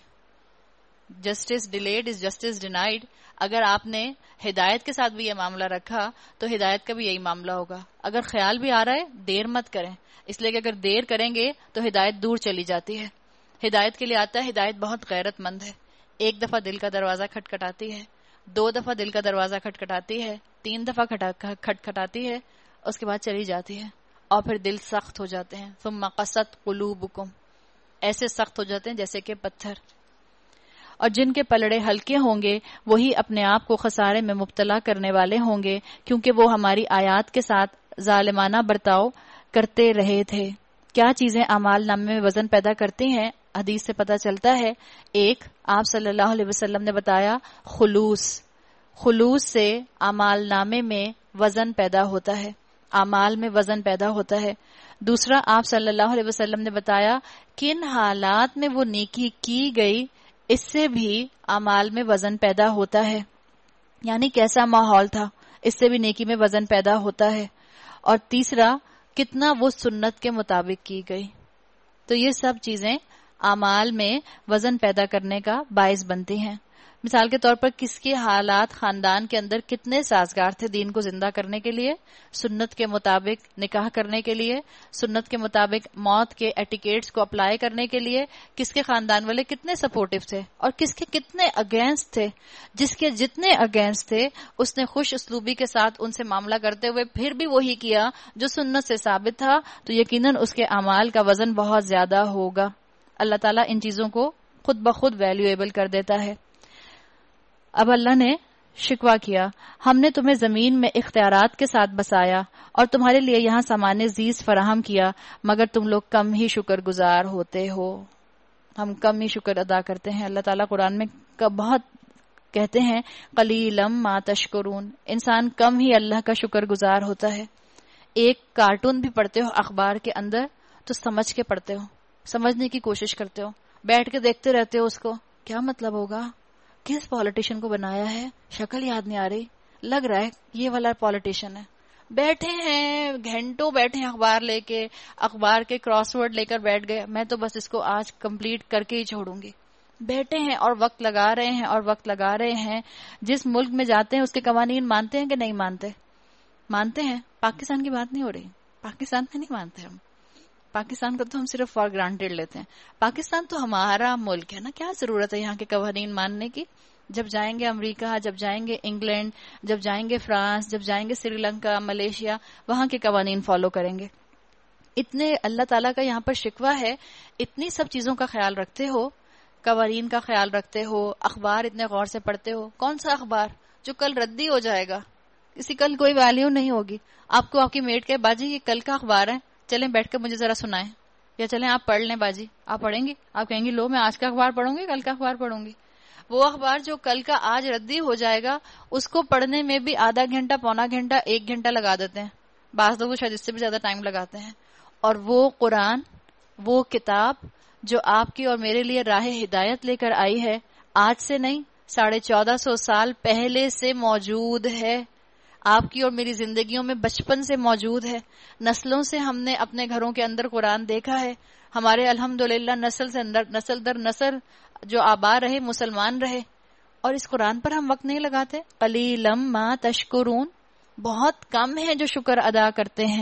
Justice delayed is justice denied. اگر آپ نے ہدایت کے ساتھ بھی یہ معاملہ رکھا تو ہدایت کا بھی یہی معاملہ ہوگا۔ اگر خیال بھی آ رہا ہے دیر مت کریں، اس لیے کہ اگر دیر کریں گے تو ہدایت دور چلی جاتی ہے۔ ہدایت کے لیے آتا ہے، ہدایت بہت غیرت مند ہے۔ ایک دفعہ دل کا دروازہ کھٹکھٹاتی ہے، دو دفعہ دل کا دروازہ کھٹکھٹاتی ہے، تین دفعہ کھٹکھٹاتی ہے، اس کے بعد چلی جاتی ہے، اور پھر دل سخت ہو جاتے ہیں۔ ثم قست قلوبکم، ایسے سخت ہو جاتے ہیں جیسے کہ پتھر۔ اور جن کے پلڑے ہلکے ہوں گے وہی اپنے آپ کو خسارے میں مبتلا کرنے والے ہوں گے، کیونکہ وہ ہماری آیات کے ساتھ ظالمانہ برتاؤ کرتے رہے تھے۔ کیا چیزیں اعمال نامے میں وزن پیدا کرتی ہیں؟ حدیث سے پتہ چلتا ہے، ایک آپ صلی اللہ علیہ وسلم نے بتایا خلوص، خلوص سے اعمال نامے میں وزن پیدا ہوتا ہے، اعمال میں وزن پیدا ہوتا ہے۔ دوسرا آپ صلی اللہ علیہ وسلم نے بتایا کن حالات میں وہ نیکی کی گئی، اس سے بھی اعمال میں وزن پیدا ہوتا ہے، یعنی کیسا ماحول تھا، اس سے بھی نیکی میں وزن پیدا ہوتا ہے۔ اور تیسرا کتنا وہ سنت کے مطابق کی گئی۔ تو یہ سب چیزیں اعمال میں وزن پیدا کرنے کا باعث بنتی ہیں۔ مثال کے طور پر کس کے حالات خاندان کے اندر کتنے سازگار تھے دین کو زندہ کرنے کے لیے، سنت کے مطابق نکاح کرنے کے لیے، سنت کے مطابق موت کے ایٹیکیٹس کو اپلائی کرنے کے لیے، کس کے خاندان والے کتنے سپورٹیو تھے اور کس کے کتنے اگینسٹ تھے۔ جس کے جتنے اگینسٹ تھے اس نے خوش اسلوبی کے ساتھ ان سے معاملہ کرتے ہوئے پھر بھی وہی کیا جو سنت سے ثابت تھا، تو یقیناً اس کے اعمال کا وزن بہت زیادہ ہوگا۔ اللہ تعالیٰ ان چیزوں کو خود بخود ویلیویبل کر دیتا ہے. اب اللہ نے شکوہ کیا، ہم نے تمہیں زمین میں اختیارات کے ساتھ بسایا اور تمہارے لیے یہاں سامان زیست فراہم کیا، مگر تم لوگ کم ہی شکر گزار ہوتے ہو. ہم کم ہی شکر ادا کرتے ہیں. اللہ تعالیٰ قرآن میں بہت کہتے ہیں قلیلم ما تشکرون، انسان کم ہی اللہ کا شکر گزار ہوتا ہے. ایک کارٹون بھی پڑھتے ہو اخبار کے اندر تو سمجھ کے پڑھتے ہو، سمجھنے کی کوشش کرتے ہو، بیٹھ کے دیکھتے رہتے ہو اس کو، کیا مطلب ہوگا، کس پالیٹیشین کو بنایا ہے، شکل یاد نہیں آ رہی، لگ رہا ہے یہ والا پالیٹیشین ہے. بیٹھے ہیں گھنٹوں، بیٹھے ہیں اخبار لے کے، اخبار کے کراس ورڈ لے کر بیٹھ گئے، میں تو بس اس کو آج کمپلیٹ کر کے ہی چھوڑوں گی. بیٹھے ہیں اور وقت لگا رہے ہیں اور وقت لگا رہے ہیں. جس ملک میں جاتے ہیں اس کے قوانین مانتے ہیں کہ نہیں مانتے؟ مانتے ہیں. پاکستان کی بات نہیں ہو رہی، پاکستان میں نہیں مانتے ہم. پاکستان کو تو ہم صرف فار گرانٹیڈ لیتے ہیں. پاکستان تو ہمارا ملک ہے نا، کیا ضرورت ہے یہاں کے قوانین ماننے کی؟ جب جائیں گے امریکہ، جب جائیں گے انگلینڈ، جب جائیں گے فرانس، جب جائیں گے سری لنکا، ملیشیا، وہاں کے قوانین فالو کریں گے. اتنے اللہ تعالیٰ کا یہاں پر شکوہ ہے، اتنی سب چیزوں کا خیال رکھتے ہو، قوانین کا خیال رکھتے ہو، اخبار اتنے غور سے پڑھتے ہو. کون سا اخبار جو کل ردی ہو جائے گا، کسی کل کوئی ویلیو نہیں ہوگی. آپ کو آپ کی میٹ کہ باجی یہ کل کا اخبار ہے، چلیں بیٹھ کر مجھے ذرا سنائیں، یا چلیں آپ پڑھ لیں باجی. آپ پڑھیں گی، آپ کہیں گی لو میں آج کا اخبار پڑھوں گی، کل کا اخبار پڑھوں گی. وہ اخبار جو کل کا آج ردی ہو جائے گا اس کو پڑھنے میں بھی آدھا گھنٹہ، پونا گھنٹہ، ایک گھنٹہ لگا دیتے ہیں. بعض لوگ شاید اس سے بھی زیادہ ٹائم لگاتے ہیں. اور وہ قرآن، وہ کتاب جو آپ کی اور میرے لیے راہ ہدایت لے کر آئی ہے، آج سے نہیں، ساڑھے چودہ سو سال پہلے سے موجود ہے. آپ کی اور میری زندگیوں میں بچپن سے موجود ہے. نسلوں سے ہم نے اپنے گھروں کے اندر قرآن دیکھا ہے. ہمارے الحمدللہ نسل سے نسل در نسل جو آبا رہے مسلمان رہے، اور اس قرآن پر ہم وقت نہیں لگاتے. قلیلم ما تشکرون، بہت کم ہیں جو شکر ادا کرتے ہیں.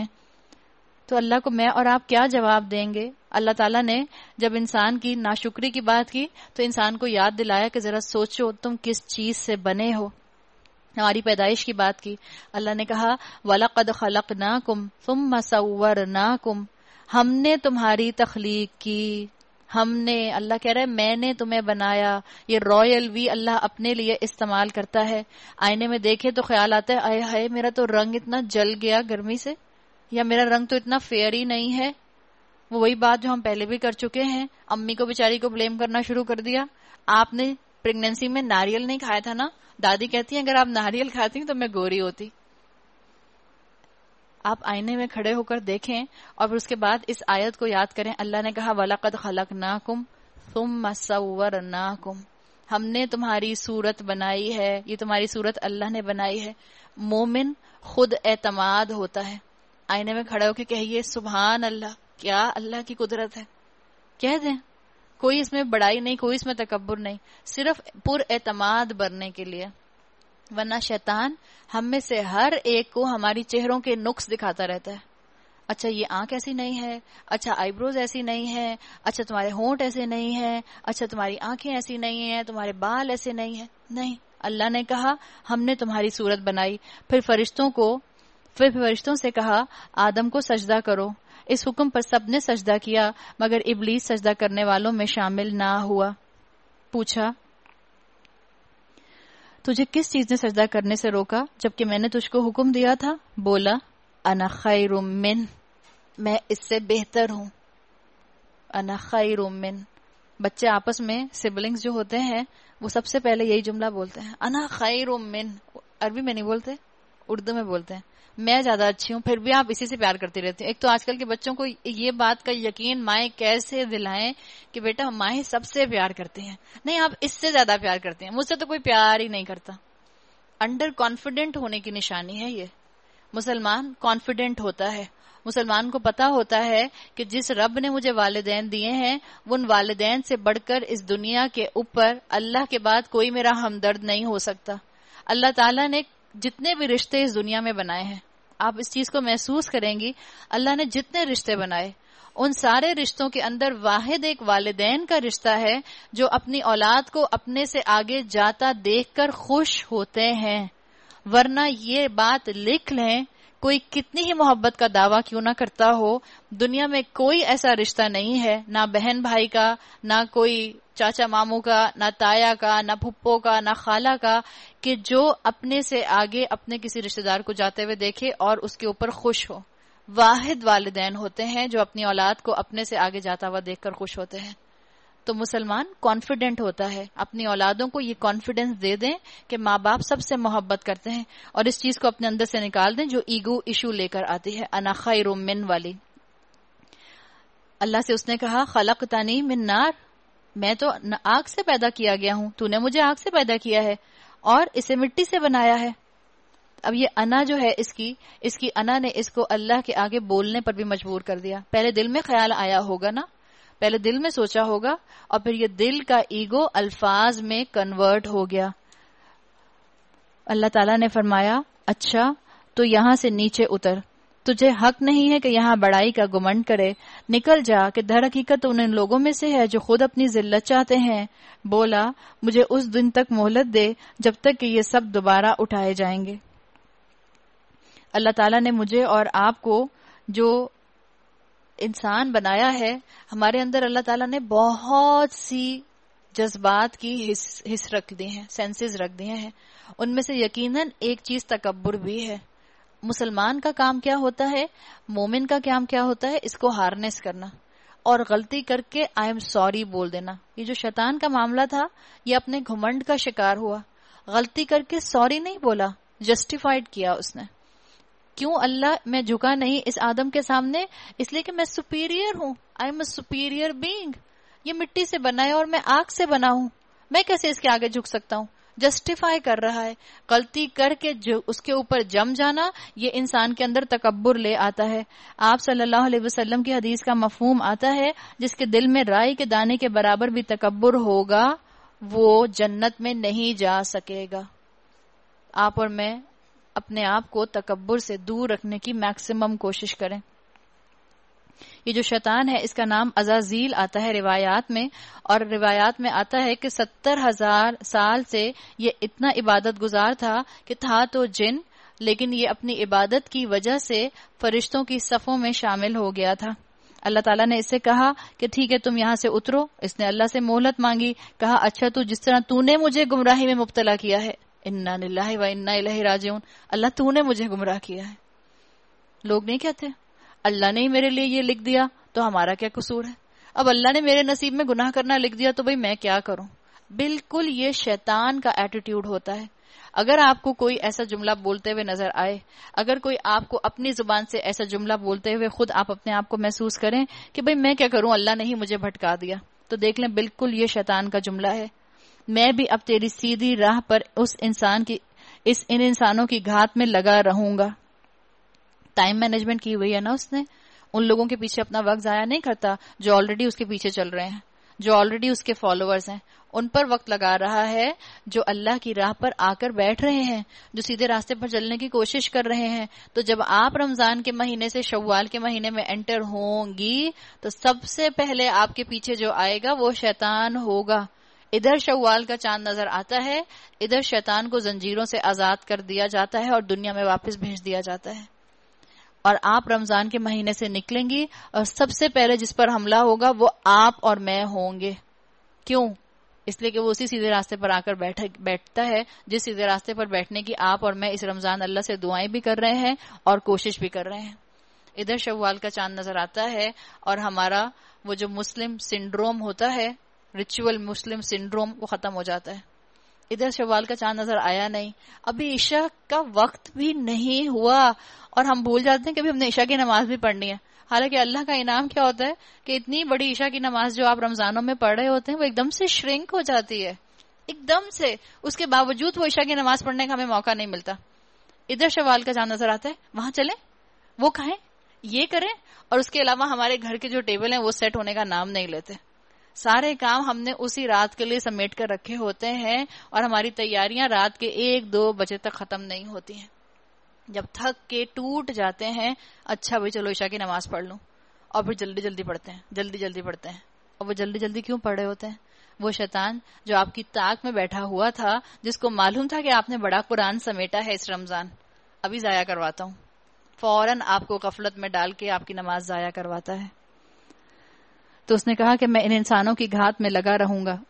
تو اللہ کو میں اور آپ کیا جواب دیں گے؟ اللہ تعالیٰ نے جب انسان کی ناشکری کی بات کی تو انسان کو یاد دلایا کہ ذرا سوچو تم کس چیز سے بنے ہو. ہماری پیدائش کی بات کی. اللہ نے کہا وَلَقَدْ خَلَقْنَاكُمْ ثُمَّ صَوَّرْنَاكُمْ، ہم نے تمہاری تخلیق کی. ہم نے، اللہ کہہ رہا ہے میں نے تمہیں بنایا. یہ رائل وی اللہ اپنے لیے استعمال کرتا ہے. آئینے میں دیکھے تو خیال آتا ہے آئے ہائے میرا تو رنگ اتنا جل گیا گرمی سے، یا میرا رنگ تو اتنا فیئر ہی نہیں ہے. وہ وہی بات جو ہم پہلے بھی کر چکے ہیں. امی کو بیچاری کو بلیم کرنا شروع کر دیا. آپ نے پریگنینسی میں ناریل نہیں کھایا تھا نا، دادی کہتی ہیں اگر آپ ناریل کھاتی تو میں گوری ہوتی. آپ آئینے میں کھڑے ہو کر دیکھیں اور پھر اس کے بعد اس آیت کو یاد کریں. اللہ نے کہا وَلَقَدْ خَلَقْنَاكُمْ ثُمَّ صَوَّرْنَاكُمْ، ہم نے تمہاری صورت بنائی ہے. یہ تمہاری صورت اللہ نے بنائی ہے. مومن خود اعتماد ہوتا ہے. آئینے میں کھڑے ہو کے کہیے سبحان اللہ، کیا اللہ کی قدرت ہے، کہہ دیں. کوئی اس میں بڑائی نہیں، کوئی اس میں تکبر نہیں، صرف پر اعتماد بننے کے لیے. ورنہ شیطان ہم میں سے ہر ایک کو ہماری چہروں کے نقص دکھاتا رہتا ہے. اچھا یہ آنکھ ایسی نہیں ہے، اچھا آئی بروز ایسی نہیں ہے، اچھا تمہارے ہونٹ ایسے نہیں ہیں، اچھا تمہاری آنکھیں ایسی نہیں ہیں، تمہارے بال ایسے نہیں ہیں. نہیں، اللہ نے کہا ہم نے تمہاری صورت بنائی. پھر فرشتوں کو پھر فرشتوں سے کہا آدم کو سجدہ کرو. اس حکم پر سب نے سجدہ کیا مگر ابلیس سجدہ کرنے والوں میں شامل نہ ہوا. پوچھا تجھے کس چیز نے سجدہ کرنے سے روکا جبکہ میں نے تجھ کو حکم دیا تھا؟ بولا انا خیر من، میں اس سے بہتر ہوں. انا خیر من. بچے آپس میں سبلنگز جو ہوتے ہیں وہ سب سے پہلے یہی جملہ بولتے ہیں، انا خیر من. عربی میں نہیں بولتے، اردو میں بولتے ہیں میں زیادہ اچھی ہوں. پھر بھی آپ اسی سے پیار کرتی رہتی ہیں. ایک تو آج کل کے بچوں کو یہ بات کا یقین مائیں کیسے دلائیں کہ بیٹا مائیں سب سے پیار کرتی ہیں. نہیں، آپ اس سے زیادہ پیار کرتی ہیں، مجھ سے تو کوئی پیار ہی نہیں کرتا. انڈر کانفیڈنٹ ہونے کی نشانی ہے یہ. مسلمان کانفیڈنٹ ہوتا ہے. مسلمان کو پتا ہوتا ہے کہ جس رب نے مجھے والدین دیے ہیں ان والدین سے بڑھ کر اس دنیا کے اوپر اللہ کے بعد کوئی میرا ہمدرد نہیں ہو سکتا. اللہ تعالیٰ نے جتنے بھی رشتے اس دنیا میں بنائے ہیں، آپ اس چیز کو محسوس کریں گی، اللہ نے جتنے رشتے بنائے ان سارے رشتوں کے اندر واحد ایک والدین کا رشتہ ہے جو اپنی اولاد کو اپنے سے آگے جاتا دیکھ کر خوش ہوتے ہیں. ورنہ یہ بات لکھ لیں کوئی کتنی ہی محبت کا دعویٰ کیوں نہ کرتا ہو، دنیا میں کوئی ایسا رشتہ نہیں ہے، نہ بہن بھائی کا، نہ کوئی چاچا ماموں کا، نہ تایا کا، نہ پھپھو کا، نہ خالہ کا، کہ جو اپنے سے آگے اپنے کسی رشتہ دار کو جاتے ہوئے دیکھے اور اس کے اوپر خوش ہو۔ واحد والدین ہوتے ہیں جو اپنی اولاد کو اپنے سے آگے جاتا ہوا دیکھ کر خوش ہوتے ہیں۔ تو مسلمان کانفیڈنٹ ہوتا ہے، اپنی اولادوں کو یہ کانفیڈنس دے دیں کہ ماں باپ سب سے محبت کرتے ہیں، اور اس چیز کو اپنے اندر سے نکال دیں جو ایگو ایشو لے کر آتی ہے، انا خیر من والی۔ اللہ سے اس نے کہا خلقتنی من نار، میں تو آگ سے پیدا کیا گیا ہوں، تو نے مجھے آگ سے پیدا کیا ہے اور اسے مٹی سے بنایا ہے۔ اب یہ انا جو ہے اس کی اس کی انا نے اس کو اللہ کے آگے بولنے پر بھی مجبور کر دیا۔ پہلے دل میں خیال آیا ہوگا نا، پہلے دل میں سوچا ہوگا، اور پھر یہ دل کا ایگو الفاظ میں کنورٹ ہو گیا۔ اللہ تعالیٰ نے فرمایا اچھا تو یہاں سے نیچے اتر، تجھے حق نہیں ہے کہ یہاں بڑائی کا گمنڈ کرے، نکل جا کہ در حقیقت تو ان لوگوں میں سے ہے جو خود اپنی ذلت چاہتے ہیں۔ بولا مجھے اس دن تک مہلت دے جب تک کہ یہ سب دوبارہ اٹھائے جائیں گے۔ اللہ تعالیٰ نے مجھے اور آپ کو جو انسان بنایا ہے، ہمارے اندر اللہ تعالیٰ نے بہت سی جذبات کی حص, حص رکھ دی ہیں، سینسز رکھ دیے ہیں، ان میں سے یقیناً ایک چیز تکبر بھی ہے۔ مسلمان کا کام کیا ہوتا ہے، مومن کا کام کیا ہوتا ہے، اس کو ہارنس کرنا اور غلطی کر کے آئی ایم سوری بول دینا۔ یہ جو شیطان کا معاملہ تھا یہ اپنے گھمنڈ کا شکار ہوا، غلطی کر کے سوری نہیں بولا، جسٹیفائڈ کیا اس نے۔ کیوں اللہ میں جھکا نہیں اس آدم کے سامنے؟ اس لیے کہ میں سپیریئر ہوں، I am a superior being, یہ مٹی سے بنا ہے اور میں آگ سے بنا ہوں، میں کیسے اس کے آگے جھک سکتا ہوں؟ جسٹیفائی کر رہا ہے۔ غلطی کر کے جو اس کے اوپر جم جانا یہ انسان کے اندر تکبر لے آتا ہے۔ آپ صلی اللہ علیہ وسلم کی حدیث کا مفہوم آتا ہے جس کے دل میں رائی کے دانے کے برابر بھی تکبر ہوگا وہ جنت میں نہیں جا سکے گا۔ آپ اور میں اپنے آپ کو تکبر سے دور رکھنے کی میکسیمم کوشش کریں۔ یہ جو شیطان ہے اس کا نام عزازیل آتا ہے روایات میں، اور روایات میں آتا ہے کہ ستر ہزار سال سے یہ اتنا عبادت گزار تھا کہ تھا تو جن، لیکن یہ اپنی عبادت کی وجہ سے فرشتوں کی صفوں میں شامل ہو گیا تھا۔ اللہ تعالیٰ نے اس سے کہا کہ ٹھیک ہے تم یہاں سے اترو۔ اس نے اللہ سے مہلت مانگی، کہا اچھا تو جس طرح تو نے مجھے گمراہی میں مبتلا کیا ہے، انا للہ و انا الیہ راجعون، اللہ تو نے مجھے گمراہ کیا ہے۔ لوگ نہیں کہتے اللہ نے ہی میرے لیے یہ لکھ دیا تو ہمارا کیا قصور ہے، اب اللہ نے میرے نصیب میں گناہ کرنا لکھ دیا تو بھئی میں کیا کروں۔ بالکل یہ شیطان کا ایٹیٹیوڈ ہوتا ہے۔ اگر آپ کو کوئی ایسا جملہ بولتے ہوئے نظر آئے، اگر کوئی آپ کو اپنی زبان سے ایسا جملہ بولتے ہوئے خود آپ اپنے آپ کو محسوس کریں کہ بھئی میں کیا کروں، اللہ نے ہی مجھے بھٹکا دیا، تو دیکھ لیں بالکل یہ شیطان کا جملہ ہے۔ میں بھی اب تیری سیدھی راہ پر اس انسان کی اس ان انسانوں کی گھات میں لگا رہوں گا۔ ٹائم مینجمنٹ کی ہوئی ہے نا اس نے، ان لوگوں کے پیچھے اپنا وقت ضائع نہیں کرتا جو آلریڈی اس کے پیچھے چل رہے ہیں، جو آلریڈی اس کے فالوورز ہیں، ان پر وقت لگا رہا ہے جو اللہ کی راہ پر آ کر بیٹھ رہے ہیں، جو سیدھے راستے پر چلنے کی کوشش کر رہے ہیں۔ تو جب آپ رمضان کے مہینے سے شوال کے مہینے میں انٹر ہوں گی تو سب سے پہلے آپ کے پیچھے جو آئے گا وہ شیطان ہوگا۔ ادھر شوال کا چاند نظر آتا ہے، ادھر شیطان کو زنجیروں سے آزاد کر دیا جاتا ہے اور دنیا میں واپس بھیج دیا جاتا ہے، اور آپ رمضان کے مہینے سے نکلیں گی اور سب سے پہلے جس پر حملہ ہوگا وہ آپ اور میں ہوں گے۔ کیوں؟ اس لیے کہ وہ اسی سیدھے راستے پر آ کر بیٹھتا ہے جس سیدھے راستے پر بیٹھنے کی آپ اور میں اس رمضان اللہ سے دعائیں بھی کر رہے ہیں اور کوشش بھی کر رہے ہیں۔ ادھر شوال کا چاند نظر آتا ہے اور ہمارا وہ جو مسلم سنڈروم ہوتا ہے، ریچول مسلم سنڈروم، وہ ختم ہو جاتا ہے۔ ادھر شوال کا چاند نظر آیا نہیں، ابھی عشاء کا وقت بھی نہیں ہوا اور ہم بھول جاتے ہیں کہ ابھی ہم نے عشاء کی نماز بھی پڑھنی ہے۔ حالانکہ اللہ کا انعام کیا ہوتا ہے کہ اتنی بڑی عشاء کی نماز جو آپ رمضانوں میں پڑھ رہے ہوتے ہیں وہ ایک دم سے شرنک ہو جاتی ہے، ایک دم سے، اس کے باوجود وہ عشاء کی نماز پڑھنے کا ہمیں موقع نہیں ملتا۔ ادھر شوال کا چاند نظر آتا ہے، وہاں چلیں، وہ کھائیں، یہ کریں، اور اس کے علاوہ ہمارے گھر کے جو ٹیبل ہیں وہ سیٹ ہونے کا نام نہیں لیتے۔ سارے کام ہم نے اسی رات کے لیے سمیٹ کر رکھے ہوتے ہیں اور ہماری تیاریاں رات کے ایک دو بجے تک ختم نہیں ہوتی ہیں۔ جب تھک کے ٹوٹ جاتے ہیں، اچھا بھائی چلو عشاء کی نماز پڑھ لوں، اور پھر جلدی جلدی پڑھتے ہیں جلدی جلدی پڑھتے ہیں اور وہ جلدی جلدی کیوں پڑھ رہے ہوتے ہیں؟ وہ شیطان جو آپ کی طاق میں بیٹھا ہوا تھا، جس کو معلوم تھا کہ آپ نے بڑا قرآن سمیٹا ہے اس رمضان، ابھی ضائع کرواتا ہوں، فوراً آپ کو غفلت میں ڈال کے آپ کی نماز ضائع کرواتا ہے. تو اس نے کہا کہ میں ان انسانوں کی گھات میں لگا رہوں گا.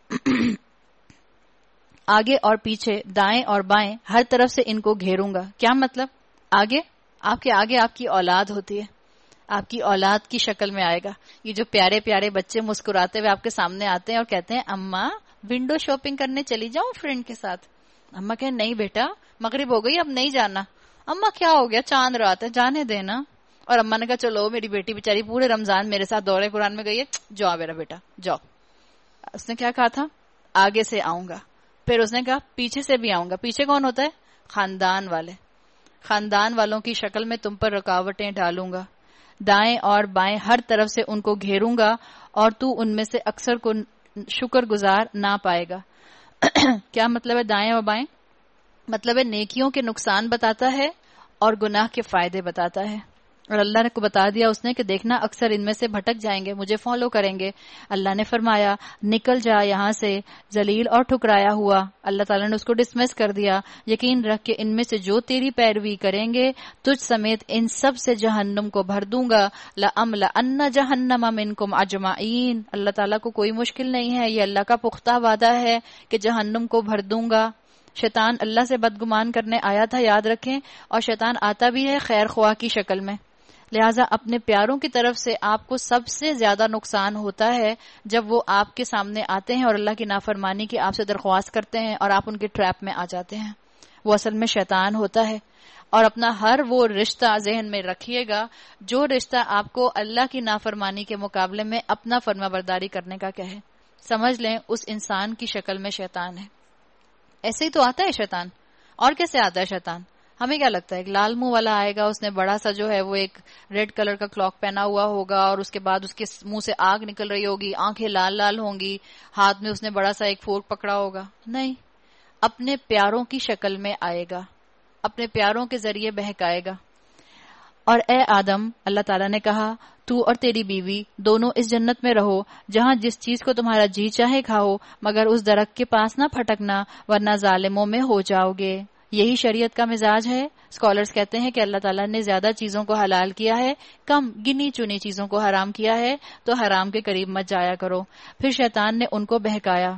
آگے اور پیچھے، دائیں اور بائیں، ہر طرف سے ان کو گھیروں گا. کیا مطلب؟ آگے آپ کے آگے آپ کی اولاد ہوتی ہے، آپ کی اولاد کی شکل میں آئے گا. یہ جو پیارے پیارے بچے مسکراتے ہوئے آپ کے سامنے آتے ہیں اور کہتے ہیں اماں ونڈو شاپنگ کرنے چلی جاؤں فرینڈ کے ساتھ. اماں کہیں نہیں بیٹا مغرب ہو گئی اب نہیں جانا. اماں کیا ہو گیا چاند رات ہے جانے دینا. اور اماں نے کہا چلو میری بیٹی بیچاری پورے رمضان میرے ساتھ دورے قرآن میں گئی ہے، جاؤ میرا بیٹا جاؤ. اس نے کیا کہا تھا؟ آگے سے آؤں گا. پھر اس نے کہا پیچھے سے بھی آؤں گا. پیچھے کون ہوتا ہے؟ خاندان والے. خاندان والوں کی شکل میں تم پر رکاوٹیں ڈالوں گا. دائیں اور بائیں ہر طرف سے ان کو گھیروں گا اور تو ان میں سے اکثر کو شکر گزار نہ پائے گا. کیا مطلب ہے دائیں اور بائیں؟ مطلب ہے نیکیوں کے نقصان بتاتا ہے اور گناہ کے فائدے بتاتا ہے. اور اللہ نے کو بتا دیا اس نے کہ دیکھنا اکثر ان میں سے بھٹک جائیں گے، مجھے فالو کریں گے. اللہ نے فرمایا نکل جا یہاں سے ذلیل اور ٹھکرایا ہوا. اللہ تعالیٰ نے اس کو ڈسمس کر دیا. یقین رکھ کے ان میں سے جو تیری پیروی کریں گے تجھ سمیت ان سب سے جہنم کو بھر دوں گا. لَأَمْلَأَنَّ جَهَنَّمَ مِنْكُمْ أَجْمَعِينَ. اللہ تعالیٰ کو کوئی مشکل نہیں ہے، یہ اللہ کا پختہ وعدہ ہے کہ جہنم کو بھر دوں گا. شیطان اللہ سے بدگمان کرنے آیا تھا، یاد رکھیں، اور شیطان آتا بھی ہے خیر خواہ کی شکل میں. لہٰذا اپنے پیاروں کی طرف سے آپ کو سب سے زیادہ نقصان ہوتا ہے جب وہ آپ کے سامنے آتے ہیں اور اللہ کی نافرمانی کی آپ سے درخواست کرتے ہیں اور آپ ان کے ٹریپ میں آ جاتے ہیں. وہ اصل میں شیطان ہوتا ہے. اور اپنا ہر وہ رشتہ ذہن میں رکھیے گا جو رشتہ آپ کو اللہ کی نافرمانی کے مقابلے میں اپنا فرما برداری کرنے کا کہے. سمجھ لیں اس انسان کی شکل میں شیطان ہے. ایسے ہی تو آتا ہے شیطان. اور کیسے آتا ہے شیطان؟ ہمیں کیا لگتا ہے ایک لال منہ والا آئے گا، اس نے بڑا سا جو ہے وہ ایک ریڈ کلر کا کلاک پہنا ہوا ہوگا اور اس کے بعد اس کے منہ سے آگ نکل رہی ہوگی، آنکھیں لال لال ہوں گی، ہاتھ میں اس نے بڑا سا ایک فورک پکڑا ہوگا. نہیں، اپنے پیاروں کی شکل میں آئے گا، اپنے پیاروں کے ذریعے بہکائے گا. اور اے آدم، اللہ تعالیٰ نے کہا تو اور تیری بیوی دونوں اس جنت میں رہو جہاں جس چیز کو تمہارا جی چاہے کھاؤ، مگر اس درخت کے پاس نہ پھٹکنا ورنہ ظالموں میں ہو جاؤ گے. یہی شریعت کا مزاج ہے. اسکالرز کہتے ہیں کہ اللہ تعالیٰ نے زیادہ چیزوں کو حلال کیا ہے، کم گنی چنی چیزوں کو حرام کیا ہے، تو حرام کے قریب مت جایا کرو. پھر شیطان نے ان کو بہکایا.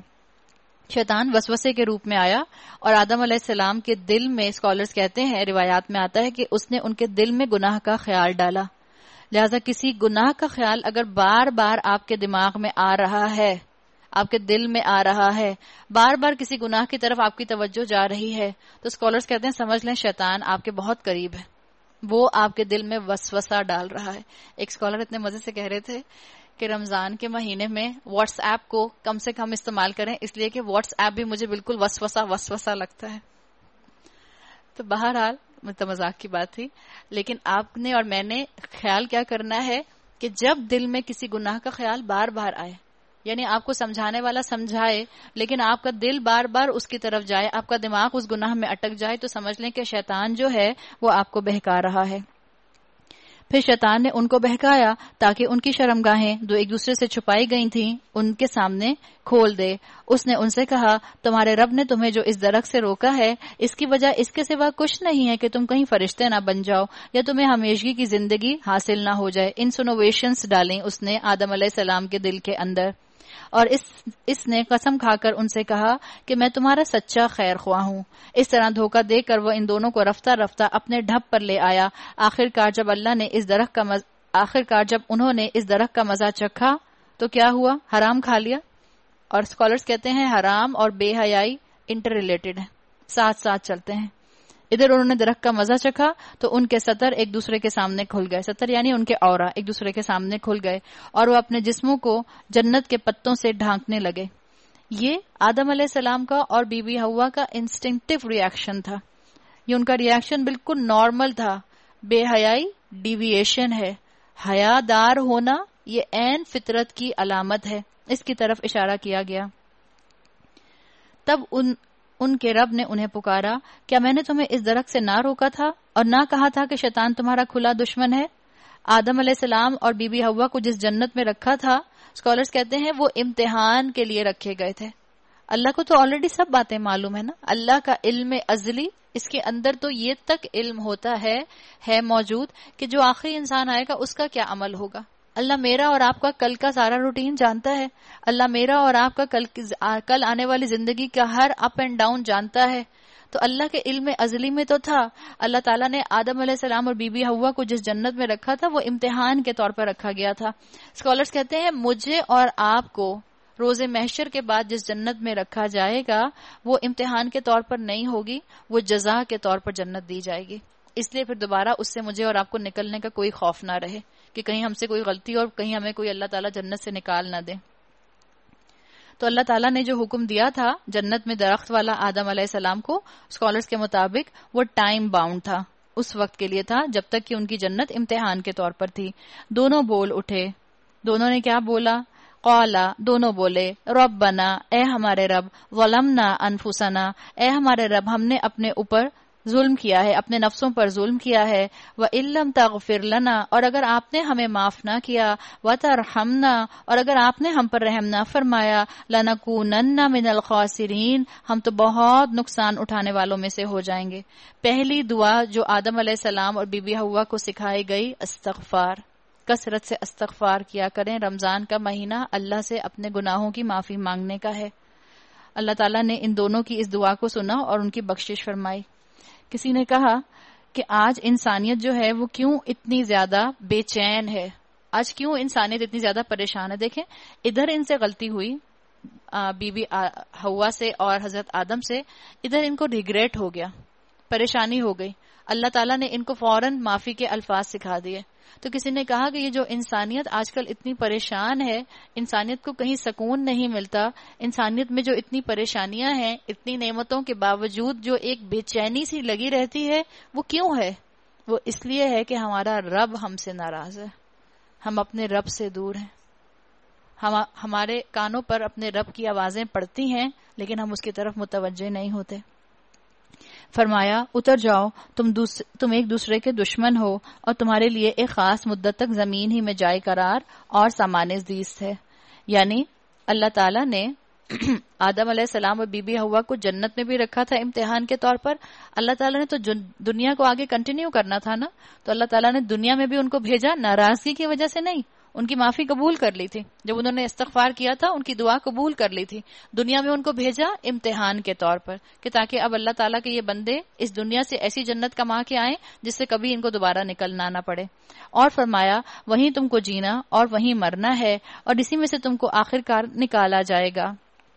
شیطان وسوسے کے روپ میں آیا اور آدم علیہ السلام کے دل میں، اسکالرز کہتے ہیں روایات میں آتا ہے کہ اس نے ان کے دل میں گناہ کا خیال ڈالا. لہذا کسی گناہ کا خیال اگر بار بار آپ کے دماغ میں آ رہا ہے، آپ کے دل میں آ رہا ہے، بار بار کسی گناہ کی طرف آپ کی توجہ جا رہی ہے، تو اسکالرز کہتے ہیں سمجھ لیں شیطان آپ کے بہت قریب ہے، وہ آپ کے دل میں وسوسہ ڈال رہا ہے. ایک اسکالر اتنے مزے سے کہہ رہے تھے کہ رمضان کے مہینے میں واٹس ایپ کو کم سے کم استعمال کریں، اس لیے کہ واٹس ایپ بھی مجھے بالکل وسوسہ وسوسہ لگتا ہے. تو بہرحال تو مذاق کی بات تھی، لیکن آپ نے اور میں نے خیال کیا کرنا ہے کہ جب دل میں کسی گناہ کا خیال بار بار آئے، یعنی آپ کو سمجھانے والا سمجھائے لیکن آپ کا دل بار بار اس کی طرف جائے، آپ کا دماغ اس گناہ میں اٹک جائے، تو سمجھ لیں کہ شیطان جو ہے وہ آپ کو بہکا رہا ہے. پھر شیطان نے ان کو بہکایا تاکہ ان کی شرمگاہیں جو ایک دوسرے سے چھپائی گئی تھیں ان کے سامنے کھول دے. اس نے ان سے کہا تمہارے رب نے تمہیں جو اس درخت سے روکا ہے اس کی وجہ اس کے سوا کچھ نہیں ہے کہ تم کہیں فرشتے نہ بن جاؤ یا تمہیں ہمیشگی کی زندگی حاصل نہ ہو جائے. انسنوویشنز ڈالیں اس نے آدم علیہ السلام کے دل کے اندر، اور اس اس نے قسم کھا کر ان سے کہا کہ میں تمہارا سچا خیر خواہ ہوں. اس طرح دھوکہ دے کر وہ ان دونوں کو رفتہ رفتہ اپنے ڈھب پر لے آیا. آخر کار جب اللہ نے اس درخت کا مز... آخر کار جب انہوں نے اس درخت کا مزہ چکھا تو کیا ہوا؟ حرام کھا لیا. اور اسکالرز کہتے ہیں حرام اور بے حیائی انٹر ریلیٹڈ ہیں، ساتھ ساتھ چلتے ہیں. ادھر انہوں نے درخت کا مزہ چکھا تو ان کے سطر ایک دوسرے کے سامنے کھل گئے، سطر یعنی ان کے اورا ایک دوسرے کے سامنے کھل گئے اور وہ اپنے جسموں کو جنت کے پتوں سے ڈھانکنے لگے. یہ آدم علیہ السلام کا اور بی بی حوا کا انسٹنکٹیو ری ایکشن تھا. یہ ان کا ری ایکشن بالکل نارمل تھا. بے حیائی ڈیویشن ہے، حیا دار ہونا یہ عین فطرت کی علامت ہے. اس کی طرف اشارہ کیا گیا. تب ان ان کے رب نے انہیں پکارا کیا میں نے تمہیں اس درخت سے نہ روکا تھا اور نہ کہا تھا کہ شیطان تمہارا کھلا دشمن ہے؟ آدم علیہ السلام اور بی بی حوا کو جس جنت میں رکھا تھا، اسکالرز کہتے ہیں وہ امتحان کے لیے رکھے گئے تھے. اللہ کو تو آلریڈی سب باتیں معلوم ہے نا. اللہ کا علم ازلی اس کے اندر تو یہ تک علم ہوتا ہے ہے موجود کہ جو آخری انسان آئے گا اس کا کیا عمل ہوگا. اللہ میرا اور آپ کا کل کا سارا روٹین جانتا ہے. اللہ میرا اور آپ کا کل کل آنے والی زندگی کا ہر اپ اینڈ ڈاؤن جانتا ہے. تو اللہ کے علم ازلی میں تو تھا. اللہ تعالیٰ نے آدم علیہ السلام اور بی بی حوا کو جس جنت میں رکھا تھا وہ امتحان کے طور پر رکھا گیا تھا. اسکالرز کہتے ہیں مجھے اور آپ کو روز محشر کے بعد جس جنت میں رکھا جائے گا وہ امتحان کے طور پر نہیں ہوگی, وہ جزا کے طور پر جنت دی جائے گی. اس لیے پھر دوبارہ اس سے مجھے اور آپ کو نکلنے کا کوئی خوف نہ رہے کہ کہیں ہم سے کوئی غلطی اور کہیں ہمیں کوئی اللہ تعالیٰ جنت سے نکال نہ دے. تو اللہ تعالیٰ نے جو حکم دیا تھا جنت میں درخت والا آدم علیہ السلام کو, اسکالرز کے مطابق وہ ٹائم باؤنڈ تھا, اس وقت کے لیے تھا جب تک کہ ان کی جنت امتحان کے طور پر تھی. دونوں بول اٹھے. دونوں نے کیا بولا؟ قالا, دونوں بولے ربنا, اے ہمارے رب, ظلمنا انفسنا, اے ہمارے رب ہم نے اپنے اوپر ظلم کیا ہے, اپنے نفسوں پر ظلم کیا ہے. وَإِن لَّمْ تَغْفِرْ لَنَا, اور اگر آپ نے ہمیں معاف نہ کیا, وَتَرْحَمْنَا, اور اگر آپ نے ہم پر رحم نہ فرمایا, لَنَكُونَنَّ مِنَ الْخَاسِرِينَ, ہم تو بہت نقصان اٹھانے والوں میں سے ہو جائیں گے. پہلی دعا جو آدم علیہ السلام اور بی بی حوا کو سکھائی گئی, استغفار. کثرت سے استغفار کیا کریں. رمضان کا مہینہ اللہ سے اپنے گناہوں کی معافی مانگنے کا ہے. اللہ تعالیٰ نے ان دونوں کی اس دعا کو سنا اور ان کی بخشش فرمائی. کسی نے کہا کہ آج انسانیت جو ہے وہ کیوں اتنی زیادہ بے چین ہے, آج کیوں انسانیت اتنی زیادہ پریشان ہے. دیکھیں ادھر ان سے غلطی ہوئی بی بی حوا سے اور حضرت آدم سے, ادھر ان کو ریگریٹ ہو گیا, پریشانی ہو گئی. اللہ تعالیٰ نے ان کو فوراً معافی کے الفاظ سکھا دیے. تو کسی نے کہا کہ یہ جو انسانیت آج کل اتنی پریشان ہے, انسانیت کو کہیں سکون نہیں ملتا, انسانیت میں جو اتنی پریشانیاں ہیں, اتنی نعمتوں کے باوجود جو ایک بے چینی سی لگی رہتی ہے, وہ کیوں ہے؟ وہ اس لیے ہے کہ ہمارا رب ہم سے ناراض ہے, ہم اپنے رب سے دور ہیں. ہم ہمارے کانوں پر اپنے رب کی آوازیں پڑتی ہیں لیکن ہم اس کی طرف متوجہ نہیں ہوتے. فرمایا اتر جاؤ, تم دوس... تم ایک دوسرے کے دشمن ہو اور تمہارے لیے ایک خاص مدت تک زمین ہی میں جائے قرار اور سامان زیست ہے. یعنی اللہ تعالیٰ نے آدم علیہ السلام اور بی بی حوا کو جنت میں بھی رکھا تھا امتحان کے طور پر. اللہ تعالیٰ نے تو دنیا کو آگے کنٹینیو کرنا تھا نا, تو اللہ تعالیٰ نے دنیا میں بھی ان کو بھیجا, ناراضگی کی وجہ سے نہیں, ان کی معافی قبول کر لی تھی. جب انہوں نے استغفار کیا تھا ان کی دعا قبول کر لی تھی. دنیا میں ان کو بھیجا امتحان کے طور پر کہ تاکہ اب اللہ تعالیٰ کے یہ بندے اس دنیا سے ایسی جنت کما کے آئیں جس سے کبھی ان کو دوبارہ نکلنا نہ پڑے. اور فرمایا وہیں تم کو جینا اور وہیں مرنا ہے اور اسی میں سے تم کو آخر کار نکالا جائے گا.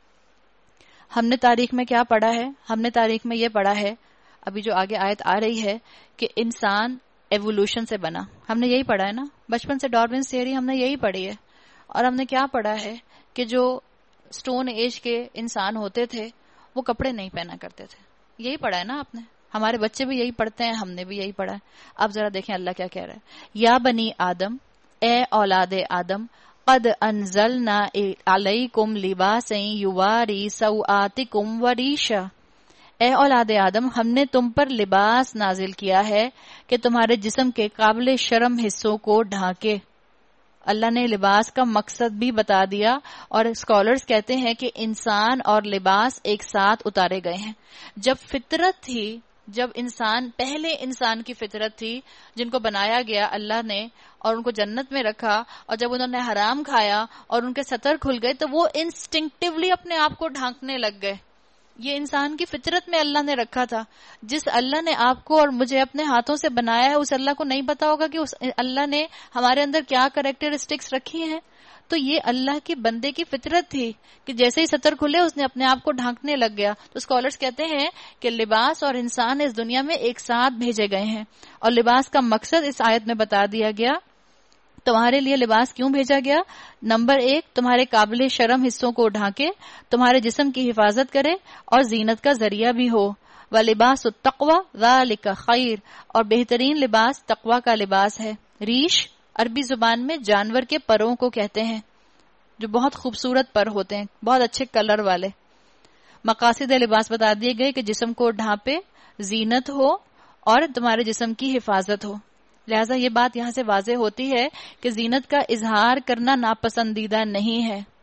ہم نے تاریخ میں کیا پڑھا ہے؟ ہم نے تاریخ میں یہ پڑھا ہے, ابھی جو آگے آیت آ رہی ہے, کہ انسان ایوولوشن سے بنا. ہم نے یہی پڑھا ہے نا, بچپن سے ڈارونز تھیوری ہم نے یہی پڑھی ہے. اور ہم نے کیا پڑھا ہے کہ جو سٹون ایج کے انسان ہوتے تھے وہ کپڑے نہیں پہنا کرتے تھے. یہی پڑھا ہے نا آپ نے, ہمارے بچے بھی یہی پڑھتے ہیں, ہم نے بھی یہی پڑھا ہے. اب ذرا دیکھیں اللہ کیا کہہ رہا ہے. یا بنی آدم, اے اولاد آدم, قد انزلنا علیکم لباسا یواری سوآتکم وریشا, اے اولاد آدم ہم نے تم پر لباس نازل کیا ہے کہ تمہارے جسم کے قابل شرم حصوں کو ڈھانکے. اللہ نے لباس کا مقصد بھی بتا دیا, اور اسکالرز کہتے ہیں کہ انسان اور لباس ایک ساتھ اتارے گئے ہیں. جب فطرت تھی, جب انسان پہلے انسان کی فطرت تھی جن کو بنایا گیا اللہ نے اور ان کو جنت میں رکھا, اور جب انہوں نے حرام کھایا اور ان کے ستر کھل گئے تو وہ انسٹنکٹیولی اپنے آپ کو ڈھانکنے لگ گئے. یہ انسان کی فطرت میں اللہ نے رکھا تھا. جس اللہ نے آپ کو اور مجھے اپنے ہاتھوں سے بنایا ہے اس اللہ کو نہیں پتا ہوگا کہ اس اللہ نے ہمارے اندر کیا کریکٹرسٹکس رکھی ہیں. تو یہ اللہ کی بندے کی فطرت تھی کہ جیسے ہی ستر کھلے اس نے اپنے آپ کو ڈھانکنے لگ گیا. تو اسکالرز کہتے ہیں کہ لباس اور انسان اس دنیا میں ایک ساتھ بھیجے گئے ہیں, اور لباس کا مقصد اس آیت میں بتا دیا گیا. تمہارے لیے لباس کیوں بھیجا گیا؟ نمبر ایک, تمہارے قابل شرم حصوں کو ڈھانکے, تمہارے جسم کی حفاظت کرے اور زینت کا ذریعہ بھی ہو. وَلِبَاسُ التَّقْوَى ذَلِكَ خَيْرٌ, اور بہترین لباس تقوی کا لباس ہے. ریش عربی زبان میں جانور کے پروں کو کہتے ہیں جو بہت خوبصورت پر ہوتے ہیں, بہت اچھے کلر والے. مقاصد لباس بتا دیے گئے کہ جسم کو ڈھانپے, زینت ہو اور تمہارے جسم کی حفاظت ہو. لہٰذا یہ بات یہاں سے واضح ہوتی ہے کہ زینت کا اظہار کرنا ناپسندیدہ نہیں ہے,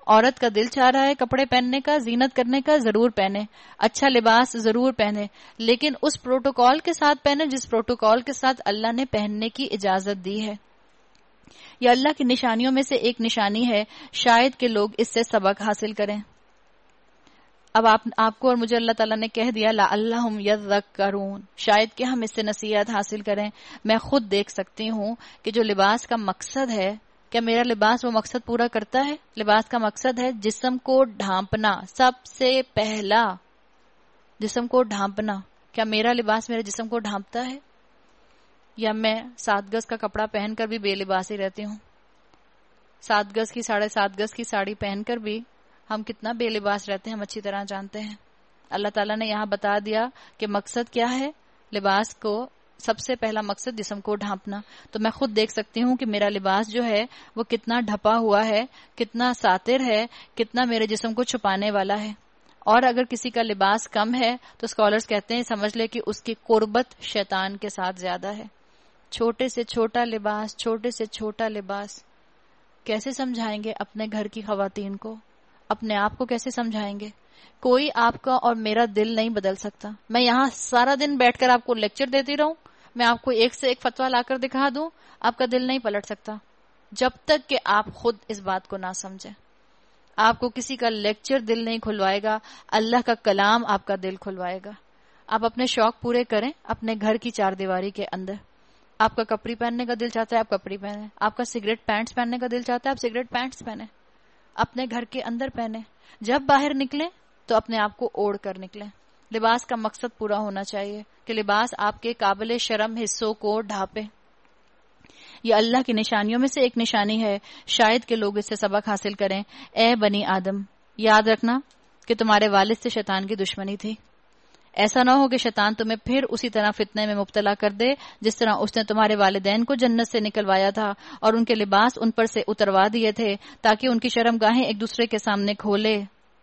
عورت کا دل چاہ رہا ہے کپڑے پہننے کا، زینت کرنے کا، ضرور پہنے، اچھا لباس ضرور پہنے، لیکن اس پروٹوکول کے ساتھ پہنے جس پروٹوکول کے ساتھ اللہ نے پہننے کی اجازت دی ہے۔ یہ اللہ کی نشانیوں میں سے ایک نشانی ہے، شاید کہ لوگ اس سے سبق حاصل کریں۔ اب آپ آپ کو اور مجھے اللہ تعالیٰ نے کہہ دیا لعلہم یذکرون، شاید کہ ہم اس سے نصیحت حاصل کریں۔ میں خود دیکھ سکتی ہوں کہ جو لباس کا مقصد ہے، کیا میرا لباس وہ مقصد پورا کرتا ہے؟ لباس کا مقصد ہے جسم کو ڈھانپنا، سب سے پہلا جسم کو ڈھانپنا۔ کیا میرا لباس میرے جسم کو ڈھانپتا ہے؟ یا میں سات گز کا کپڑا پہن کر بھی بے لباس ہی رہتی ہوں؟ سات گز کی ساڑھے سات گز کی ساڑی پہن کر بھی ہم کتنا بے لباس رہتے ہیں ہم اچھی طرح جانتے ہیں۔ اللہ تعالیٰ نے یہاں بتا دیا کہ مقصد کیا ہے، لباس کو سب سے پہلا مقصد جسم کو ڈھانپنا۔ تو میں خود دیکھ سکتی ہوں کہ میرا لباس جو ہے وہ کتنا ڈھپا ہوا ہے، کتنا ساتر ہے، کتنا میرے جسم کو چھپانے والا ہے۔ اور اگر کسی کا لباس کم ہے تو اسکالرز کہتے ہیں سمجھ لے کہ اس کی قربت شیطان کے ساتھ زیادہ ہے۔ چھوٹے سے چھوٹا لباس، چھوٹے سے چھوٹا لباس کیسے سمجھائیں گے اپنے گھر کی خواتین کو؟ اپنے آپ کو کیسے سمجھائیں گے؟ کوئی آپ کا اور میرا دل نہیں بدل سکتا۔ میں یہاں سارا دن بیٹھ کر آپ کو لیکچر دیتی رہوں، میں آپ کو ایک سے ایک فتویٰ لا کر دکھا دوں، آپ کا دل نہیں پلٹ سکتا جب تک کہ آپ خود اس بات کو نہ سمجھیں۔ آپ کو کسی کا لیکچر دل نہیں کھلوائے گا، اللہ کا کلام آپ کا دل کھلوائے گا۔ آپ اپنے شوق پورے کریں اپنے گھر کی چار دیواری کے اندر۔ آپ کا کپڑی پہننے کا دل چاہتا ہے آپ کپڑی پہنیں، آپ کا سگریٹ پینٹس پہننے کا دل چاہتا ہے آپ سگریٹ پینٹس پہنیں، اپنے گھر کے اندر پہنیں۔ جب باہر نکلیں تو اپنے آپ کو اوڑھ کر نکلیں۔ لباس کا مقصد پورا ہونا چاہیے کہ لباس آپ کے قابل شرم حصوں کو ڈھانپے۔ یہ اللہ کی نشانیوں میں سے ایک نشانی ہے، شاید کہ لوگ اس سے سبق حاصل کریں۔ اے بنی آدم، یاد رکھنا کہ تمہارے والد سے شیطان کی دشمنی تھی۔ ایسا نہ ہو کہ شیطان تمہیں پھر اسی طرح فتنے میں مبتلا کر دے جس طرح اس نے تمہارے والدین کو جنت سے نکلوایا تھا اور ان کے لباس ان پر سے اتروا دیے تھے تاکہ ان کی شرم گاہیں ایک دوسرے کے سامنے کھولے۔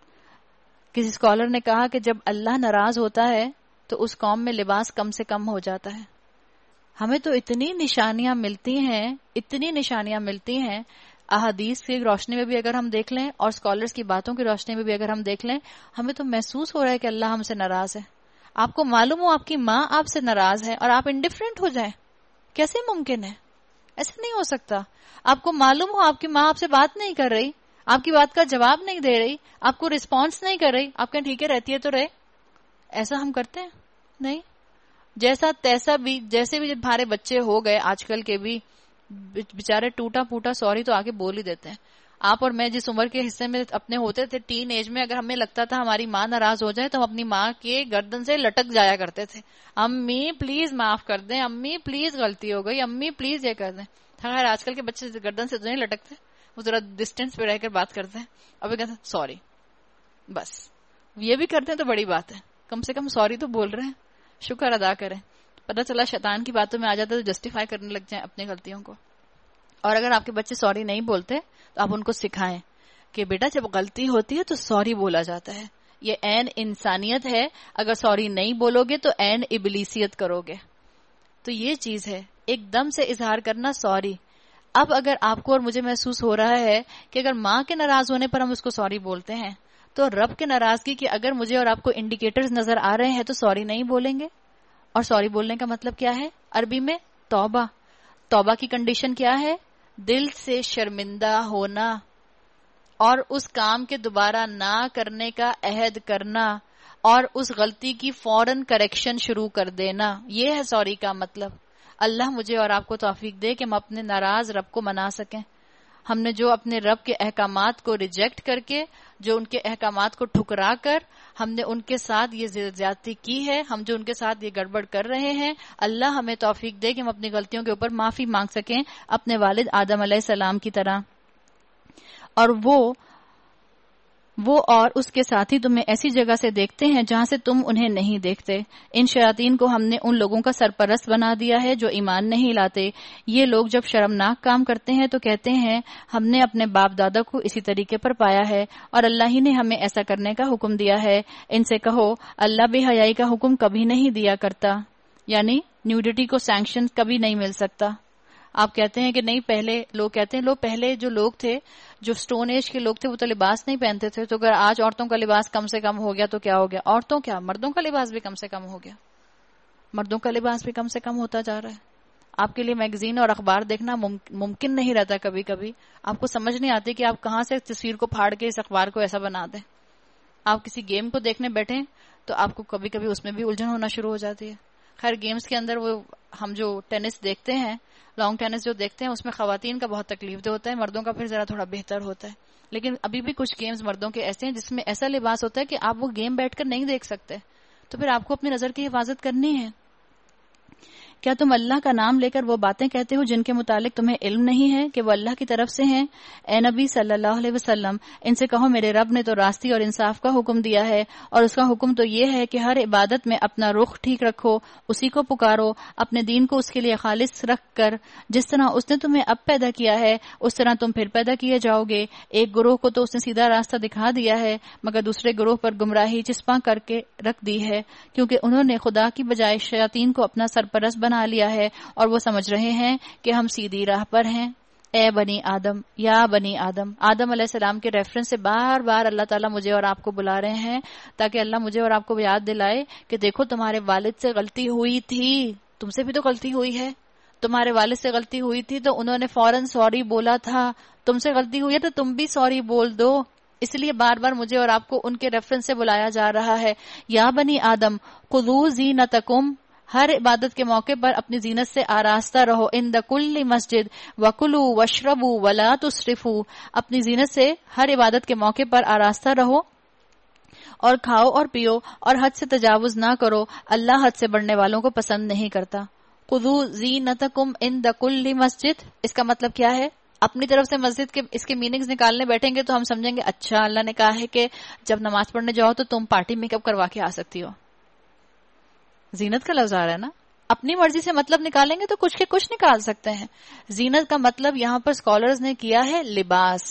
کسی اسکالر نے کہا کہ جب اللہ ناراض ہوتا ہے تو اس قوم میں لباس کم سے کم ہو جاتا ہے۔ ہمیں تو اتنی نشانیاں ملتی ہیں، اتنی نشانیاں ملتی ہیں، احادیث کی روشنی میں بھی اگر ہم دیکھ لیں اور اسکالرز کی باتوں کی روشنی میں بھی اگر ہم دیکھ لیں، ہمیں تو محسوس ہو رہا ہے کہ اللہ ہم سے ناراض ہے۔ آپ کو معلوم ہو آپ کی ماں آپ سے ناراض ہے اور آپ انڈیفرنٹ ہو جائیں، کیسے ممکن ہے؟ ایسا نہیں ہو سکتا۔ آپ کو معلوم ہو آپ کی ماں آپ سے بات نہیں کر رہی، آپ کی بات کا جواب نہیں دے رہی، آپ کو رسپانس نہیں کر رہی، آپ کہیں ٹھیک ہے رہتی ہے تو رہے۔ ایسا ہم کرتے ہیں؟ نہیں۔ جیسا تیسا بھی، جیسے بھی ہمارے بچے ہو گئے آج کل کے بھی بےچارے ٹوٹا پوٹا سوری تو آگے بول ہی دیتے ہیں۔ آپ اور میں جس عمر کے حصے میں اپنے ہوتے تھے ٹین ایج میں، اگر ہمیں لگتا تھا ہماری ماں ناراض ہو جائے تو ہم اپنی ماں کے گردن سے لٹک جایا کرتے تھے، امی پلیز معاف کر دیں، امی پلیز غلطی ہو گئی، امی پلیز یہ کر دیں۔ خیر آج کل کے بچے گردن سے تو نہیں لٹکتے، وہ ذرا ڈسٹینس پہ رہ کر بات کرتے ہیں، ابھی کہتے ہیں سوری، بس یہ بھی کرتے ہیں تو بڑی بات ہے، کم سے کم سوری تو بول رہے ہیں، شکر ادا کریں۔ پتہ چلا شیطان کی باتوں میں آ جاتا ہے تو جسٹیفائی کرنے لگ جائیں اپنی غلطیوں کو۔ اور اگر آپ کے بچے سوری نہیں بولتے تو آپ ان کو سکھائیں کہ بیٹا جب غلطی ہوتی ہے تو سوری بولا جاتا ہے، یہ عین انسانیت ہے، اگر سوری نہیں بولو گے تو عین ابلیسیت کرو گے۔ تو یہ چیز ہے ایک دم سے اظہار کرنا سوری۔ اب اگر آپ کو اور مجھے محسوس ہو رہا ہے کہ اگر ماں کے ناراض ہونے پر ہم اس کو سوری بولتے ہیں تو رب کے ناراضگی کے اگر مجھے اور آپ کو انڈیکیٹرز نظر آ رہے ہیں تو سوری نہیں بولیں گے۔ اور سوری بولنے کا مطلب کیا ہے عربی میں؟ توبہ۔ توبہ کی کنڈیشن کیا ہے؟ دل سے شرمندہ ہونا اور اس کام کے دوبارہ نہ کرنے کا عہد کرنا اور اس غلطی کی فوراً کریکشن شروع کر دینا، یہ ہے سوری کا مطلب۔ اللہ مجھے اور آپ کو توفیق دے کہ ہم اپنے ناراض رب کو منا سکیں۔ ہم نے جو اپنے رب کے احکامات کو ریجیکٹ کر کے، جو ان کے احکامات کو ٹھکرا کر ہم نے ان کے ساتھ یہ زیادتی کی ہے، ہم جو ان کے ساتھ یہ گڑبڑ کر رہے ہیں، اللہ ہمیں توفیق دے کہ ہم اپنی غلطیوں کے اوپر معافی مانگ سکیں اپنے والد آدم علیہ السلام کی طرح۔ اور وہ وہ اور اس کے ساتھی تمہیں ایسی جگہ سے دیکھتے ہیں جہاں سے تم انہیں نہیں دیکھتے۔ ان شیاطین کو ہم نے ان لوگوں کا سرپرست بنا دیا ہے جو ایمان نہیں لاتے۔ یہ لوگ جب شرمناک کام کرتے ہیں تو کہتے ہیں ہم نے اپنے باپ دادا کو اسی طریقے پر پایا ہے اور اللہ ہی نے ہمیں ایسا کرنے کا حکم دیا ہے۔ ان سے کہو اللہ بے حیائی کا حکم کبھی نہیں دیا کرتا، یعنی نیوڈیٹی کو سینکشن کبھی نہیں مل سکتا۔ آپ کہتے ہیں کہ نہیں، پہلے لوگ کہتے ہیں لوگ پہلے جو لوگ تھے، جو سٹون ایج کے لوگ تھے، وہ تو لباس نہیں پہنتے تھے، تو اگر آج عورتوں کا لباس کم سے کم ہو گیا تو کیا ہو گیا؟ عورتوں کیا، مردوں کا لباس بھی کم سے کم ہو گیا، مردوں کا لباس بھی کم سے کم ہوتا جا رہا ہے۔ آپ کے لیے میگزین اور اخبار دیکھنا ممکن نہیں رہتا، کبھی کبھی آپ کو سمجھ نہیں آتی کہ آپ کہاں سے تصویر کو پھاڑ کے اس اخبار کو ایسا بنا دیں۔ آپ کسی گیم کو دیکھنے بیٹھیں تو آپ کو کبھی کبھی اس میں بھی الجھن ہونا شروع ہو جاتی ہے۔ خیر گیمز کے اندر وہ ہم جو ٹینس دیکھتے ہیں، لانگ ٹینس جو دیکھتے ہیں، اس میں خواتین کا بہت تکلیف دہ ہوتا ہے، مردوں کا پھر ذرا تھوڑا بہتر ہوتا ہے، لیکن ابھی بھی کچھ گیمز مردوں کے ایسے ہیں جس میں ایسا لباس ہوتا ہے کہ آپ وہ گیم بیٹھ کر نہیں دیکھ سکتے، تو پھر آپ کو اپنی نظر کی حفاظت کرنی ہے۔ کیا تم اللہ کا نام لے کر وہ باتیں کہتے ہو جن کے متعلق تمہیں علم نہیں ہے کہ وہ اللہ کی طرف سے ہیں؟ اے نبی صلی اللہ علیہ وسلم، ان سے کہو میرے رب نے تو راستی اور انصاف کا حکم دیا ہے، اور اس کا حکم تو یہ ہے کہ ہر عبادت میں اپنا رخ ٹھیک رکھو، اسی کو پکارو، اپنے دین کو اس کے لیے خالص رکھ کر، جس طرح اس نے تمہیں اب پیدا کیا ہے اس طرح تم پھر پیدا کیے جاؤ گے۔ ایک گروہ کو تو اس نے سیدھا راستہ دکھا دیا ہے، مگر دوسرے گروہ پر گمراہی چسپاں کر کے رکھ دی ہے، کیونکہ انہوں نے خدا کی بجائے شیاطین کو اپنا سرپرست بنا لیا ہے، اور وہ سمجھ رہے ہیں کہ ہم سیدھی راہ پر ہیں۔ اے بنی آدم، یا بنی آدم، آدم علیہ السلام کے ریفرنس سے بار بار اللہ تعالیٰ مجھے اور آپ کو بلا رہے ہیں، تاکہ اللہ مجھے اور آپ کو یاد دلائے کہ دیکھو تمہارے والد سے غلطی ہوئی تھی، تم سے بھی تو غلطی ہوئی ہے، تمہارے والد سے غلطی ہوئی تھی تو انہوں نے فوراً سوری بولا تھا، تم سے غلطی ہوئی ہے تو تم بھی سوری بول دو، اس لیے بار بار مجھے اور آپ کو ان کے ریفرنس سے بلایا جا رہا ہے۔ یا بنی آدم خذوا زینتکم، ہر عبادت کے موقع پر اپنی زینت سے آراستہ رہو، عند کل مسجد وکلوا واشربوا ولا تسرفوا، اپنی زینت سے ہر عبادت کے موقع پر آراستہ رہو اور کھاؤ اور پیو اور حد سے تجاوز نہ کرو، اللہ حد سے بڑھنے والوں کو پسند نہیں کرتا۔ خذوا زینتکم عند کل مسجد، اس کا مطلب کیا ہے؟ اپنی طرف سے مسجد کے اس کے میننگز نکالنے بیٹھیں گے تو ہم سمجھیں گے اچھا اللہ نے کہا ہے کہ جب نماز پڑھنے جاؤ تو تم پارٹی میک اپ کروا کے آ سکتی ہو، زینت کا لفظ آ رہا ہے نا، اپنی مرضی سے مطلب نکالیں گے تو کچھ کے کچھ نکال سکتے ہیں۔ زینت کا مطلب یہاں پر اسکالرز نے کیا ہے لباس۔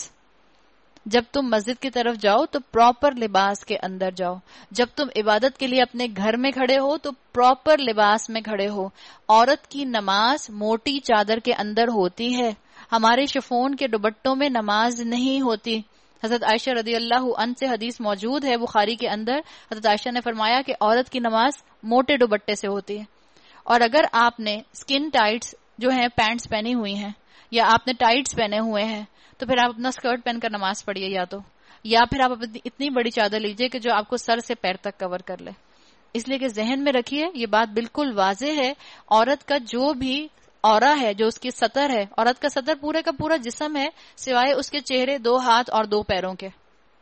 جب تم مسجد کی طرف جاؤ تو پراپر لباس کے اندر جاؤ، جب تم عبادت کے لیے اپنے گھر میں کھڑے ہو تو پراپر لباس میں کھڑے ہو۔ عورت کی نماز موٹی چادر کے اندر ہوتی ہے، ہمارے شفون کے دوپٹوں میں نماز نہیں ہوتی۔ حضرت عائشہ رضی اللہ عنہ سے حدیث موجود ہے بخاری کے اندر، حضرت عائشہ نے فرمایا کہ عورت کی نماز موٹے دوپٹے سے ہوتی ہے، اور اگر آپ نے سکن ٹائٹس جو ہیں پینٹس پہنی ہوئی ہیں یا آپ نے ٹائٹس پہنے ہوئے ہیں تو پھر آپ اپنا سکرٹ پہن کر نماز پڑھیے، یا تو یا پھر آپ اتنی بڑی چادر لیجئے کہ جو آپ کو سر سے پیر تک کور کر لے۔ اس لیے کہ ذہن میں رکھیے یہ بات بالکل واضح ہے، عورت کا جو بھی عورہ ہے، جو اس کی سطر ہے، عورت کا سطر پورے کا پورا جسم ہے سوائے اس کے چہرے، دو ہاتھ اور دو پیروں کے۔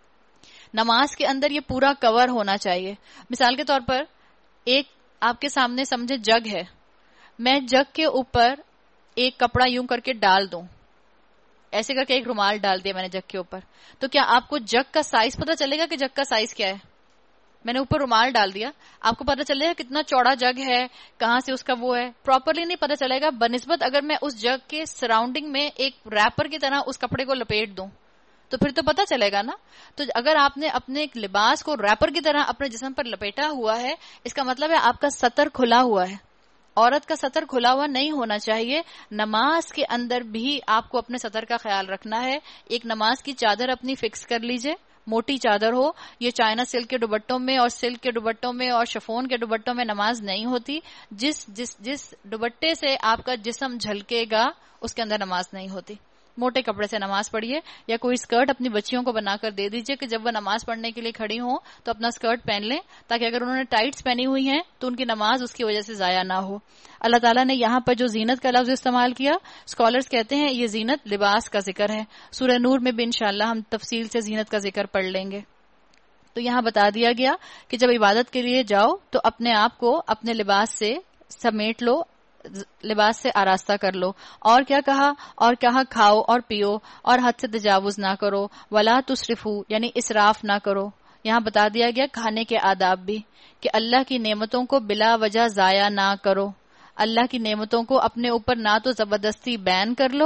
نماز کے اندر یہ پورا کور ہونا چاہیے۔ مثال کے طور پر ایک آپ کے سامنے سمجھے جگ ہے، میں جگ کے اوپر ایک کپڑا یوں کر کے ڈال دوں، ایسے کر کے ایک رومال ڈال دیا میں نے جگ کے اوپر، تو کیا آپ کو جگ کا سائز پتا چلے گا کہ جگ کا سائز کیا ہے؟ میں نے اوپر رومال ڈال دیا، آپ کو پتا چلے گا کتنا چوڑا جگ ہے، کہاں سے اس کا وہ ہے؟ پراپرلی نہیں پتا چلے گا، بنسبت اگر میں اس جگ کے سراؤنڈنگ میں ایک ریپر کی طرح اس کپڑے کو لپیٹ دوں تو پھر تو پتا چلے گا نا۔ تو اگر آپ نے اپنے ایک لباس کو ریپر کی طرح اپنے جسم پر لپیٹا ہوا ہے، اس کا مطلب ہے آپ کا سطر کھلا ہوا ہے۔ عورت کا سطر کھلا ہوا نہیں ہونا چاہیے۔ نماز کے اندر بھی آپ کو اپنے سطر کا خیال رکھنا ہے۔ ایک نماز کی چادر اپنی فکس کر لیجئے، موٹی چادر ہو، یہ چائنا سلک کے دوپٹوں میں اور سلک کے دوپٹوں میں اور شفون کے دوپٹوں میں نماز نہیں ہوتی۔ جس جس جس دوپٹے سے آپ کا جسم جھلکے گا اس کے اندر نماز نہیں ہوتی۔ موٹے کپڑے سے نماز پڑھیے، یا کوئی اسکرٹ اپنی بچیوں کو بنا کر دے دیجئے کہ جب وہ نماز پڑھنے کے لیے کھڑی ہوں تو اپنا اسکرٹ پہن لیں، تاکہ اگر انہوں نے ٹائٹس پہنی ہوئی ہیں تو ان کی نماز اس کی وجہ سے ضائع نہ ہو۔ اللہ تعالیٰ نے یہاں پر جو زینت کا لفظ استعمال کیا، اسکالرز کہتے ہیں یہ زینت لباس کا ذکر ہے۔ سورہ نور میں بھی انشاءاللہ ہم تفصیل سے زینت کا ذکر پڑھ لیں گے۔ تو یہاں بتا دیا گیا کہ جب عبادت کے لیے جاؤ تو اپنے آپ کو اپنے لباس سے سمیٹ لو، لباس سے آراستہ کر لو۔ اور کیا کہا؟ اور کہا کھاؤ اور پیو اور حد سے تجاوز نہ کرو، ولا تسرفو یعنی اسراف نہ کرو۔ یہاں بتا دیا گیا کھانے کے آداب بھی، کہ اللہ کی نعمتوں کو بلا وجہ ضائع نہ کرو۔ اللہ کی نعمتوں کو اپنے اوپر نہ تو زبردستی بین کر لو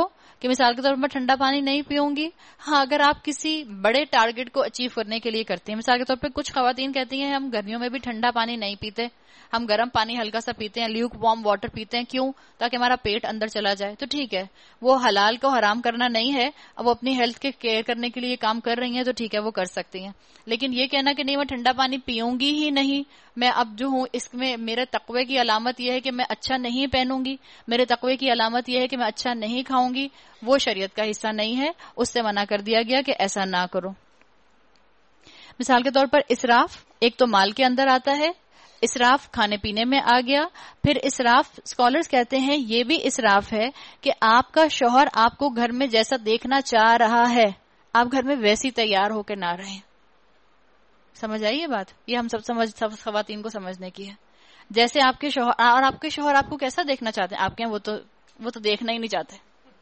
کہ مثال کے طور پر میں ٹھنڈا پانی نہیں پیوں گی. ہاں اگر آپ کسی بڑے ٹارگٹ کو اچیو کرنے کے لیے کرتے ہیں, مثال کے طور پر کچھ خواتین کہتی ہیں ہم گرمیوں میں بھی ٹھنڈا پانی نہیں پیتے, ہم گرم پانی ہلکا سا پیتے ہیں, لیوک وارم واٹر پیتے ہیں, کیوں؟ تاکہ ہمارا پیٹ اندر چلا جائے. تو ٹھیک ہے, وہ حلال کو حرام کرنا نہیں ہے, اب وہ اپنی ہیلتھ کے کیئر کرنے کے لیے کام کر رہی ہیں تو ٹھیک ہے, وہ کر سکتی ہیں. لیکن یہ کہنا کہ نہیں میں ٹھنڈا پانی پیوں گی ہی نہیں, میں اب جو ہوں اس میں میرے تقوی کی علامت یہ ہے کہ میں اچھا نہیں پہنوں گی, میرے تقوی کی علامت یہ ہے کہ میں اچھا نہیں کھاؤں گی, وہ شریعت کا حصہ نہیں ہے, اس سے منع کر دیا گیا کہ ایسا نہ کرو. مثال کے طور پر اسراف ایک تو مال کے اندر آتا ہے, اسراف کھانے پینے میں آ گیا. پھر اسراف اسکالرز کہتے ہیں یہ بھی اسراف ہے کہ آپ کا شوہر آپ کو گھر میں جیسا دیکھنا چاہ رہا ہے آپ گھر میں ویسی تیار ہو کے نہ رہیں. سمجھ آئی یہ بات؟ یہ ہم سب سمجھ سب خواتین کو سمجھنے کی ہے. جیسے آپ کے شوہر, اور آپ کے شوہر آپ کو کیسا دیکھنا چاہتے ہیں, آپ کے وہ تو وہ تو دیکھنا ہی نہیں چاہتے.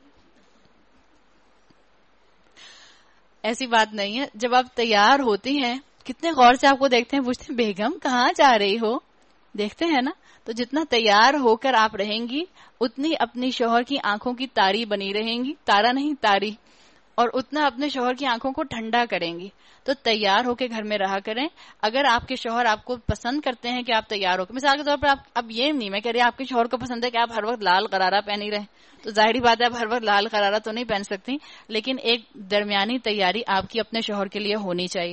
ایسی بات نہیں ہے. جب آپ تیار ہوتی ہیں کتنے غور سے آپ کو دیکھتے ہیں, پوچھتے ہیں بیگم کہاں جا رہی ہو, دیکھتے ہیں نا. تو جتنا تیار ہو کر آپ رہیں گی اتنی اپنی شوہر کی آنکھوں کی تاری بنی رہیں گی, تارا نہیں تاری, اور اتنا اپنے شوہر کی آنکھوں کو ٹھنڈا کریں گی. تو تیار ہو کے گھر میں رہا کریں. اگر آپ کے شوہر آپ کو پسند کرتے ہیں کہ آپ تیار ہو کے, مثال کے طور پر آپ, اب یہ نہیں میں کہہ رہی آپ کے شوہر کو پسند ہے کہ آپ ہر وقت لال غرارہ پہنی رہیں, تو ظاہری بات ہے آپ ہر وقت لال غرارہ تو نہیں پہن سکتی, لیکن ایک درمیانی تیاری آپ کی اپنے شوہر کے لیے ہونی چاہیے.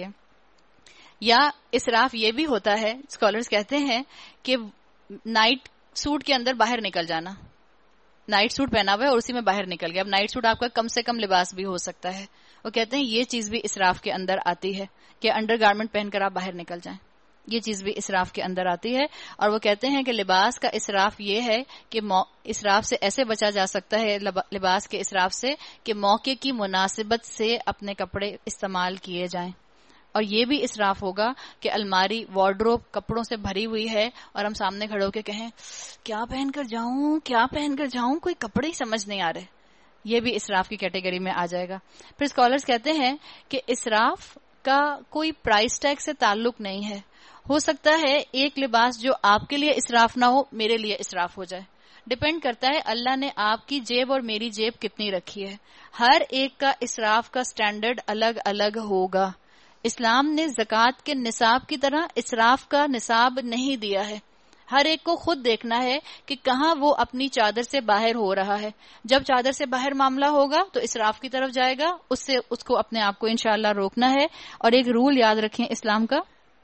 یا اسراف یہ بھی ہوتا ہے, اسکالرز کہتے ہیں کہ نائٹ سوٹ کے اندر باہر نکل جانا, نائٹ سوٹ پہنا ہوا ہے اور اسی میں باہر نکل گیا. اب نائٹ سوٹ آپ کا کم سے کم لباس بھی ہو سکتا ہے, وہ کہتے ہیں یہ چیز بھی اسراف کے اندر آتی ہے کہ انڈر گارمنٹ پہن کر آپ باہر نکل جائیں, یہ چیز بھی اسراف کے اندر آتی ہے. اور وہ کہتے ہیں کہ لباس کا اسراف یہ ہے کہ اسراف سے ایسے بچا جا سکتا ہے, لباس کے اسراف سے, کہ موقع کی مناسبت سے اپنے کپڑے استعمال کیے جائیں. اور یہ بھی اسراف ہوگا کہ الماری وارڈروب کپڑوں سے بھری ہوئی ہے اور ہم سامنے کھڑے ہو کے کہیں کیا پہن کر جاؤں کیا پہن کر جاؤں کوئی کپڑے ہی سمجھ نہیں آ رہے, یہ بھی اسراف کی کیٹیگری میں آ جائے گا. پھر اسکالرز کہتے ہیں کہ اسراف کا کوئی پرائس ٹیگ سے تعلق نہیں ہے. ہو سکتا ہے ایک لباس جو آپ کے لیے اسراف نہ ہو میرے لیے اسراف ہو جائے, ڈپینڈ کرتا ہے اللہ نے آپ کی جیب اور میری جیب کتنی رکھی ہے. ہر ایک کا اسراف کا سٹینڈرڈ الگ الگ ہوگا. اسلام نے زکوٰۃ کے نصاب کی طرح اسراف کا نصاب نہیں دیا ہے. ہر ایک کو خود دیکھنا ہے کہ کہاں وہ اپنی چادر سے باہر ہو رہا ہے. جب چادر سے باہر معاملہ ہوگا تو اسراف کی طرف جائے گا, اس سے اس کو اپنے آپ کو انشاءاللہ روکنا ہے. اور ایک رول یاد رکھیں اسلام کا,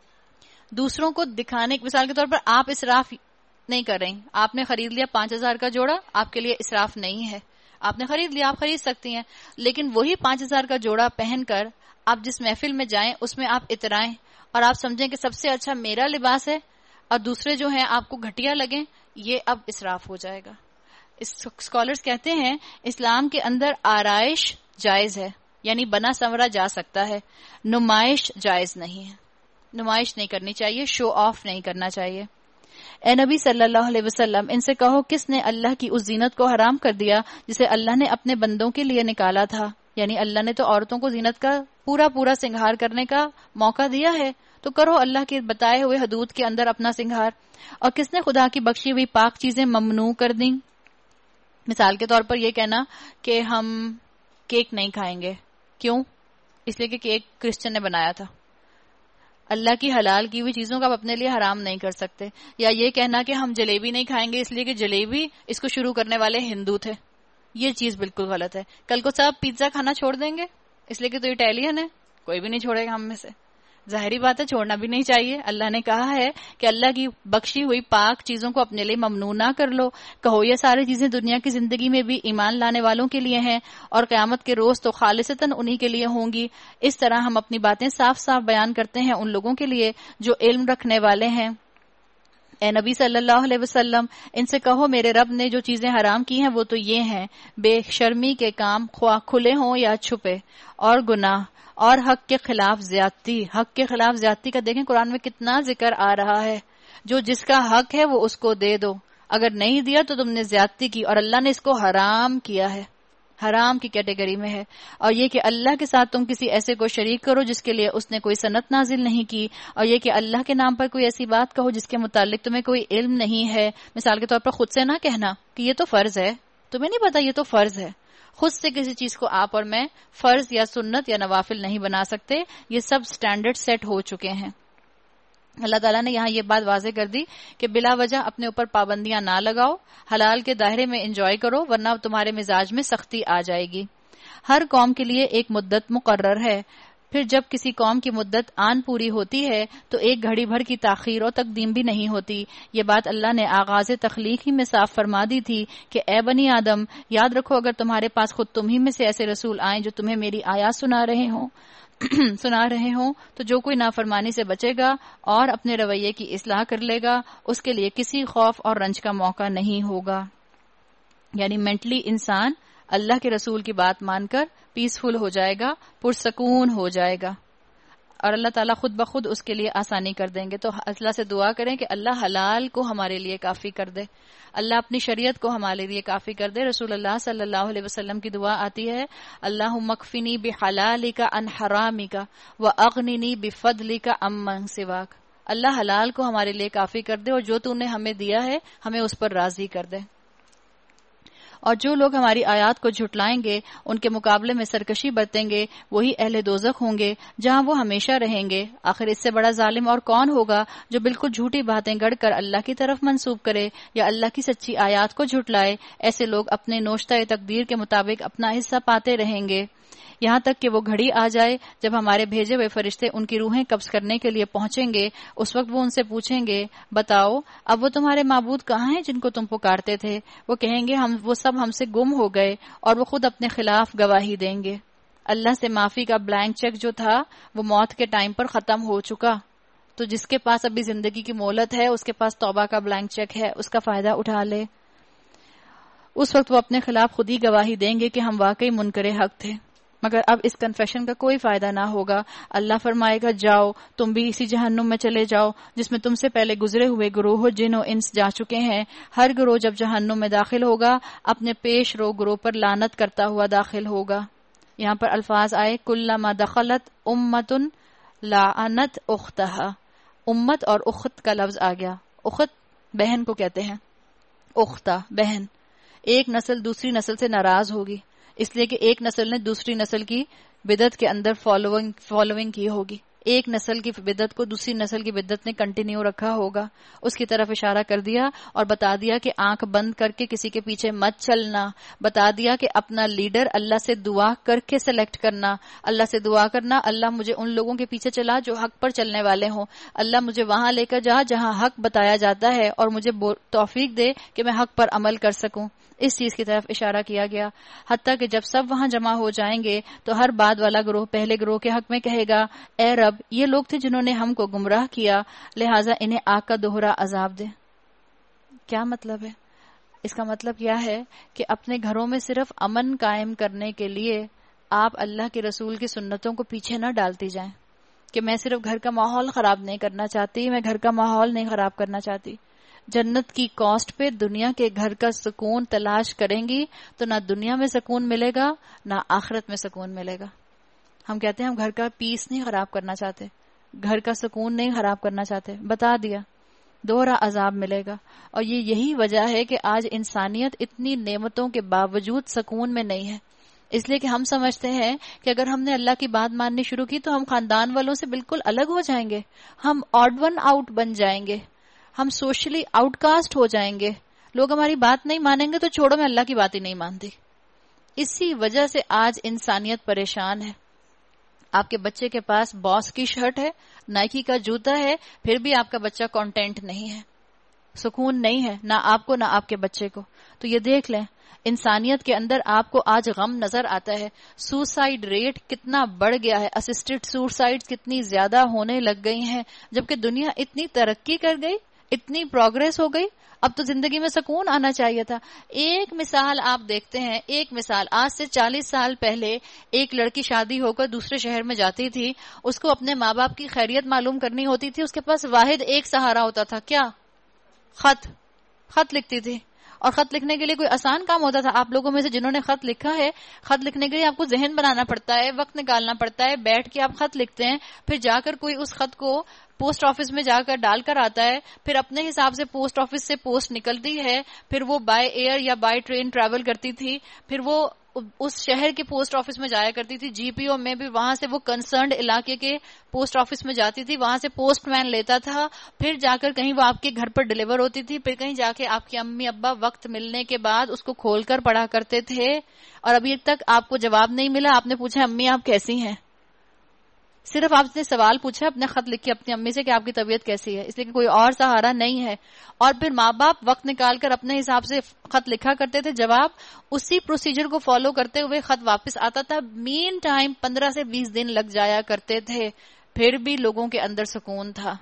دوسروں کو دکھانے کی مثال کے طور پر آپ اسراف نہیں کر رہے, آپ نے خرید لیا پانچ ہزار کا جوڑا, آپ کے لیے اسراف نہیں ہے, آپ نے خرید لیا, آپ خرید سکتی ہیں, لیکن وہی پانچ ہزار کا جوڑا پہن کر آپ جس محفل میں جائیں اس میں آپ اترائیں اور آپ سمجھیں کہ سب سے اچھا میرا لباس ہے اور دوسرے جو ہیں آپ کو گھٹیا لگیں, یہ اب اسراف ہو جائے گا. اسکالرز کہتے ہیں اسلام کے اندر آرائش جائز ہے, یعنی بنا سنورا جا سکتا ہے, نمائش جائز نہیں ہے, نمائش نہیں کرنی چاہیے, شو آف نہیں کرنا چاہیے. اے نبی صلی اللہ علیہ وسلم ان سے کہو کس نے اللہ کی اس زینت کو حرام کر دیا جسے اللہ نے اپنے بندوں کے لیے نکالا تھا, یعنی اللہ نے تو عورتوں کو زینت کا پورا پورا سنگھار کرنے کا موقع دیا ہے, تو کرو اللہ کے بتائے ہوئے حدود کے اندر اپنا سنگھار. اور کس نے خدا کی بخشی ہوئی پاک چیزیں ممنوع کر دیں, مثال کے طور پر یہ کہنا کہ ہم کیک نہیں کھائیں گے, کیوں؟ اس لیے کہ کیک کرسچن نے بنایا تھا. اللہ کی حلال کی ہوئی چیزوں کو آپ اپنے لیے حرام نہیں کر سکتے. یا یہ کہنا کہ ہم جلیبی نہیں کھائیں گے اس لیے کہ جلیبی اس کو شروع کرنے والے ہندو تھے, یہ چیز بالکل غلط ہے. کل کو سب پیزا کھانا چھوڑ دیں گے اس لیے کہ تو اٹیلین ہے, کوئی بھی نہیں چھوڑے گا ہم میں سے, ظاہری بات ہے چھوڑنا بھی نہیں چاہیے. اللہ نے کہا ہے کہ اللہ کی بخشی ہوئی پاک چیزوں کو اپنے لیے ممنوع نہ کر لو. کہو یہ ساری چیزیں دنیا کی زندگی میں بھی ایمان لانے والوں کے لیے ہیں اور قیامت کے روز تو خالصتاً انہی کے لیے ہوں گی. اس طرح ہم اپنی باتیں صاف صاف بیان کرتے ہیں ان لوگوں کے لیے جو علم رکھنے والے ہیں. اے نبی صلی اللہ علیہ وسلم ان سے کہو میرے رب نے جو چیزیں حرام کی ہیں وہ تو یہ ہیں, بے شرمی کے کام خواہ کھلے ہوں یا چھپے, اور گناہ, اور حق کے خلاف زیادتی. حق کے خلاف زیادتی کا دیکھیں قرآن میں کتنا ذکر آ رہا ہے. جو جس کا حق ہے وہ اس کو دے دو, اگر نہیں دیا تو تم نے زیادتی کی, اور اللہ نے اس کو حرام کیا ہے, حرام کی کیٹیگری میں ہے. اور یہ کہ اللہ کے ساتھ تم کسی ایسے کو شریک کرو جس کے لیے اس نے کوئی سنت نازل نہیں کی, اور یہ کہ اللہ کے نام پر کوئی ایسی بات کہو جس کے متعلق تمہیں کوئی علم نہیں ہے. مثال کے طور پر خود سے نہ کہنا کہ یہ تو فرض ہے, تمہیں نہیں پتا یہ تو فرض ہے, خود سے کسی چیز کو آپ اور میں فرض یا سنت یا نوافل نہیں بنا سکتے، یہ سب سٹینڈرڈ سیٹ ہو چکے ہیں۔ اللہ تعالیٰ نے یہاں یہ بات واضح کر دی کہ بلا وجہ اپنے اوپر پابندیاں نہ لگاؤ، حلال کے دائرے میں انجوائے کرو، ورنہ تمہارے مزاج میں سختی آ جائے گی۔ ہر قوم کے لیے ایک مدت مقرر ہے، پھر جب کسی قوم کی مدت آن پوری ہوتی ہے تو ایک گھڑی بھر کی تاخیر و تقدیم بھی نہیں ہوتی۔ یہ بات اللہ نے آغاز تخلیق ہی میں صاف فرما دی تھی کہ اے بنی آدم، یاد رکھو اگر تمہارے پاس خود تم ہی میں سے ایسے رسول آئیں جو تمہیں میری آیات سنا رہے ہوں سنا رہے ہوں تو جو کوئی نافرمانی سے بچے گا اور اپنے رویے کی اصلاح کر لے گا اس کے لیے کسی خوف اور رنج کا موقع نہیں ہوگا۔ یعنی مینٹلی انسان اللہ کے رسول کی بات مان کر پیسفل ہو جائے گا، پرسکون ہو جائے گا، اور اللہ تعالیٰ خود بخود اس کے لیے آسانی کر دیں گے۔ تو اللہ سے دعا کریں کہ اللہ حلال کو ہمارے لیے کافی کر دے، اللہ اپنی شریعت کو ہمارے لیے کافی کر دے۔ رسول اللہ صلی اللہ علیہ وسلم کی دعا آتی ہے، اللہم اکفنی بحلالک عن حرامک واغننی بفضلک عمن سواک۔ اللہ حلال کو ہمارے لیے کافی کر دے اور جو تو نے ہمیں دیا ہے ہمیں اس پر راضی کر دے۔ اور جو لوگ ہماری آیات کو جھٹلائیں گے، ان کے مقابلے میں سرکشی برتیں گے، وہی اہل دوزخ ہوں گے جہاں وہ ہمیشہ رہیں گے۔ آخر اس سے بڑا ظالم اور کون ہوگا جو بالکل جھوٹی باتیں گڑھ کر اللہ کی طرف منسوب کرے یا اللہ کی سچی آیات کو جھٹلائے۔ ایسے لوگ اپنے نوشتہ تقدیر کے مطابق اپنا حصہ پاتے رہیں گے، یہاں تک کہ وہ گھڑی آ جائے جب ہمارے بھیجے ہوئے فرشتے ان کی روحیں قبض کرنے کے لیے پہنچیں گے۔ اس وقت وہ ان سے پوچھیں گے، بتاؤ اب وہ تمہارے معبود کہاں ہیں جن کو تم پکارتے تھے؟ وہ کہیں گے ہم وہ سب ہم سے گم ہو گئے، اور وہ خود اپنے خلاف گواہی دیں گے۔ اللہ سے معافی کا بلینک چیک جو تھا وہ موت کے ٹائم پر ختم ہو چکا، تو جس کے پاس ابھی زندگی کی مہلت ہے اس کے پاس توبہ کا بلینک چیک ہے، اس کا فائدہ اٹھا لے۔ اس وقت وہ اپنے خلاف خود ہی گواہی دیں گے کہ ہم واقعی منکر حق تھے، مگر اب اس کنفیشن کا کوئی فائدہ نہ ہوگا۔ اللہ فرمائے گا جاؤ تم بھی اسی جہنم میں چلے جاؤ جس میں تم سے پہلے گزرے ہوئے گروہ جن و انس جا چکے ہیں۔ ہر گروہ جب جہنم میں داخل ہوگا اپنے پیش رو گروہ پر لعنت کرتا ہوا داخل ہوگا۔ یہاں پر الفاظ آئے کلما دخلت امت لعنت اختہا، امت اور اخت کا لفظ آ گیا۔ اخت بہن کو کہتے ہیں، اختہ بہن۔ ایک نسل دوسری نسل سے ناراض ہوگی اس لیے کہ ایک نسل نے دوسری نسل کی بدعت کے اندر فالوئنگ فالوئنگ کی ہوگی، ایک نسل کی بدعت کو دوسری نسل کی بدعت نے کنٹینیو رکھا ہوگا۔ اس کی طرف اشارہ کر دیا اور بتا دیا کہ آنکھ بند کر کے کسی کے پیچھے مت چلنا، بتا دیا کہ اپنا لیڈر اللہ سے دعا کر کے سلیکٹ کرنا، اللہ سے دعا کرنا اللہ مجھے ان لوگوں کے پیچھے چلا جو حق پر چلنے والے ہوں، اللہ مجھے وہاں لے کر جا جہاں حق بتایا جاتا ہے اور مجھے توفیق دے کہ میں حق پر عمل کر سکوں۔ اس چیز کی طرف اشارہ کیا گیا، حتیٰ کہ جب سب وہاں جمع ہو جائیں گے تو ہر بعد والا گروہ پہلے گروہ کے حق میں کہے گا، اے رب یہ لوگ تھے جنہوں نے ہم کو گمراہ کیا، لہٰذا انہیں آگ کا دوہرا عذاب دے۔ کیا مطلب ہے اس کا؟ مطلب کیا ہے کہ اپنے گھروں میں صرف امن قائم کرنے کے لیے آپ اللہ کے رسول کی سنتوں کو پیچھے نہ ڈالتی جائیں کہ میں صرف گھر کا ماحول خراب نہیں کرنا چاہتی، میں گھر کا ماحول نہیں خراب کرنا چاہتی۔ جنت کی کاسٹ پہ دنیا کے گھر کا سکون تلاش کریں گی تو نہ دنیا میں سکون ملے گا نہ آخرت میں سکون ملے گا۔ ہم کہتے ہیں ہم گھر کا پیس نہیں خراب کرنا چاہتے، گھر کا سکون نہیں خراب کرنا چاہتے، بتا دیا دوہرا عذاب ملے گا۔ اور یہ یہی وجہ ہے کہ آج انسانیت اتنی نعمتوں کے باوجود سکون میں نہیں ہے، اس لیے کہ ہم سمجھتے ہیں کہ اگر ہم نے اللہ کی بات ماننی شروع کی تو ہم خاندان والوں سے بالکل الگ ہو جائیں گے، ہم آڈ ون آؤٹ بن جائیں گے، ہم سوشلی آؤٹ کاسٹ ہو جائیں گے، لوگ ہماری بات نہیں مانیں گے تو چھوڑو میں اللہ کی بات ہی نہیں مانتی۔ اسی وجہ سے آج انسانیت پریشان ہے۔ آپ کے بچے کے پاس باس کی شرٹ ہے، نائکی کا جوتا ہے، پھر بھی آپ کا بچہ کانٹینٹ نہیں ہے، سکون نہیں ہے، نہ آپ کو نہ آپ کے بچے کو۔ تو یہ دیکھ لیں انسانیت کے اندر آپ کو آج غم نظر آتا ہے، سوسائڈ ریٹ کتنا بڑھ گیا ہے، اسسٹڈ سوسائڈ کتنی زیادہ ہونے لگ گئی ہیں، جبکہ دنیا اتنی ترقی کر گئی، اتنی پروگریس ہو گئی، اب تو زندگی میں سکون آنا چاہیے تھا۔ ایک مثال آپ دیکھتے ہیں، ایک مثال آج سے چالیس سال پہلے ایک لڑکی شادی ہو کر دوسرے شہر میں جاتی تھی، اس کو اپنے ماں باپ کی خیریت معلوم کرنی ہوتی تھی، اس کے پاس واحد ایک سہارا ہوتا تھا، کیا؟ خط خط لکھتی تھی، اور خط لکھنے کے لیے کوئی آسان کام ہوتا تھا؟ آپ لوگوں میں سے جنہوں نے خط لکھا ہے، خط لکھنے کے لیے آپ کو ذہن بنانا پڑتا ہے، وقت نکالنا پڑتا ہے، بیٹھ کے آپ خط لکھتے ہیں، پھر جا کر کوئی اس خط کو پوسٹ آفس میں جا کر ڈال کر آتا ہے، پھر اپنے حساب سے پوسٹ آفس سے پوسٹ نکلتی ہے، پھر وہ بائی ایئر یا بائی ٹرین ٹریول کرتی تھی، پھر وہ اس شہر کے پوسٹ آفس میں جایا کرتی تھی، جی پی او میں بھی وہاں سے وہ کنسرنڈ علاقے کے پوسٹ آفس میں جاتی تھی، وہاں سے پوسٹ مین لیتا تھا، پھر جا کر کہیں وہ آپ کے گھر پر ڈیلیور ہوتی تھی، پھر کہیں جا کے آپ کے امی ابا وقت ملنے کے بعد اس کو کھول کر پڑھا کرتے تھے، اور ابھی تک آپ کو جواب نہیں ملا. آپ نے پوچھا امی آپ کیسی ہیں؟ صرف آپ نے سوال پوچھا اپنے خط لکھ کے اپنی امی سے کہ آپ کی طبیعت کیسی ہے، اس لیے کہ کوئی اور سہارا نہیں ہے. اور پھر ماں باپ وقت نکال کر اپنے حساب سے خط لکھا کرتے تھے، جواب اسی پروسیجر کو فالو کرتے ہوئے خط واپس آتا تھا. مین ٹائم پندرہ سے بیس دن لگ جایا کرتے تھے، پھر بھی لوگوں کے اندر سکون تھا.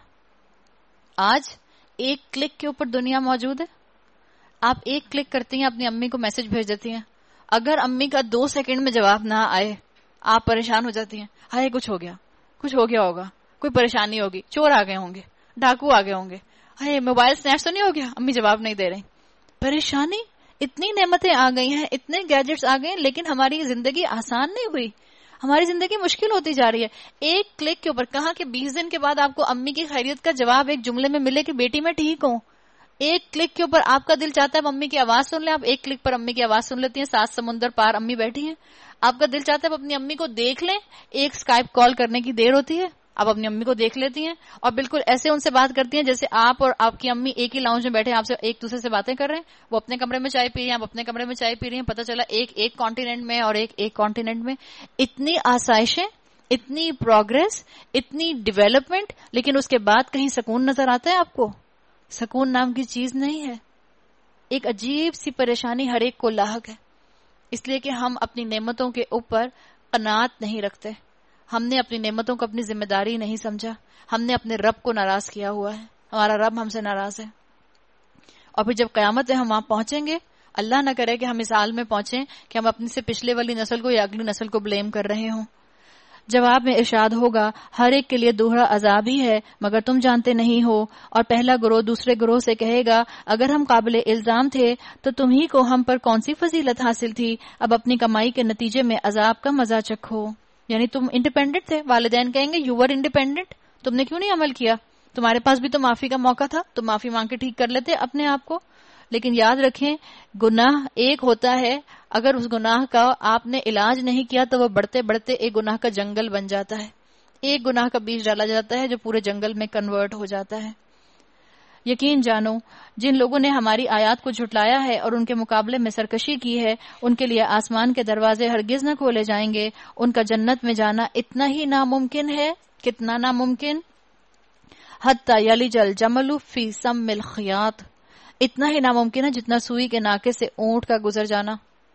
آج ایک کلک کے اوپر دنیا موجود ہے. آپ ایک کلک کرتی ہیں، اپنی امی کو میسج بھیج دیتی ہیں. اگر امی کا دو سیکنڈ میں جواب نہ آئے آپ پریشان ہو جاتی ہیں، ہائے کچھ ہو گیا، کچھ ہو گیا ہوگا، کوئی پریشانی ہوگی، چور آ گئے ہوں گے، ڈاکو آ گئے ہوں گے، ہائے موبائل سنیچ تو نہیں ہو گیا، امی جواب نہیں دے رہی. پریشانی. اتنی نعمتیں آ گئی ہیں، اتنے گیجٹس آ گئے ہیں، لیکن ہماری زندگی آسان نہیں ہوئی، ہماری زندگی مشکل ہوتی جا رہی ہے. ایک کلک کے اوپر کہاں کہ بیس دن کے بعد آپ کو امی کی خیریت کا جواب ایک جملے میں ملے کہ بیٹی میں ٹھیک ہوں. ایک کلک کے اوپر آپ کا دل چاہتا ہے امی کی آواز سن لیں، آپ ایک کلک پر امی کی آواز سن لیتی ہیں، سات سمندر پار امی بیٹھی ہیں. آپ کا دل چاہتا ہے اپنی امی کو دیکھ لیں، ایک اسکائپ کال کرنے کی دیر ہوتی ہے، آپ اپنی امی کو دیکھ لیتی ہیں اور بالکل ایسے ان سے بات کرتی ہیں جیسے آپ اور آپ کی امی ایک ہی لاؤنج میں بیٹھے آپ سے ایک دوسرے سے باتیں کر رہے ہیں. وہ اپنے کمرے میں چائے پی رہی ہیں، آپ اپنے کمرے میں چائے پی رہی ہیں، پتہ چلا ایک ایک کانٹیننٹ میں اور ایک ایک کانٹیننٹ میں. اتنی آسائشیں، اتنی پروگرس، اتنی ڈیولپمنٹ، لیکن اس کے بعد کہیں سکون نظر آتا ہے آپ کو؟ سکون نام کی چیز نہیں ہے. ایک عجیب سی پریشانی ہر ایک کو لاحق ہے، اس لیے کہ ہم اپنی نعمتوں کے اوپر قناعت نہیں رکھتے. ہم نے اپنی نعمتوں کو اپنی ذمہ داری نہیں سمجھا، ہم نے اپنے رب کو ناراض کیا ہوا ہے، ہمارا رب ہم سے ناراض ہے. اور پھر جب قیامت ہے ہم وہاں پہنچیں گے، اللہ نہ کرے کہ ہم اس حال میں پہنچیں کہ ہم اپنی سے پچھلے والی نسل کو یا اگلی نسل کو بلیم کر رہے ہوں. جواب میں ارشاد ہوگا ہر ایک کے لیے دوہرا عذاب ہی ہے مگر تم جانتے نہیں ہو. اور پہلا گروہ دوسرے گروہ سے کہے گا اگر ہم قابل الزام تھے تو تم ہی کو ہم پر کون سی فضیلت حاصل تھی، اب اپنی کمائی کے نتیجے میں عذاب کا مزہ چکھو. یعنی تم انڈیپینڈنٹ تھے. والدین کہیں گے یو ور انڈیپینڈنٹ، تم نے کیوں نہیں عمل کیا، تمہارے پاس بھی تو معافی کا موقع تھا، تم معافی مانگ کے ٹھیک کر لیتے اپنے آپ کو. لیکن یاد رکھیں گناہ ایک ہوتا ہے، اگر اس گناہ کا آپ نے علاج نہیں کیا تو وہ بڑھتے بڑھتے ایک گناہ کا جنگل بن جاتا ہے. ایک گناہ کا بیج ڈالا جاتا ہے جو پورے جنگل میں کنورٹ ہو جاتا ہے. یقین جانو جن لوگوں نے ہماری آیات کو جھٹلایا ہے اور ان کے مقابلے میں سرکشی کی ہے، ان کے لیے آسمان کے دروازے ہرگز نہ کھولے جائیں گے. ان کا جنت میں جانا اتنا ہی ناممکن ہے. کتنا ناممکن؟ حتی یلج الجمل فی سم الخیاط، اتنا ہی ناممکن ہے جتنا سوئی کے ناکے سے اونٹ کا گزر جانا.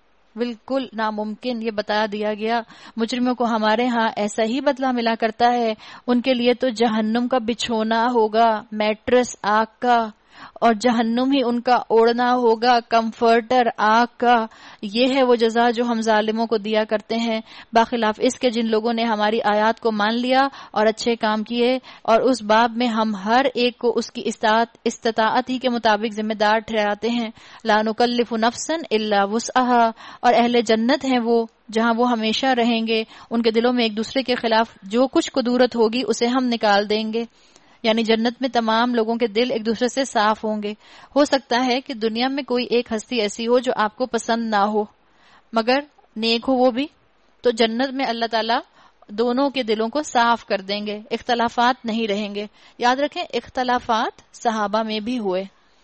بالکل ناممکن. یہ بتا دیا گیا مجرموں کو ہمارے ہاں ایسا ہی بدلہ ملا کرتا ہے. ان کے لیے تو جہنم کا بچھونا ہوگا، میٹرس آگ کا، اور جہنم ہی ان کا اوڑھنا ہوگا، کمفرٹر آگ کا. یہ ہے وہ جزا جو ہم ظالموں کو دیا کرتے ہیں، باخلاف اس کے جن لوگوں نے ہماری آیات کو مان لیا اور اچھے کام کیے. اور اس باب میں ہم ہر ایک کو اس کی استطاعت استطاعت ہی کے مطابق ذمہ دار ٹھہراتے ہیں. لا نکلف نفسا الا وسعها. اور اہل جنت ہیں وہ جہاں وہ ہمیشہ رہیں گے. ان کے دلوں میں ایک دوسرے کے خلاف جو کچھ قدورت ہوگی اسے ہم نکال دیں گے. یعنی جنت میں تمام لوگوں کے دل ایک دوسرے سے صاف ہوں گے. ہو سکتا ہے کہ دنیا میں کوئی ایک ہستی ایسی ہو جو آپ کو پسند نہ ہو مگر نیک ہو وہ بھی، تو جنت میں اللہ تعالیٰ دونوں کے دلوں کو صاف کر دیں گے، اختلافات نہیں رہیں گے. یاد رکھیں اختلافات صحابہ میں بھی ہوئے.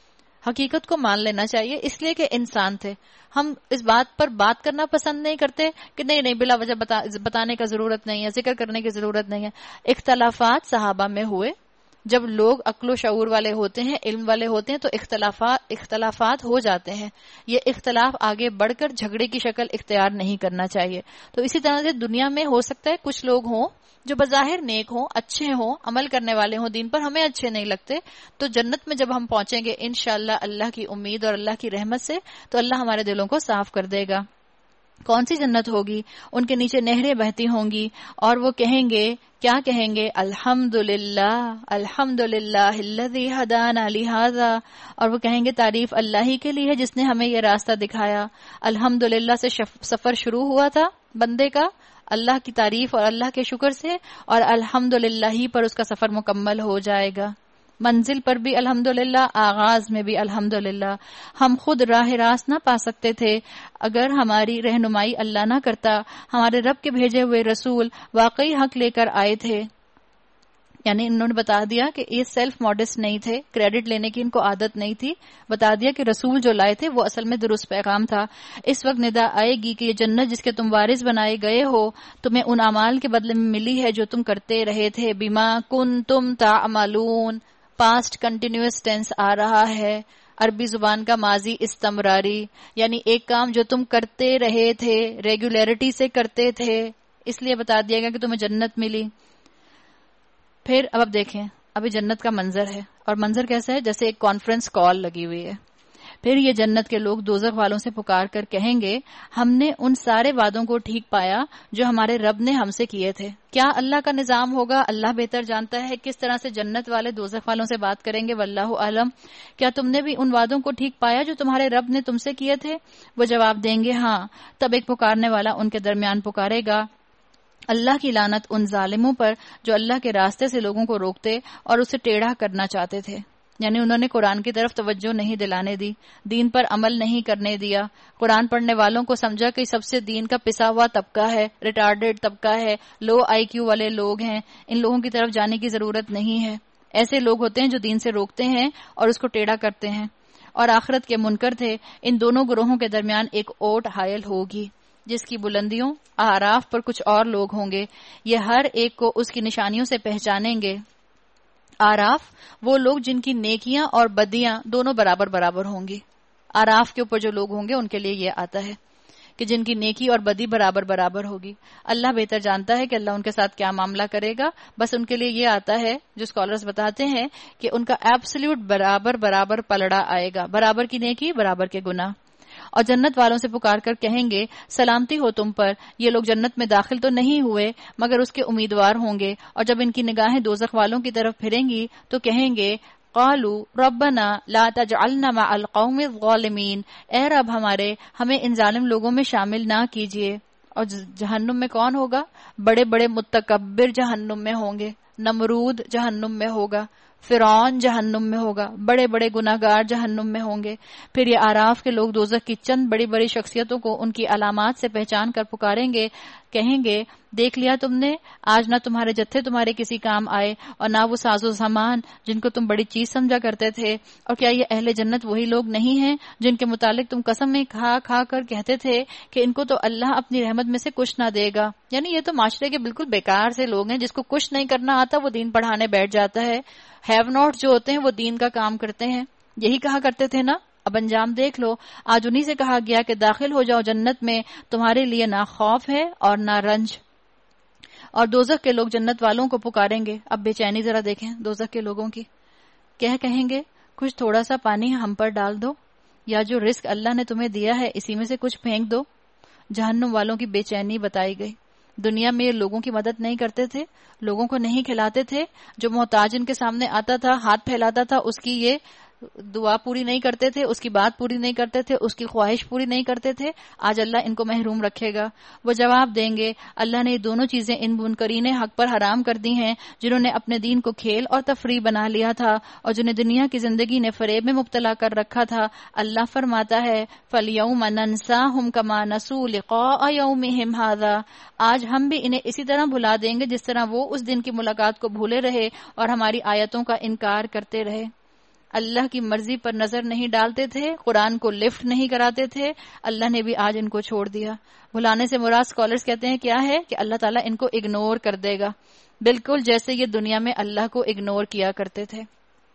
حقیقت کو مان لینا چاہیے، اس لیے کہ انسان تھے. ہم اس بات پر بات کرنا پسند نہیں کرتے کہ نہیں نہیں بلا وجہ بتا بتانے کا ضرورت نہیں ہے، ذکر کرنے کی ضرورت نہیں ہے. اختلافات صحابہ میں ہوئے. جب لوگ عقل و شعور والے ہوتے ہیں، علم والے ہوتے ہیں، تو اختلافات اختلافات ہو جاتے ہیں. یہ اختلاف آگے بڑھ کر جھگڑے کی شکل اختیار نہیں کرنا چاہیے. تو اسی طرح سے دنیا میں ہو سکتا ہے کچھ لوگ ہوں جو بظاہر نیک ہوں، اچھے ہوں، عمل کرنے والے ہوں دین پر، ہمیں اچھے نہیں لگتے. تو جنت میں جب ہم پہنچیں گے انشاءاللہ اللہ کی امید اور اللہ کی رحمت سے، تو اللہ ہمارے دلوں کو صاف کر دے گا. کون سی جنت ہوگی؟ ان کے نیچے نہریں بہتی ہوں گی اور وہ کہیں گے، کیا کہیں گے؟ الحمدللہ الحمدللہ الذی ہدانا لہذا. اور وہ کہیں گے تعریف اللہ ہی کے لیے جس نے ہمیں یہ راستہ دکھایا. الحمدللہ سے سفر شروع ہوا تھا بندے کا، اللہ کی تعریف اور اللہ کے شکر سے، اور الحمدللہ ہی پر اس کا سفر مکمل ہو جائے گا. منزل پر بھی الحمدللہ، آغاز میں بھی الحمدللہ. ہم خود راہ راست نہ پا سکتے تھے اگر ہماری رہنمائی اللہ نہ کرتا. ہمارے رب کے بھیجے ہوئے رسول واقعی حق لے کر آئے تھے. یعنی انہوں نے بتا دیا کہ یہ سیلف ماڈسٹ نہیں تھے، کریڈٹ لینے کی ان کو عادت نہیں تھی. بتا دیا کہ رسول جو لائے تھے وہ اصل میں درست پیغام تھا. اس وقت ندا آئے گی کہ یہ جنت جس کے تم وارث بنائے گئے ہو تمہیں ان اعمال کے بدلے میں ملی ہے جو تم کرتے رہے تھے. بما کنتم تعملون، پاسٹ کنٹینیوس ٹینس آ رہا ہے، عربی زبان کا ماضی استمراری، یعنی ایک کام جو تم کرتے رہے تھے، ریگولیرٹی سے کرتے تھے، اس لیے بتا دیا گیا کہ تمہیں جنت ملی. پھر اب اب دیکھیں ابھی جنت کا منظر ہے، اور منظر کیسا ہے؟ جیسے ایک کانفرنس کال لگی ہوئی ہے. پھر یہ جنت کے لوگ دوزخ والوں سے پکار کر کہیں گے ہم نے ان سارے وعدوں کو ٹھیک پایا جو ہمارے رب نے ہم سے کیے تھے. کیا اللہ کا نظام ہوگا؟ اللہ بہتر جانتا ہے کس طرح سے جنت والے دوزخ والوں سے بات کریں گے. واللہ عالم. کیا تم نے بھی ان وعدوں کو ٹھیک پایا جو تمہارے رب نے تم سے کیے تھے؟ وہ جواب دیں گے ہاں. تب ایک پکارنے والا ان کے درمیان پکارے گا، اللہ کی لعنت ان ظالموں پر جو اللہ کے راستے سے لوگوں کو روکتے اور اسے ٹیڑھا کرنا چاہتے تھے. یعنی انہوں نے قرآن کی طرف توجہ نہیں دلانے دی، دین پر عمل نہیں کرنے دیا. قرآن پڑھنے والوں کو سمجھا کہ سب سے دین کا پسا ہوا طبقہ ہے، ریٹارڈڈ طبقہ ہے، لو آئی کیو والے لوگ ہیں، ان لوگوں کی طرف جانے کی ضرورت نہیں ہے. ایسے لوگ ہوتے ہیں جو دین سے روکتے ہیں اور اس کو ٹیڑھا کرتے ہیں. اور آخرت کے منکر تھے. ان دونوں گروہوں کے درمیان ایک اوٹ حائل ہوگی جس کی بلندیوں اعراف پر کچھ اور لوگ ہوں گے. یہ ہر ایک کو اس کی نشانیوں سے پہچانیں گے. اعراف وہ لوگ جن کی نیکیاں اور بدیاں دونوں برابر برابر ہوں گی. اعراف کے اوپر جو لوگ ہوں گے ان کے لیے یہ آتا ہے کہ جن کی نیکی اور بدی برابر برابر ہوگی. اللہ بہتر جانتا ہے کہ اللہ ان کے ساتھ کیا معاملہ کرے گا. بس ان کے لیے یہ آتا ہے جو اسکالرز بتاتے ہیں کہ ان کا ایبسلیوٹ برابر برابر پلڑا آئے گا، برابر کی نیکی برابر کے گناہ. اور جنت والوں سے پکار کر کہیں گے سلامتی ہو تم پر، یہ لوگ جنت میں داخل تو نہیں ہوئے مگر اس کے امیدوار ہوں گے. اور جب ان کی نگاہیں دوزخ والوں کی طرف پھریں گی تو کہیں گے قالوا ربنا لا تجعلنا مع القوم الظالمین، اے رب ہمارے ہمیں ان ظالم لوگوں میں شامل نہ کیجیے. اور جہنم میں کون ہوگا؟ بڑے بڑے متکبر جہنم میں ہوں گے. نمرود جہنم میں ہوگا، فرعون جہنم میں ہوگا، بڑے بڑے گناہگار جہنم میں ہوں گے. پھر یہ اعراف کے لوگ دوزخ کی چند بڑی بڑی شخصیتوں کو ان کی علامات سے پہچان کر پکاریں گے، کہیں گے دیکھ لیا تم نے، آج نہ تمہارے جتھے تمہارے کسی کام آئے اور نہ وہ ساز و سامان جن کو تم بڑی چیز سمجھا کرتے تھے. اور کیا یہ اہل جنت وہی لوگ نہیں ہیں جن کے متعلق تم قسم میں کھا کھا کر کہتے تھے کہ ان کو تو اللہ اپنی رحمت میں سے کچھ نہ دے گا؟ یعنی یہ تو معاشرے کے بالکل بیکار سے لوگ ہیں، جس کو کچھ نہیں کرنا آتا وہ دین پڑھانے بیٹھ جاتا ہے. ہیو ناٹ جو ہوتے ہیں وہ دین کا کام کرتے ہیں. یہی کہا کرتے تھے نا. اب انجام دیکھ لو. آج انہی سے کہا گیا کہ داخل ہو جاؤ جنت میں، تمہارے لیے نہ خوف ہے اور نہ رنج. اور دوزخ کے لوگ جنت والوں کو پکاریں گے. اب بے چینی ذرا دیکھیں دوزخ کے لوگوں کی. کیا کہیں گے؟ کچھ تھوڑا سا پانی ہم پر ڈال دو، یا جو رزق اللہ نے تمہیں دیا ہے اسی میں سے کچھ پھینک دو. جہنم والوں کی بے چینی بتائی گئی. دنیا میں یہ لوگوں کی مدد نہیں کرتے تھے، لوگوں کو نہیں کھلاتے تھے. جو محتاج ان کے سامنے آتا تھا ہاتھ پھیلاتا تھا اس کی یہ دعا پوری نہیں کرتے تھے، اس کی بات پوری نہیں کرتے تھے، اس کی خواہش پوری نہیں کرتے تھے. آج اللہ ان کو محروم رکھے گا. وہ جواب دیں گے اللہ نے یہ دونوں چیزیں ان منکرین حق پر حرام کر دی ہیں جنہوں نے اپنے دین کو کھیل اور تفریح بنا لیا تھا اور جنہیں دنیا کی زندگی نے فریب میں مبتلا کر رکھا تھا. اللہ فرماتا ہے فَالْيَوْمَ نَنْسَاهُمْ كَمَا نَسُوا لِقَاءَ يَوْمِهِمْ هَذَا، آج ہم بھی انہیں اسی طرح بھلا دیں گے جس طرح وہ اس دن کی ملاقات کو بھولے رہے اور ہماری آیتوں کا انکار کرتے رہے. اللہ کی مرضی پر نظر نہیں ڈالتے تھے، قرآن کو لفٹ نہیں کراتے تھے. اللہ نے بھی آج ان کو چھوڑ دیا. بھلانے سے مراد اسکالرز کہتے ہیں کیا ہے کہ اللہ تعالیٰ ان کو اگنور کر دے گا، بالکل جیسے یہ دنیا میں اللہ کو اگنور کیا کرتے تھے.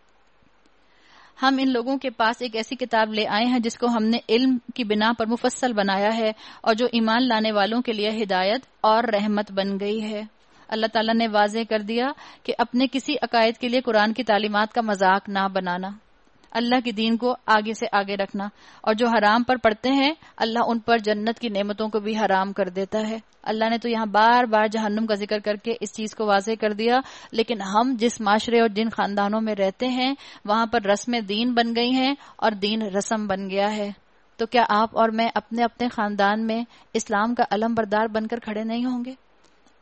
ہم ان لوگوں کے پاس ایک ایسی کتاب لے آئے ہیں جس کو ہم نے علم کی بنا پر مفصل بنایا ہے اور جو ایمان لانے والوں کے لیے ہدایت اور رحمت بن گئی ہے. اللہ تعالیٰ نے واضح کر دیا کہ اپنے کسی عقائد کے لیے قرآن کی تعلیمات کا مذاق نہ بنانا، اللہ کی دین کو آگے سے آگے رکھنا. اور جو حرام پر پڑتے ہیں اللہ ان پر جنت کی نعمتوں کو بھی حرام کر دیتا ہے. اللہ نے تو یہاں بار بار جہنم کا ذکر کر کے اس چیز کو واضح کر دیا، لیکن ہم جس معاشرے اور جن خاندانوں میں رہتے ہیں وہاں پر رسمیں دین بن گئی ہیں اور دین رسم بن گیا ہے. تو کیا آپ اور میں اپنے اپنے خاندان میں اسلام کا علم بردار بن کر کھڑے نہیں ہوں گے؟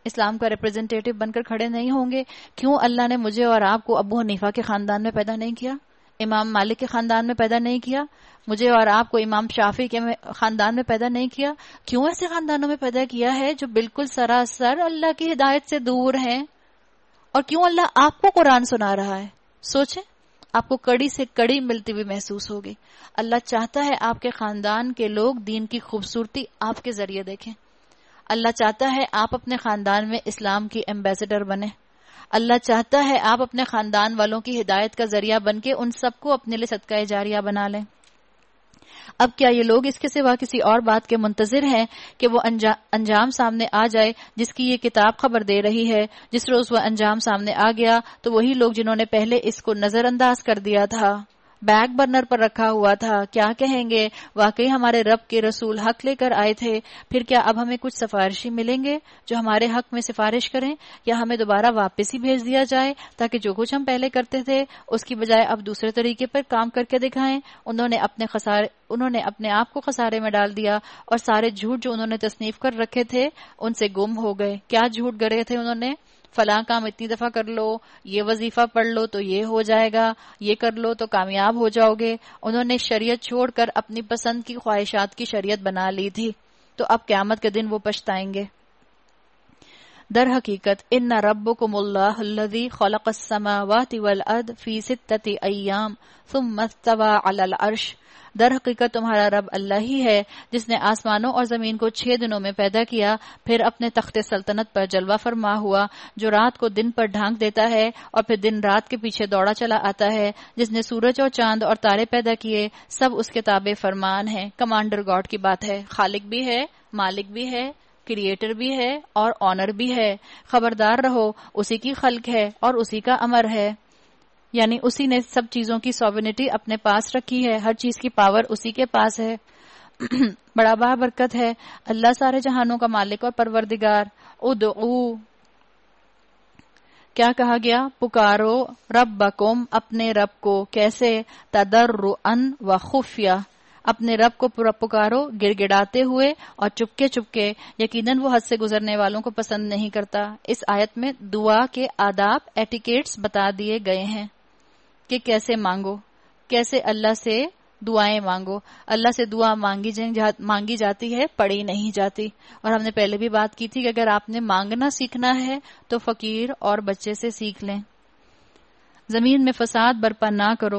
اسلام کا ریپرزینٹیٹو بن کر کھڑے نہیں ہوں گے؟ کیوں اللہ نے مجھے اور آپ کو ابو حنیفہ کے خاندان میں پیدا نہیں کیا، امام مالک کے خاندان میں پیدا نہیں کیا، مجھے اور آپ کو امام شافعی کے خاندان میں پیدا نہیں کیا؟ کیوں ایسے خاندانوں میں پیدا کیا ہے جو بالکل سراسر اللہ کی ہدایت سے دور ہیں؟ اور کیوں اللہ آپ کو قرآن سنا رہا ہے؟ سوچیں، آپ کو کڑی سے کڑی ملتی ہوئی محسوس ہوگی۔ اللہ چاہتا ہے آپ کے خاندان کے لوگ دین کی خوبصورتی آپ کے ذریعے دیکھیں۔ اللہ چاہتا ہے آپ اپنے خاندان میں اسلام کی ایمبیسڈر بنیں۔ اللہ چاہتا ہے آپ اپنے خاندان والوں کی ہدایت کا ذریعہ بن کے ان سب کو اپنے لیے صدقہ جاریہ بنا لیں۔ اب کیا یہ لوگ اس کے سوا کسی اور بات کے منتظر ہیں کہ وہ انجام سامنے آ جائے جس کی یہ کتاب خبر دے رہی ہے؟ جس روز وہ انجام سامنے آ گیا تو وہی لوگ جنہوں نے پہلے اس کو نظر انداز کر دیا تھا، بیک برنر پر رکھا ہوا تھا، کیا کہیں گے؟ واقعی ہمارے رب کے رسول حق لے کر آئے تھے، پھر کیا اب ہمیں کچھ سفارشی ملیں گے جو ہمارے حق میں سفارش کریں، یا ہمیں دوبارہ واپس ہی بھیج دیا جائے تاکہ جو کچھ ہم پہلے کرتے تھے اس کی بجائے اب دوسرے طریقے پر کام کر کے دکھائیں؟ انہوں نے اپنے خسارے انہوں نے اپنے آپ کو خسارے میں ڈال دیا اور سارے جھوٹ جو انہوں نے تصنیف کر رکھے تھے ان سے گم ہو گئے۔ کیا جھوٹ گڑے تھے انہوں نے؟ فلاں کام اتنی دفعہ کر لو، یہ وظیفہ پڑھ لو تو یہ ہو جائے گا، یہ کر لو تو کامیاب ہو جاؤ گے۔ انہوں نے شریعت چھوڑ کر اپنی پسند کی خواہشات کی شریعت بنا لی تھی، تو اب قیامت کے دن وہ پچھتائیں گے۔ در حقیقت ان ربکم اللہ الذی خلق السماوات والارض فی ستۃ ایام ثم استوى علی العرش، در حقیقت تمہارا رب اللہ ہی ہے جس نے آسمانوں اور زمین کو چھ دنوں میں پیدا کیا، پھر اپنے تخت سلطنت پر جلوہ فرما ہوا، جو رات کو دن پر ڈھانک دیتا ہے اور پھر دن رات کے پیچھے دوڑا چلا آتا ہے، جس نے سورج اور چاند اور تارے پیدا کیے، سب اس کے تابع فرمان ہیں۔ کمانڈر گاڈ کی بات ہے، خالق بھی ہے، مالک بھی ہے، کریٹر بھی ہے اور آنر بھی ہے۔ خبردار رہو، اسی کی خلق ہے اور اسی کا امر ہے، یعنی اسی نے سب چیزوں کی سوورنٹی اپنے پاس رکھی ہے، ہر چیز کی پاور اسی کے پاس ہے۔ بڑا بابرکت ہے اللہ سارے جہانوں کا مالک اور پروردگار۔ ادعو، کیا کہا گیا؟ پکارو ربکم، اپنے رب کو، کیسے؟ تضرعا و خفیہ، اپنے رب کو پکارو گڑ گڑاتے ہوئے اور چپکے چپکے، یقیناً وہ حد سے گزرنے والوں کو پسند نہیں کرتا۔ اس آیت میں دعا کے آداب، ایٹیکیٹس بتا دیے گئے ہیں کہ کیسے مانگو، کیسے اللہ سے دعائیں مانگو۔ اللہ سے دعا مانگی مانگی جاتی ہے، پڑھی نہیں جاتی۔ اور ہم نے پہلے بھی بات کی تھی کہ اگر آپ نے مانگنا سیکھنا ہے تو فقیر اور بچے سے سیکھ لیں۔ زمین میں فساد برپا نہ کرو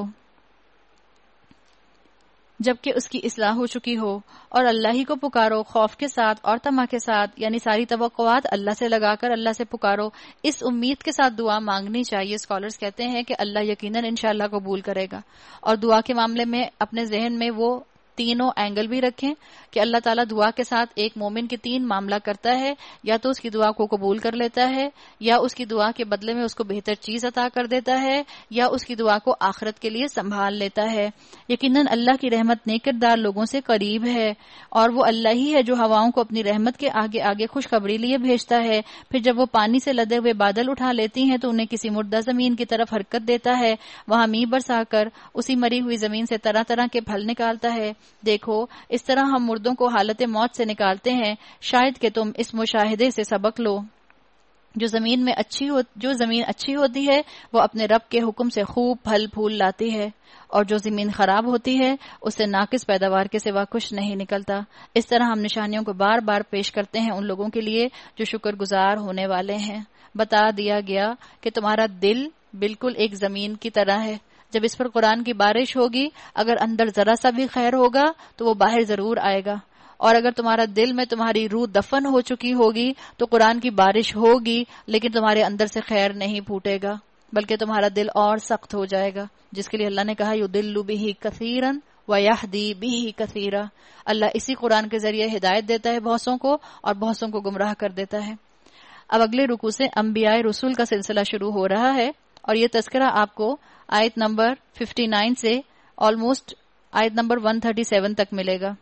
جبکہ اس کی اصلاح ہو چکی ہو، اور اللہ ہی کو پکارو خوف کے ساتھ اور طمع کے ساتھ، یعنی ساری توقعات اللہ سے لگا کر اللہ سے پکارو۔ اس امید کے ساتھ دعا مانگنی چاہیے۔ اسکالرز کہتے ہیں کہ اللہ یقیناً انشاءاللہ قبول کرے گا، اور دعا کے معاملے میں اپنے ذہن میں وہ تینوں اینگل بھی رکھیں کہ اللہ تعالیٰ دعا کے ساتھ ایک مومن کے تین معاملہ کرتا ہے، یا تو اس کی دعا کو قبول کر لیتا ہے، یا اس کی دعا کے بدلے میں اس کو بہتر چیز عطا کر دیتا ہے، یا اس کی دعا کو آخرت کے لیے سنبھال لیتا ہے۔ یقیناً اللہ کی رحمت نیک کردار لوگوں سے قریب ہے، اور وہ اللہ ہی ہے جو ہواؤں کو اپنی رحمت کے آگے آگے خوشخبری لیے بھیجتا ہے، پھر جب وہ پانی سے لدے ہوئے بادل اٹھا لیتی ہیں تو انہیں کسی مردہ زمین کی طرف حرکت دیتا ہے، وہاں میਂہ برسا کر اسی مری ہوئی زمین سے طرح طرح کے پھل نکالتا ہے۔ دیکھو اس طرح ہم مردوں کو حالت موت سے نکالتے ہیں، شاید کہ تم اس مشاہدے سے سبق لو۔ جو زمین میں اچھی ہو جو زمین اچھی ہوتی ہے وہ اپنے رب کے حکم سے خوب پھل پھول لاتی ہے، اور جو زمین خراب ہوتی ہے اس سے ناقص پیداوار کے سوا کچھ نہیں نکلتا۔ اس طرح ہم نشانیوں کو بار بار پیش کرتے ہیں ان لوگوں کے لیے جو شکر گزار ہونے والے ہیں۔ بتا دیا گیا کہ تمہارا دل بالکل ایک زمین کی طرح ہے، جب اس پر قرآن کی بارش ہوگی اگر اندر ذرا سا بھی خیر ہوگا تو وہ باہر ضرور آئے گا، اور اگر تمہارا دل میں تمہاری روح دفن ہو چکی ہوگی تو قرآن کی بارش ہوگی لیکن تمہارے اندر سے خیر نہیں پھوٹے گا، بلکہ تمہارا دل اور سخت ہو جائے گا، جس کے لیے اللہ نے کہا یضل بہ کثیرا ویہدی بہ کثیرا۔ اللہ اسی قرآن کے ذریعے ہدایت دیتا ہے بہتوں کو اور بہتوں کو گمراہ کر دیتا ہے۔ اب اگلے رکوع سے انبیاء رسول کا سلسلہ شروع ہو رہا ہے، اور یہ تذکرہ آپ کو آیت نمبر ففٹی نائن سے آلموسٹ آیت نمبر ون تھرٹی سیون تک ملے گا۔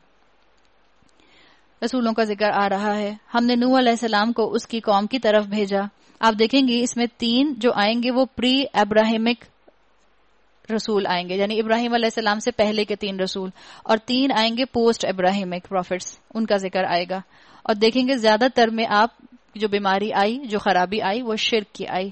رسولوں کا ذکر آ رہا ہے۔ ہم نے نوح علیہ السلام کو اس کی قوم کی طرف بھیجا۔ آپ دیکھیں گے اس میں تین جو آئیں گے وہ پری ابراہیمک رسول آئیں گے، یعنی ابراہیم علیہ السلام سے پہلے کے تین رسول، اور تین آئیں گے پوسٹ ابراہیمک پروفٹس، ان کا ذکر آئے گا۔ اور دیکھیں گے زیادہ تر میں آپ جو بیماری آئی، جو خرابی آئی، وہ شرک کی آئی۔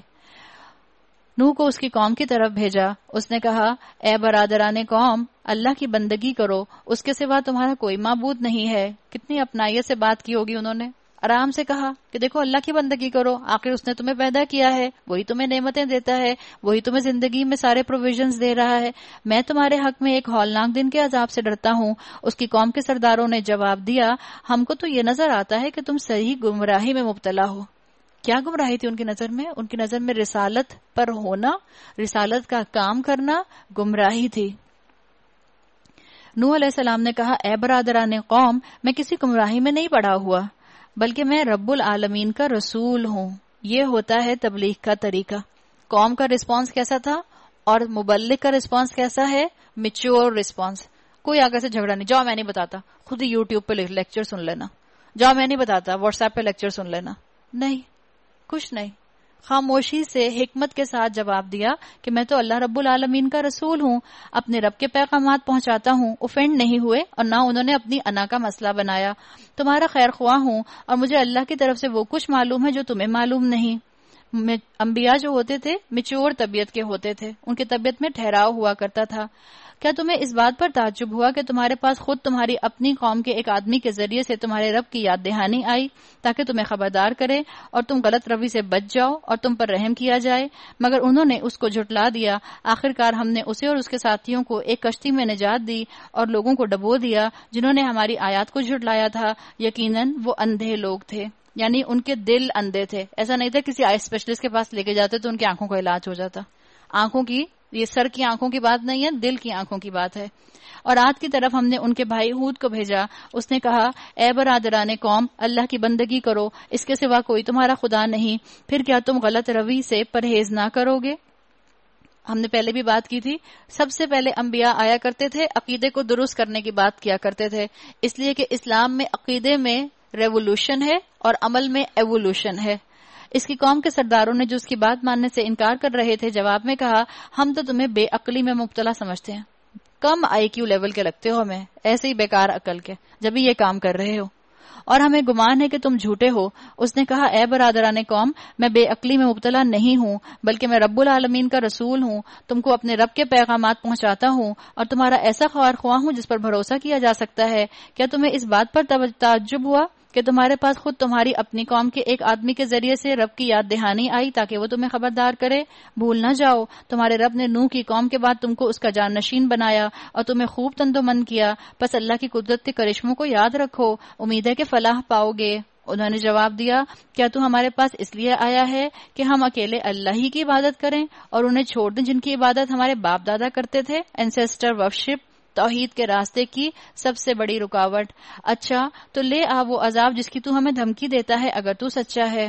نوح کو اس کی قوم کی طرف بھیجا، اس نے کہا اے برادران قوم، اللہ کی بندگی کرو، اس کے سوا تمہارا کوئی معبود نہیں ہے۔ کتنی اپنائیت سے بات کی ہوگی انہوں نے، آرام سے کہا کہ دیکھو اللہ کی بندگی کرو، آخر اس نے تمہیں پیدا کیا ہے، وہی تمہیں نعمتیں دیتا ہے، وہی تمہیں زندگی میں سارے پروویژنز دے رہا ہے۔ میں تمہارے حق میں ایک ہولناک دن کے عذاب سے ڈرتا ہوں۔ اس کی قوم کے سرداروں نے جواب دیا، ہم کو تو یہ نظر آتا ہے کہ تم صحیح گمراہی میں مبتلا ہو۔ کیا گمراہی تھی ان کی نظر میں؟ ان کی نظر میں رسالت پر ہونا، رسالت کا کام کرنا گمراہی تھی۔ نوح علیہ السلام نے کہا اے برادران قوم، میں کسی گمراہی میں نہیں پڑا ہوا، بلکہ میں رب العالمین کا رسول ہوں۔ یہ ہوتا ہے تبلیغ کا طریقہ۔ قوم کا رسپانس کیسا تھا اور مبلغ کا رسپانس کیسا ہے؟ Mature response. کوئی آگے سے جھگڑا نہیں، جاؤ میں نہیں بتاتا، خود ہی یوٹیوب پہ لیکچر سن لینا، جاؤ میں نہیں بتاتا، واٹس ایپ پہ لیکچر سن لینا، نہیں، کچھ نہیں۔ خاموشی سے حکمت کے ساتھ جواب دیا کہ میں تو اللہ رب العالمین کا رسول ہوں، اپنے رب کے پیغامات پہنچاتا ہوں۔ اوفینڈ نہیں ہوئے اور نہ انہوں نے اپنی انا کا مسئلہ بنایا۔ تمہارا خیر خواہ ہوں اور مجھے اللہ کی طرف سے وہ کچھ معلوم ہے جو تمہیں معلوم نہیں۔ انبیاء جو ہوتے تھے میچور طبیعت کے ہوتے تھے، ان کی طبیعت میں ٹھہراؤ ہوا کرتا تھا۔ کیا تمہیں اس بات پر تعجب ہوا کہ تمہارے پاس خود تمہاری اپنی قوم کے ایک آدمی کے ذریعے سے تمہارے رب کی یاد دہانی آئی تاکہ تمہیں خبردار کرے اور تم غلط روی سے بچ جاؤ اور تم پر رحم کیا جائے؟ مگر انہوں نے اس کو جھٹلا دیا۔ آخرکار ہم نے اسے اور اس کے ساتھیوں کو ایک کشتی میں نجات دی اور لوگوں کو ڈبو دیا جنہوں نے ہماری آیات کو جھٹلایا تھا۔ یقیناً وہ اندھے لوگ تھے، یعنی ان کے دل اندھے تھے۔ ایسا نہیں تھا کسی آئی اسپیشلسٹ کے پاس لے کے جاتے تو ان کی آنکھوں کا علاج ہو جاتا۔ آنکھوں کی، یہ سر کی آنکھوں کی بات نہیں ہے، دل کی آنکھوں کی بات ہے۔ اور عاد کی طرف ہم نے ان کے بھائی ہود کو بھیجا، اس نے کہا اے برادران قوم، اللہ کی بندگی کرو، اس کے سوا کوئی تمہارا خدا نہیں، پھر کیا تم غلط روی سے پرہیز نہ کرو گے؟ ہم نے پہلے بھی بات کی تھی، سب سے پہلے انبیاء آیا کرتے تھے، عقیدے کو درست کرنے کی بات کیا کرتے تھے، اس لیے کہ اسلام میں عقیدے میں ریولوشن ہے اور عمل میں ایوولوشن ہے۔ اس کی قوم کے سرداروں نے جو اس کی بات ماننے سے انکار کر رہے تھے جواب میں کہا ہم تو تمہیں بے عقلی میں مبتلا سمجھتے ہیں، کم آئی کیو لیول کے لگتے ہو ہمیں، ایسے ہی بیکار عقل کے جب بھی یہ کام کر رہے ہو، اور ہمیں گمان ہے کہ تم جھوٹے ہو۔ اس نے کہا اے برادران قوم، میں بے عقلی میں مبتلا نہیں ہوں، بلکہ میں رب العالمین کا رسول ہوں، تم کو اپنے رب کے پیغامات پہنچاتا ہوں اور تمہارا ایسا خیر خواہ ہوں جس پر بھروسہ کیا جا سکتا ہے۔ کیا تمہیں اس بات پر تعجب ہوا کہ تمہارے پاس خود تمہاری اپنی قوم کے ایک آدمی کے ذریعے سے رب کی یاد دہانی آئی تاکہ وہ تمہیں خبردار کرے؟ بھول نہ جاؤ تمہارے رب نے نوح کی قوم کے بعد تم کو اس کا جان نشین بنایا اور تمہیں خوب تندومند کیا، پس اللہ کی قدرت کے کرشموں کو یاد رکھو، امید ہے کہ فلاح پاؤ گے۔ انہوں نے جواب دیا کیا تو ہمارے پاس اس لیے آیا ہے کہ ہم اکیلے اللہ ہی کی عبادت کریں اور انہیں چھوڑ دیں جن کی عبادت ہمارے باپ دادا کرتے تھے؟ اینسیسٹر ورشپ، توحید کے راستے کی سب سے بڑی رکاوٹ۔ اچھا تو لے آ وہ عذاب جس کی تو ہمیں دھمکی دیتا ہے اگر تو سچا ہے۔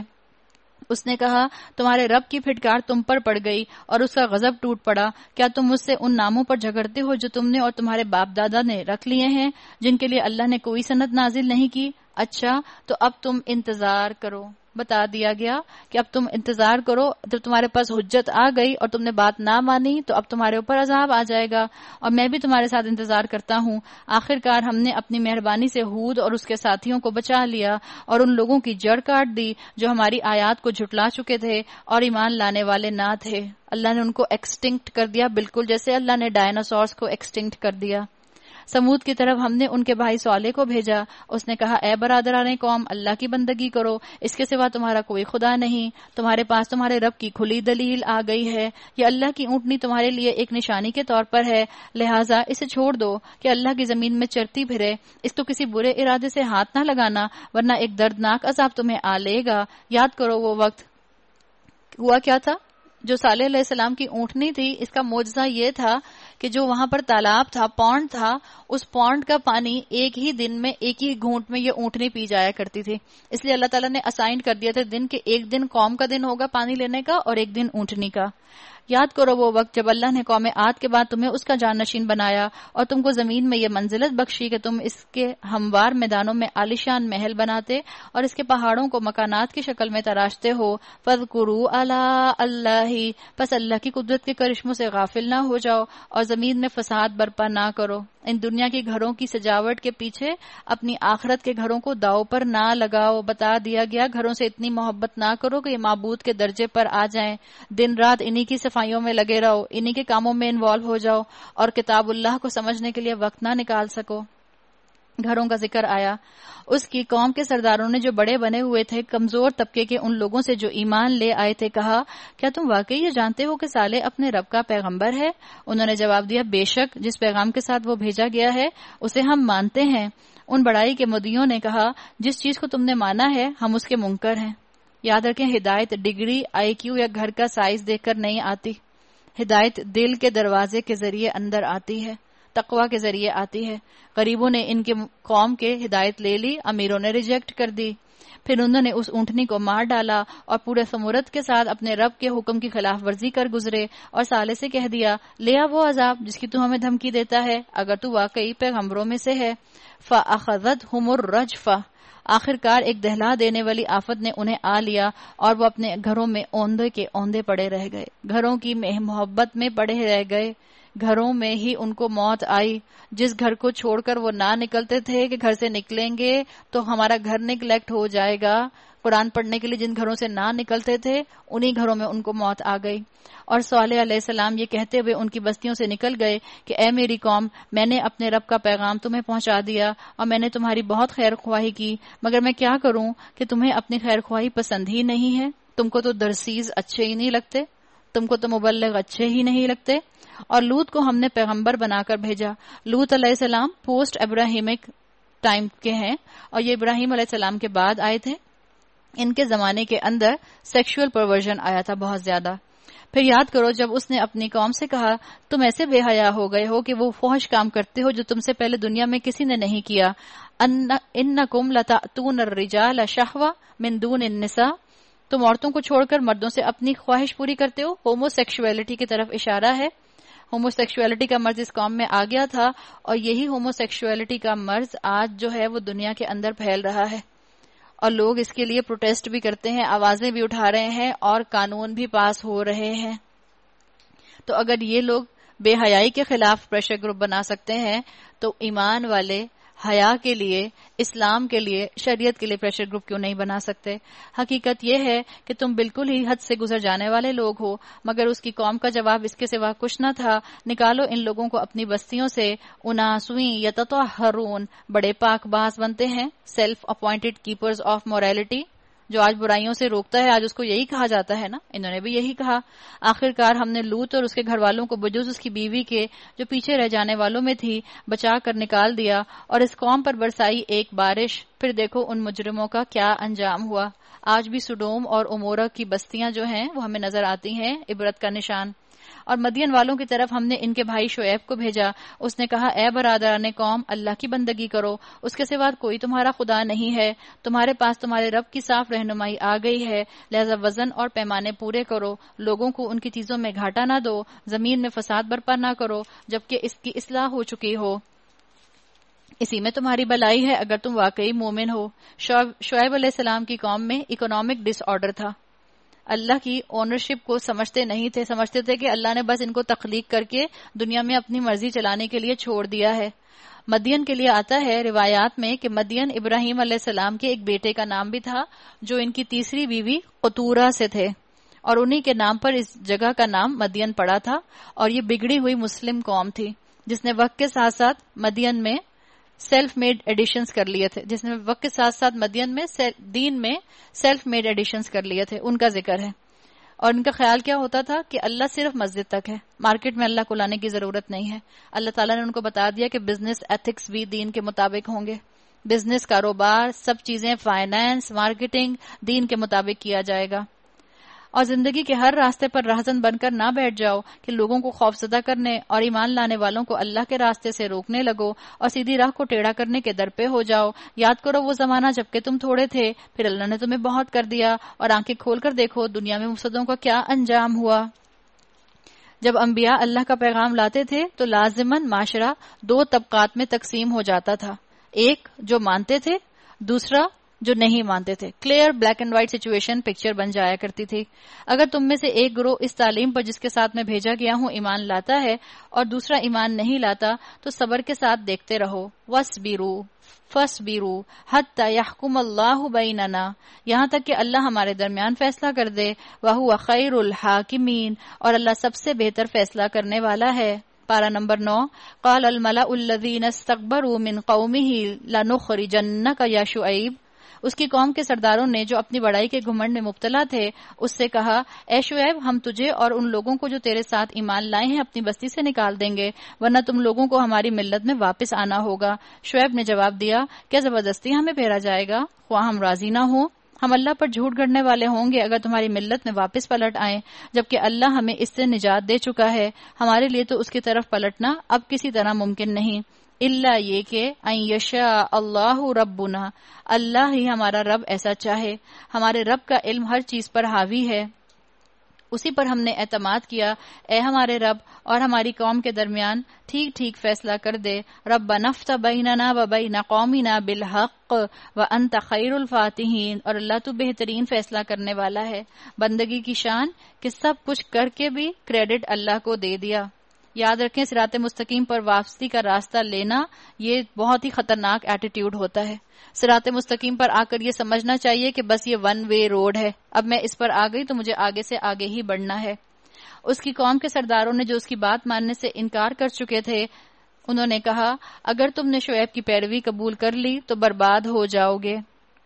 اس نے کہا تمہارے رب کی پھٹکار تم پر پڑ گئی اور اس کا غضب ٹوٹ پڑا، کیا تم مجھ سے ان ناموں پر جھگڑتے ہو جو تم نے اور تمہارے باپ دادا نے رکھ لیے ہیں جن کے لیے اللہ نے کوئی سند نازل نہیں کی؟ اچھا تو اب تم انتظار کرو۔ بتا دیا گیا کہ اب تم انتظار کرو، جب تمہارے پاس حجت آ گئی اور تم نے بات نہ مانی تو اب تمہارے اوپر عذاب آ جائے گا، اور میں بھی تمہارے ساتھ انتظار کرتا ہوں۔ آخرکار ہم نے اپنی مہربانی سے ہود اور اس کے ساتھیوں کو بچا لیا اور ان لوگوں کی جڑ کاٹ دی جو ہماری آیات کو جھٹلا چکے تھے اور ایمان لانے والے نہ تھے۔ اللہ نے ان کو ایکسٹنکٹ کر دیا، بالکل جیسے اللہ نے ڈائناسورس کو ایکسٹنکٹ کر دیا۔ سمود کی طرف ہم نے ان کے بھائی صالح کو بھیجا، اس نے کہا اے برادران قوم، اللہ کی بندگی کرو، اس کے سوا تمہارا کوئی خدا نہیں، تمہارے پاس تمہارے رب کی کھلی دلیل آ گئی ہے، یہ اللہ کی اونٹنی تمہارے لیے ایک نشانی کے طور پر ہے، لہٰذا اسے چھوڑ دو کہ اللہ کی زمین میں چرتی پھرے، اس تو کسی برے ارادے سے ہاتھ نہ لگانا ورنہ ایک دردناک عذاب تمہیں آ لے گا۔ یاد کرو وہ وقت ہوا کیا تھا جو صالح علیہ السلام کی اونٹنی تھی، اس کا معجزہ یہ تھا کہ جو وہاں پر تالاب تھا، پونڈ تھا، اس پونڈ کا پانی ایک ہی دن میں ایک ہی گھونٹ میں یہ اونٹنی پی جایا کرتی تھی۔ اس لیے اللہ تعالیٰ نے اسائن کر دیا تھا دن کہ ایک دن قوم کا دن ہوگا پانی لینے کا اور ایک دن اونٹنی کا۔ یاد کرو وہ وقت جب اللہ نے قوم عاد کے بعد تمہیں اس کا جان نشین بنایا اور تم کو زمین میں یہ منزلت بخشی کہ تم اس کے ہموار میدانوں میں عالیشان محل بناتے اور اس کے پہاڑوں کو مکانات کی شکل میں تراشتے ہو۔ فاذکروا آلاء اللہ، پس اللہ کی قدرت کے کرشموں سے غافل نہ ہو جاؤ اور زمین میں فساد برپا نہ کرو۔ ان دنیا کے گھروں کی سجاوٹ کے پیچھے اپنی آخرت کے گھروں کو داؤ پر نہ لگاؤ. بتا دیا گیا گھروں سے اتنی محبت نہ کرو کہ یہ معبود کے درجے پر آ جائیں. دن رات انہی کی صفائیوں میں لگے رہو, انہی کے کاموں میں انوالو ہو جاؤ اور کتاب اللہ کو سمجھنے کے لیے وقت نہ نکال سکو. گھروں کا ذکر آیا. اس کی قوم کے سرداروں نے جو بڑے بنے ہوئے تھے, کمزور طبقے کے ان لوگوں سے جو ایمان لے آئے تھے, کہا کیا تم واقعی یہ جانتے ہو کہ صالح اپنے رب کا پیغمبر ہے؟ انہوں نے جواب دیا بے شک جس پیغام کے ساتھ وہ بھیجا گیا ہے اسے ہم مانتے ہیں. ان بڑائی کے مدیوں نے کہا جس چیز کو تم نے مانا ہے ہم اس کے منکر ہیں. یاد رکھیں ہدایت ڈگری, آئی کیو یا گھر کا سائز دیکھ کر نہیں آتی. ہدایت دل کے دروازے کے ذریعے اندر آتی ہے, تقوی کے ذریعے آتی ہے. غریبوں نے ان کے قوم کے ہدایت لے لی, امیروں نے ریجیکٹ کر دی. پھر انہوں نے اس اونٹنی کو مار ڈالا اور پورے ثمرت کے ساتھ اپنے رب کے حکم کی خلاف ورزی کر گزرے, اور صالح سے کہہ دیا لے آ وہ عذاب جس کی تو ہمیں دھمکی دیتا ہے اگر تو واقعی پیغمبروں میں سے ہے. فَأَخَذَتْهُمُ الرَّجْفَةُ, آخر کار ایک دہلا دینے والی آفت نے انہیں آ لیا اور وہ اپنے گھروں میں اوندے کے اوندے پڑے رہ گئے, گھروں کی محبت میں پڑے رہ گئے. گھروں میں ہی ان کو موت آئی. جس گھر کو چھوڑ کر وہ نہ نکلتے تھے کہ گھر سے نکلیں گے تو ہمارا گھر نگلیکٹ ہو جائے گا, قرآن پڑھنے کے لیے جن گھروں سے نہ نکلتے تھے انہی گھروں میں ان کو موت آ گئی. اور صالح علیہ السلام یہ کہتے ہوئے ان کی بستیوں سے نکل گئے کہ اے میری قوم, میں نے اپنے رب کا پیغام تمہیں پہنچا دیا اور میں نے تمہاری بہت خیر خواہی کی, مگر میں کیا کروں کہ تمہیں اپنی خیر خواہی پسند ہی نہیں ہے. تم کو تو درسیز اچھے ہی نہیں لگتے, تم کو تو مبلغ اچھے ہی نہیں لگتے. اور لوط کو ہم نے پیغمبر بنا کر بھیجا. لوط علیہ السلام پوسٹ ابراہیمک ٹائم کے ہیں اور یہ ابراہیم علیہ السلام کے بعد آئے تھے. ان کے زمانے کے اندر سیکشول پرورژن آیا تھا بہت زیادہ. پھر یاد کرو جب اس نے اپنی قوم سے کہا تم ایسے بے حیا ہو گئے ہو کہ وہ فحش کام کرتے ہو جو تم سے پہلے دنیا میں کسی نے نہیں کیا. انکم لتأتون الرجال شہوہ من دون النساء, تم عورتوں کو چھوڑ کر مردوں سے اپنی خواہش پوری کرتے ہو. ہومو سیکشولیٹی کی طرف اشارہ ہے. ہومو سیکشولیٹی کا مرض اس قوم میں آ گیا تھا اور یہی ہومو سیکشولیٹی کا مرض آج جو ہے وہ دنیا کے اندر پھیل رہا ہے اور لوگ اس کے لیے پروٹیسٹ بھی کرتے ہیں, آوازیں بھی اٹھا رہے ہیں اور قانون بھی پاس ہو رہے ہیں. تو اگر یہ لوگ بے حیائی کے خلاف پریشر گروپ بنا سکتے ہیں تو ایمان والے حیا کے لیے, اسلام کے لیے, شریعت کے لیے پریشر گروپ کیوں نہیں بنا سکتے؟ حقیقت یہ ہے کہ تم بالکل ہی حد سے گزر جانے والے لوگ ہو. مگر اس کی قوم کا جواب اس کے سوا کچھ نہ تھا. نکالو ان لوگوں کو اپنی بستیوں سے. اناسویں یتطہرون, بڑے پاک باز بنتے ہیں, self appointed keepers of morality. جو آج برائیوں سے روکتا ہے آج اس کو یہی کہا جاتا ہے نا, انہوں نے بھی یہی کہا. آخر کار ہم نے لوط اور اس کے گھر والوں کو بجز اس کی بیوی کے جو پیچھے رہ جانے والوں میں تھی بچا کر نکال دیا اور اس قوم پر برسائی ایک بارش. پھر دیکھو ان مجرموں کا کیا انجام ہوا. آج بھی سڈوم اور عمورہ کی بستیاں جو ہیں وہ ہمیں نظر آتی ہیں, عبرت کا نشان. اور مدین والوں کی طرف ہم نے ان کے بھائی شعیب کو بھیجا. اس نے کہا اے برادران قوم, اللہ کی بندگی کرو, اس کے سوا کوئی تمہارا خدا نہیں ہے. تمہارے پاس تمہارے رب کی صاف رہنمائی آ گئی ہے, لہذا وزن اور پیمانے پورے کرو. لوگوں کو ان کی چیزوں میں گھاٹا نہ دو, زمین میں فساد برپا نہ کرو جبکہ اس کی اصلاح ہو چکی ہو. اسی میں تمہاری بلائی ہے اگر تم واقعی مومن ہو. شعیب علیہ السلام کی قوم میں اکنامک ڈس آرڈر تھا. اللہ کی اونرشپ کو سمجھتے نہیں تھے, سمجھتے تھے کہ اللہ نے بس ان کو تخلیق کر کے دنیا میں اپنی مرضی چلانے کے لیے چھوڑ دیا ہے. مدین کے لیے آتا ہے روایات میں کہ مدین ابراہیم علیہ السلام کے ایک بیٹے کا نام بھی تھا جو ان کی تیسری بیوی قطورہ سے تھے, اور انہی کے نام پر اس جگہ کا نام مدین پڑا تھا. اور یہ بگڑی ہوئی مسلم قوم تھی جس نے وقت کے ساتھ ساتھ مدین میں سیلف میڈ ایڈیشنز کر لیے تھے, جس نے وقت کے ساتھ ساتھ مدین میں دین میں سیلف میڈ ایڈیشنز کر لیے تھے. ان کا ذکر ہے. اور ان کا خیال کیا ہوتا تھا کہ اللہ صرف مسجد تک ہے, مارکیٹ میں اللہ کو لانے کی ضرورت نہیں ہے. اللہ تعالیٰ نے ان کو بتا دیا کہ بزنس ایتھکس بھی دین کے مطابق ہوں گے. بزنس, کاروبار, سب چیزیں, فائنانس, مارکیٹنگ دین کے مطابق کیا جائے گا. اور زندگی کے ہر راستے پر راہزن بن کر نہ بیٹھ جاؤ کہ لوگوں کو خوفزدہ کرنے اور ایمان لانے والوں کو اللہ کے راستے سے روکنے لگو اور سیدھی راہ کو ٹیڑھا کرنے کے در پہ ہو جاؤ. یاد کرو وہ زمانہ جب کہ تم تھوڑے تھے, پھر اللہ نے تمہیں بہت کر دیا, اور آنکھیں کھول کر دیکھو دنیا میں مفسدوں کا کیا انجام ہوا. جب انبیاء اللہ کا پیغام لاتے تھے تو لازماً معاشرہ دو طبقات میں تقسیم ہو جاتا تھا. ایک جو مانتے تھے, دوسرا جو نہیں مانتے تھے. Clear black and white situation picture بن جایا کرتی تھی. اگر تم میں سے ایک گروہ اس تعلیم پر جس کے ساتھ میں بھیجا گیا ہوں ایمان لاتا ہے اور دوسرا ایمان نہیں لاتا تو صبر کے ساتھ دیکھتے رہو. وَاصْبِرُوا فَاصْبِرُوا حَتَّى يَحْكُمَ اللَّهُ بَيْنَنَا، یہاں تک کہ اللہ ہمارے درمیان فیصلہ کر دے. وَهُوَ خَيْرُ الْحَاكِمِينَ، اور اللہ سب سے بہتر فیصلہ کرنے والا ہے. پارہ نمبر نو. قال الملأ الذين استكبروا من قومه لنخرجنك يا شعیب، اس کی قوم کے سرداروں نے جو اپنی بڑائی کے گھمنڈ میں مبتلا تھے اس سے کہا اے شعیب ہم تجھے اور ان لوگوں کو جو تیرے ساتھ ایمان لائے ہیں اپنی بستی سے نکال دیں گے ورنہ تم لوگوں کو ہماری ملت میں واپس آنا ہوگا. شعیب نے جواب دیا کیا زبردستی ہمیں پھیرا جائے گا خواہ ہم راضی نہ ہوں؟ ہم اللہ پر جھوٹ گھڑنے والے ہوں گے اگر تمہاری ملت میں واپس پلٹ آئیں جبکہ اللہ ہمیں اس سے نجات دے چکا ہے. ہمارے لیے تو اس کی طرف پلٹنا اب کسی طرح ممکن نہیں. اللہ یہ کہ ان یشاء اللہ ربنا، اللہ ہی ہمارا رب ایسا چاہے. ہمارے رب کا علم ہر چیز پر حاوی ہے، اسی پر ہم نے اعتماد کیا. اے ہمارے رب اور ہماری قوم کے درمیان ٹھیک ٹھیک فیصلہ کر دے. ربنا افتح بیننا و بین قومنا بالحق وانت خیر الفاتحین، اور اللہ تو بہترین فیصلہ کرنے والا ہے. بندگی کی شان کہ سب کچھ کر کے بھی کریڈٹ اللہ کو دے دیا. یاد رکھیں صراط مستقیم پر واپسی کا راستہ لینا یہ بہت ہی خطرناک ایٹیٹیوڈ ہوتا ہے. صراط مستقیم پر آ کر یہ سمجھنا چاہیے کہ بس یہ ون وے روڈ ہے، اب میں اس پر آ گئی تو مجھے آگے سے آگے ہی بڑھنا ہے. اس کی قوم کے سرداروں نے جو اس کی بات ماننے سے انکار کر چکے تھے انہوں نے کہا اگر تم نے شعیب کی پیروی قبول کر لی تو برباد ہو جاؤ گے.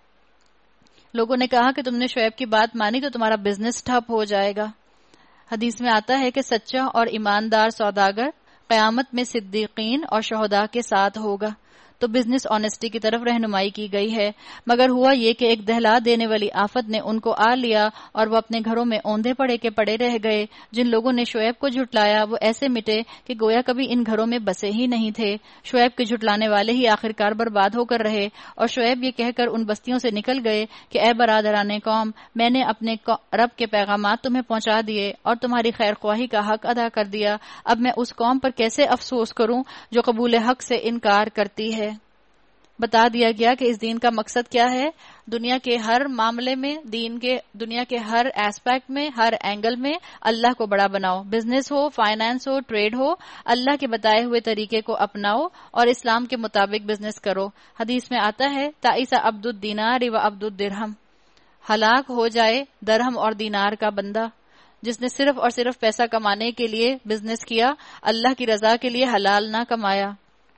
لوگوں نے کہا کہ تم نے شعیب کی بات مانی تو تمہارا بزنس ٹھپ ہو جائے گا. حدیث میں آتا ہے کہ سچا اور ایماندار سوداگر قیامت میں صدیقین اور شہداء کے ساتھ ہوگا. تو بزنس آنیسٹی کی طرف رہنمائی کی گئی ہے. مگر ہوا یہ کہ ایک دہلا دینے والی آفت نے ان کو آ لیا اور وہ اپنے گھروں میں اوندھے پڑے کے پڑے رہ گئے. جن لوگوں نے شعیب کو جھٹلایا وہ ایسے مٹے کہ گویا کبھی ان گھروں میں بسے ہی نہیں تھے. شعیب کے جھٹلانے والے ہی آخرکار برباد ہو کر رہے اور شعیب یہ کہہ کر ان بستیوں سے نکل گئے کہ اے برادران قوم، میں نے اپنے رب کے پیغامات تمہیں پہنچا دیے اور تمہاری خیر خواہی کا حق ادا کر دیا. اب میں اس قوم پر کیسے افسوس کروں جو قبول حق سے انکار کرتی ہے. بتا دیا گیا کہ اس دین کا مقصد کیا ہے. دنیا کے ہر معاملے میں، دین کے دنیا کے ہر ایسپیکٹ میں، ہر اینگل میں اللہ کو بڑا بناؤ. بزنس ہو، فائنانس ہو، ٹریڈ ہو، اللہ کے بتائے ہوئے طریقے کو اپناؤ اور اسلام کے مطابق بزنس کرو. حدیث میں آتا ہے تعیس عبد الدینار و عبد الدرہم، ہلاک ہو جائے درہم اور دینار کا بندہ جس نے صرف اور صرف پیسہ کمانے کے لیے بزنس کیا، اللہ کی رضا کے لیے حلال نہ کمایا.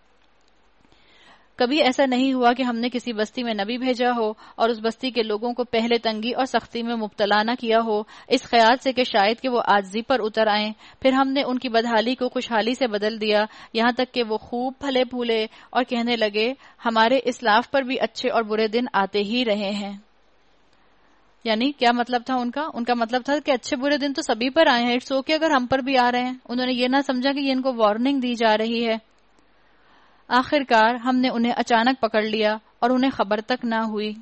کبھی ایسا نہیں ہوا کہ ہم نے کسی بستی میں نبی بھیجا ہو اور اس بستی کے لوگوں کو پہلے تنگی اور سختی میں مبتلا نہ کیا ہو اس خیال سے کہ شاید کہ وہ عاجزی پر اتر آئیں. پھر ہم نے ان کی بدحالی کو خوشحالی سے بدل دیا یہاں تک کہ وہ خوب پھلے پھولے اور کہنے لگے ہمارے اسلاف پر بھی اچھے اور برے دن آتے ہی رہے ہیں. یعنی کیا مطلب تھا ان کا ان کا مطلب تھا کہ اچھے برے دن تو سبھی پر آئے ہیں، اٹس اوکے اگر ہم پر بھی آ رہے ہیں. انہوں نے یہ نہ سمجھا کہ یہ ان کو وارننگ دی جا رہی ہے. آخر کار ہم نے انہیں اچانک پکڑ لیا اور انہیں خبر تک نہ ہوئی.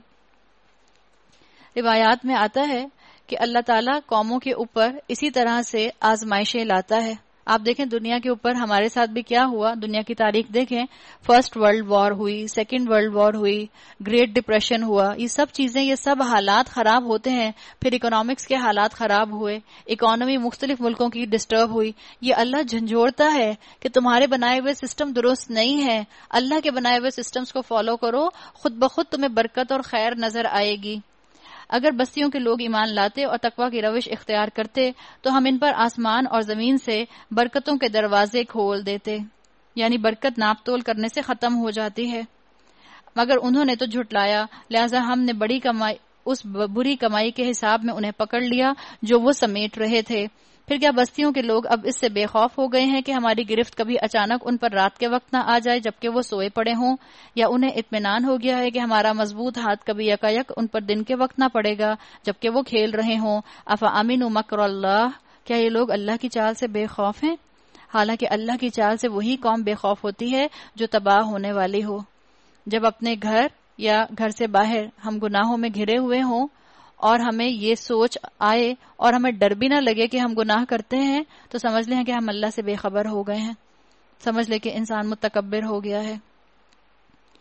روایات میں آتا ہے کہ اللہ تعالیٰ قوموں کے اوپر اسی طرح سے آزمائشیں لاتا ہے. آپ دیکھیں دنیا کے اوپر ہمارے ساتھ بھی کیا ہوا. دنیا کی تاریخ دیکھیں، فرسٹ ورلڈ وار ہوئی، سیکنڈ ورلڈ وار ہوئی، گریٹ ڈپریشن ہوا. یہ سب چیزیں، یہ سب حالات خراب ہوتے ہیں. پھر اکنامکس کے حالات خراب ہوئے، اکانومی مختلف ملکوں کی ڈسٹرب ہوئی. یہ اللہ جھنجھوڑتا ہے کہ تمہارے بنائے ہوئے سسٹم درست نہیں ہے. اللہ کے بنائے ہوئے سسٹمز کو فالو کرو، خود بخود تمہیں برکت اور خیر نظر آئے گی. اگر بستیوں کے لوگ ایمان لاتے اور تقوی کی روش اختیار کرتے تو ہم ان پر آسمان اور زمین سے برکتوں کے دروازے کھول دیتے، یعنی برکت ناپ تول کرنے سے ختم ہو جاتی ہے. مگر انہوں نے تو جھٹلایا، لہذا ہم نے بڑی کمائی اس بری کمائی کے حساب میں انہیں پکڑ لیا جو وہ سمیٹ رہے تھے. پھر کیا بستیوں کے لوگ اب اس سے بے خوف ہو گئے ہیں کہ ہماری گرفت کبھی اچانک ان پر رات کے وقت نہ آ جائے جبکہ وہ سوئے پڑے ہوں، یا انہیں اطمینان ہو گیا ہے کہ ہمارا مضبوط ہاتھ کبھی یکایک ان پر دن کے وقت نہ پڑے گا جبکہ وہ کھیل رہے ہوں. افامنوا مکر اللہ، کیا یہ لوگ اللہ کی چال سے بے خوف ہیں؟ حالانکہ اللہ کی چال سے وہی قوم بے خوف ہوتی ہے جو تباہ ہونے والی ہو. جب اپنے گھر یا گھر سے باہر ہم گناہوں میں گھرے ہوئے ہوں اور ہمیں یہ سوچ آئے اور ہمیں ڈر بھی نہ لگے کہ ہم گناہ کرتے ہیں تو سمجھ لیں کہ ہم اللہ سے بے خبر ہو گئے ہیں. سمجھ لیں کہ انسان متکبر ہو گیا ہے.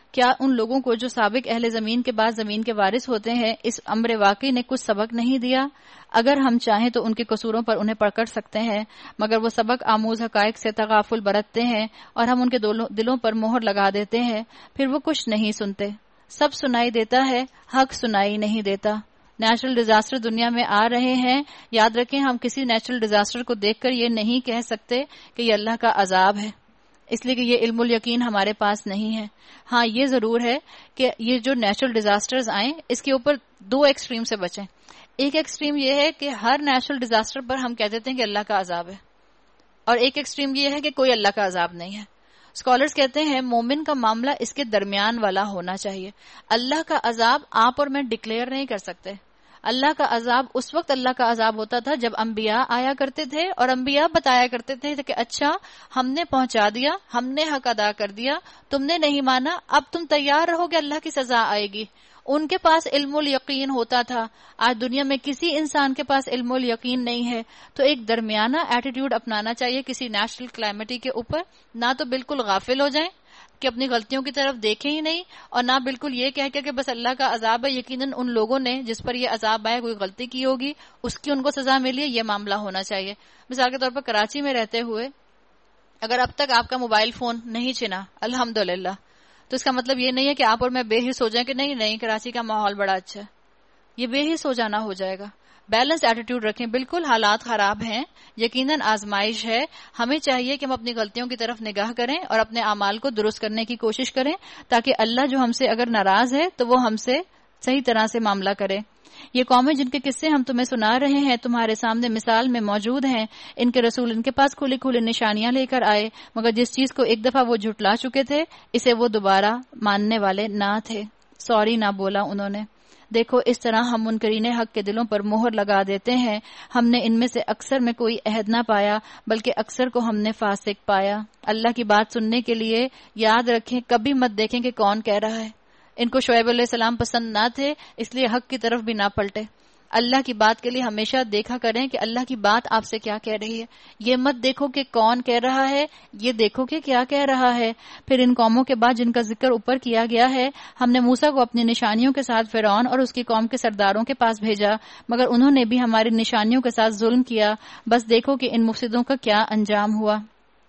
کیا ان لوگوں کو جو سابق اہل زمین کے بعد زمین کے وارث ہوتے ہیں اس امر واقعی نے کچھ سبق نہیں دیا؟ اگر ہم چاہیں تو ان کے قصوروں پر انہیں پکڑ سکتے ہیں، مگر وہ سبق آموز حقائق سے تغافل برتتے ہیں اور ہم ان کے دلوں پر مہر لگا دیتے ہیں، پھر وہ کچھ نہیں سنتے۔ سب سنائی دیتا ہے، حق سنائی نہیں دیتا۔ نیچرل ڈیزاسٹر دنیا میں آ رہے ہیں، یاد رکھیں ہم کسی نیچرل ڈیزاسٹر کو دیکھ کر یہ نہیں کہہ سکتے کہ یہ اللہ کا عذاب ہے، اس لیے کہ یہ علم الیقین ہمارے پاس نہیں ہے۔ ہاں یہ ضرور ہے کہ یہ جو نیچرل ڈیزاسٹرز آئیں اس کے اوپر دو ایکسٹریم سے بچیں۔ ایک ایکسٹریم یہ ہے کہ ہر نیچرل ڈیزاسٹر پر ہم کہہ دیتے ہیں کہ اللہ کا عذاب ہے، اور ایک ایکسٹریم یہ ہے کہ کوئی اللہ کا عذاب نہیں ہے۔ اسکالرز کہتے ہیں مومن کا معاملہ اس کے درمیان والا ہونا چاہیے۔ اللہ کا عذاب آپ اور میں ڈکلیئر نہیں کر سکتے۔ اللہ کا عذاب اس وقت اللہ کا عذاب ہوتا تھا جب انبیاء آیا کرتے تھے اور انبیاء بتایا کرتے تھے کہ اچھا ہم نے پہنچا دیا، ہم نے حق ادا کر دیا، تم نے نہیں مانا، اب تم تیار رہو کہ اللہ کی سزا آئے گی۔ ان کے پاس علم الیقین ہوتا تھا۔ آج دنیا میں کسی انسان کے پاس علم الیقین نہیں ہے، تو ایک درمیانہ ایٹیٹیوڈ اپنانا چاہیے کسی نیچرل کلائمیٹی کے اوپر، نہ تو بالکل غافل ہو جائیں کہ اپنی غلطیوں کی طرف دیکھیں ہی نہیں، اور نہ بالکل یہ کہہ کے کہ بس اللہ کا عذاب ہے، یقیناً ان لوگوں نے جس پر یہ عذاب آیا کوئی غلطی کی ہوگی، اس کی ان کو سزا ملی ہے، یہ معاملہ ہونا چاہیے۔ مثال کے طور پر کراچی میں رہتے ہوئے اگر اب تک آپ کا موبائل فون نہیں چھنا الحمدللہ، تو اس کا مطلب یہ نہیں ہے کہ آپ اور میں بے حس ہو جائیں کہ نہیں نہیں کراچی کا ماحول بڑا اچھا ہے، یہ بے حس ہو جانا ہو جائے گا۔ بیلنس ایٹیٹیوڈ رکھیں، بالکل حالات خراب ہیں، یقیناً آزمائش ہے، ہمیں چاہیے کہ ہم اپنی غلطیوں کی طرف نگاہ کریں اور اپنے اعمال کو درست کرنے کی کوشش کریں، تاکہ اللہ جو ہم سے اگر ناراض ہے تو وہ ہم سے صحیح طرح سے معاملہ کرے۔ یہ قومیں جن کے قصے ہم تمہیں سنا رہے ہیں تمہارے سامنے مثال میں موجود ہیں، ان کے رسول ان کے پاس کھلی کھلی نشانیاں لے کر آئے، مگر جس چیز کو ایک دفعہ وہ جھٹلا چکے تھے اسے وہ دوبارہ ماننے والے نہ تھے، سوری نہ بولا انہوں نے۔ دیکھو اس طرح ہم منکرین حق کے دلوں پر مہر لگا دیتے ہیں، ہم نے ان میں سے اکثر میں کوئی عہد نہ پایا بلکہ اکثر کو ہم نے فاسق پایا۔ اللہ کی بات سننے کے لیے یاد رکھیں کبھی مت دیکھیں کہ کون کہہ رہا ہے۔ ان کو شعیب علیہ السلام پسند نہ تھے اس لیے حق کی طرف بھی نہ پلٹے۔ اللہ کی بات کے لیے ہمیشہ دیکھا کریں کہ اللہ کی بات آپ سے کیا کہہ رہی ہے، یہ مت دیکھو کہ کون کہہ رہا ہے، یہ دیکھو کہ کیا کہہ رہا ہے۔ پھر ان قوموں کے بعد جن کا ذکر اوپر کیا گیا ہے، ہم نے موسیٰ کو اپنی نشانیوں کے ساتھ فرعون اور اس کی قوم کے سرداروں کے پاس بھیجا، مگر انہوں نے بھی ہماری نشانیوں کے ساتھ ظلم کیا، بس دیکھو کہ ان مفسدوں کا کیا انجام ہوا۔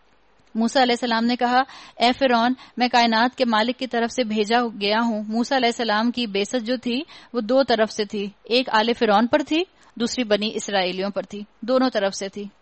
موسیٰ علیہ السلام نے کہا اے فرعون میں کائنات کے مالک کی طرف سے بھیجا گیا ہوں۔ موسیٰ علیہ السلام کی بعثت جو تھی وہ دو طرف سے تھی، ایک آل فرعون پر تھی، دوسری بنی اسرائیلیوں پر تھی، دونوں طرف سے تھی۔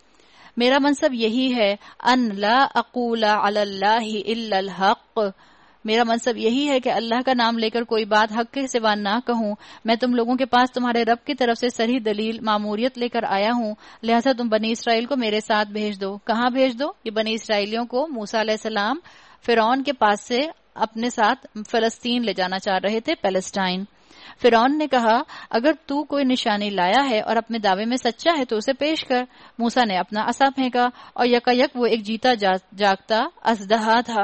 میرا منصب یہی ہے ان لا اقول علی اللہ الا الحق، میرا منصب یہی ہے کہ اللہ کا نام لے کر کوئی بات حق کے سوا نہ کہوں۔ میں تم لوگوں کے پاس تمہارے رب کی طرف سے صحیح دلیل ماموریت لے کر آیا ہوں، لہذا تم بنی اسرائیل کو میرے ساتھ بھیج دو۔ کہاں بھیج دو؟ یہ بنی اسرائیلیوں کو موسیٰ علیہ السلام فرعون کے پاس سے اپنے ساتھ فلسطین لے جانا چاہ رہے تھے، پیلسٹائن۔ فرعون نے کہا اگر تو کوئی نشانی لایا ہے اور اپنے دعوے میں سچا ہے تو اسے پیش کر۔ موسیٰ نے اپنا عصا پھینکا اور یکایک وہ ایک جیتا جاگتا اژدہا تھا۔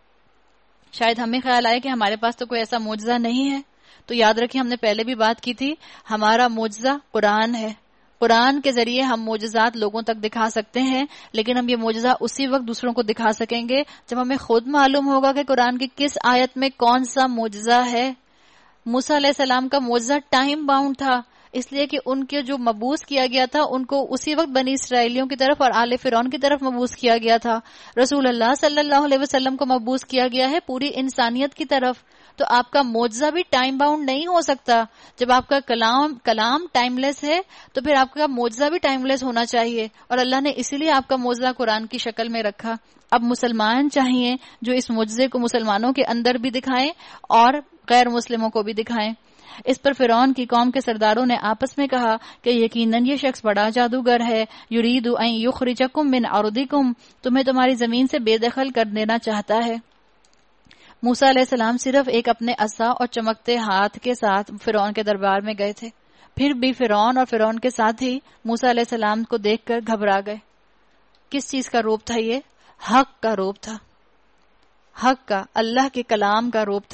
شاید ہمیں خیال آئے کہ ہمارے پاس تو کوئی ایسا معجزہ نہیں ہے، تو یاد رکھیں ہم نے پہلے بھی بات کی تھی، ہمارا معجزہ قرآن ہے۔ قرآن کے ذریعے ہم معجزات لوگوں تک دکھا سکتے ہیں، لیکن ہم یہ معجزہ اسی وقت دوسروں کو دکھا سکیں گے جب ہمیں خود معلوم ہوگا کہ قرآن کی کس آیت میں کون سا معجزہ ہے۔ موسیٰ علیہ السلام کا معجزہ ٹائم باؤنڈ تھا، اس لیے کہ ان کے جو مبعوث کیا گیا تھا ان کو اسی وقت بنی اسرائیلیوں کی طرف اور آل فرعون کی طرف مبعوث کیا گیا تھا۔ رسول اللہ صلی اللہ علیہ وسلم کو مبعوث کیا گیا ہے پوری انسانیت کی طرف، تو آپ کا معجزہ بھی ٹائم باؤنڈ نہیں ہو سکتا۔ جب آپ کا کلام کلام ٹائم لیس ہے تو پھر آپ کا معجزہ بھی ٹائم لیس ہونا چاہیے، اور اللہ نے اسی لیے آپ کا معجزہ قرآن کی شکل میں رکھا۔ اب مسلمان چاہیے جو اس معجزے کو مسلمانوں کے اندر بھی دکھائیں اور غیر مسلموں کو بھی دکھائیں۔ اس پر فرعون کی قوم کے سرداروں نے آپس میں کہا کہ یقیناً یہ شخص بڑا جادوگر ہے، یرید ان یخرجکم من ارضکم، تمہیں تمہاری زمین سے بے دخل کر دینا چاہتا ہے۔ موسیٰ علیہ السلام صرف ایک اپنے عصا اور چمکتے ہاتھ کے ساتھ فرعون کے دربار میں گئے تھے، پھر بھی فرعون اور فرعون کے ساتھی موسیٰ علیہ السلام کو دیکھ کر گھبرا گئے۔ کس چیز کا روپ تھا؟ یہ حق کا روپ تھا، حق کا، اللہ کے کلام کا روپ تھا۔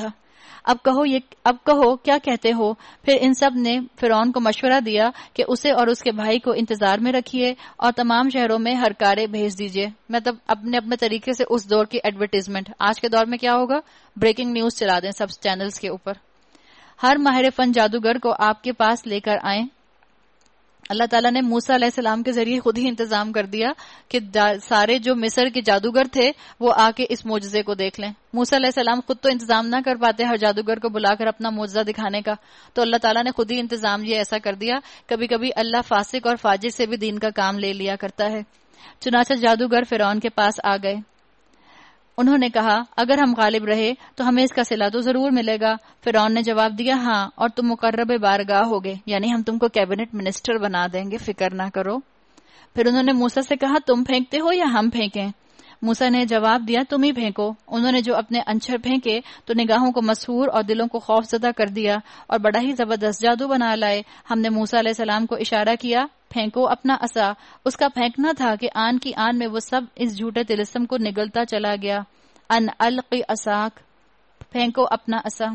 اب کہو یہ اب کہو کیا کہتے ہو؟ پھر ان سب نے فرعون کو مشورہ دیا کہ اسے اور اس کے بھائی کو انتظار میں رکھیے اور تمام شہروں میں ہرکارے بھیج دیجیے. مطلب اپنے اپنے طریقے سے اس دور کی ایڈورٹیزمنٹ. آج کے دور میں کیا ہوگا؟ بریکنگ نیوز چلا دیں سب چینلز کے اوپر. ہر ماہر فن جادوگر کو آپ کے پاس لے کر آئیں. اللہ تعالیٰ نے موسیٰ علیہ السلام کے ذریعے خود ہی انتظام کر دیا کہ سارے جو مصر کے جادوگر تھے وہ آ کے اس معجزے کو دیکھ لیں. موسیٰ علیہ السلام خود تو انتظام نہ کر پاتے ہر جادوگر کو بلا کر اپنا معجزہ دکھانے کا, تو اللہ تعالیٰ نے خود ہی انتظام یہ ایسا کر دیا. کبھی کبھی اللہ فاسق اور فاجر سے بھی دین کا کام لے لیا کرتا ہے. چنانچہ جادوگر فرعون کے پاس آ گئے. انہوں نے کہا اگر ہم غالب رہے تو ہمیں اس کا صلہ تو ضرور ملے گا. فرعون نے جواب دیا ہاں, اور تم مقرب بارگاہ ہوگے, یعنی ہم تم کو کیبنٹ منسٹر بنا دیں گے, فکر نہ کرو. پھر انہوں نے موسیٰ سے کہا تم پھینکتے ہو یا ہم پھینکیں؟ موسیٰ نے جواب دیا تم ہی پھینکو. انہوں نے جو اپنے انچر پھینکے تو نگاہوں کو مسحور اور دلوں کو خوف زدہ کر دیا اور بڑا ہی زبردست جادو بنا لائے. ہم نے موسیٰ علیہ السلام کو اشارہ کیا پھینکو اپنا عصا. اس کا پھینکنا تھا کہ آن کی آن میں وہ سب اس جھوٹے طلسم کو نگلتا چلا گیا. ان القی عصاک, پھینکو اپنا عصا.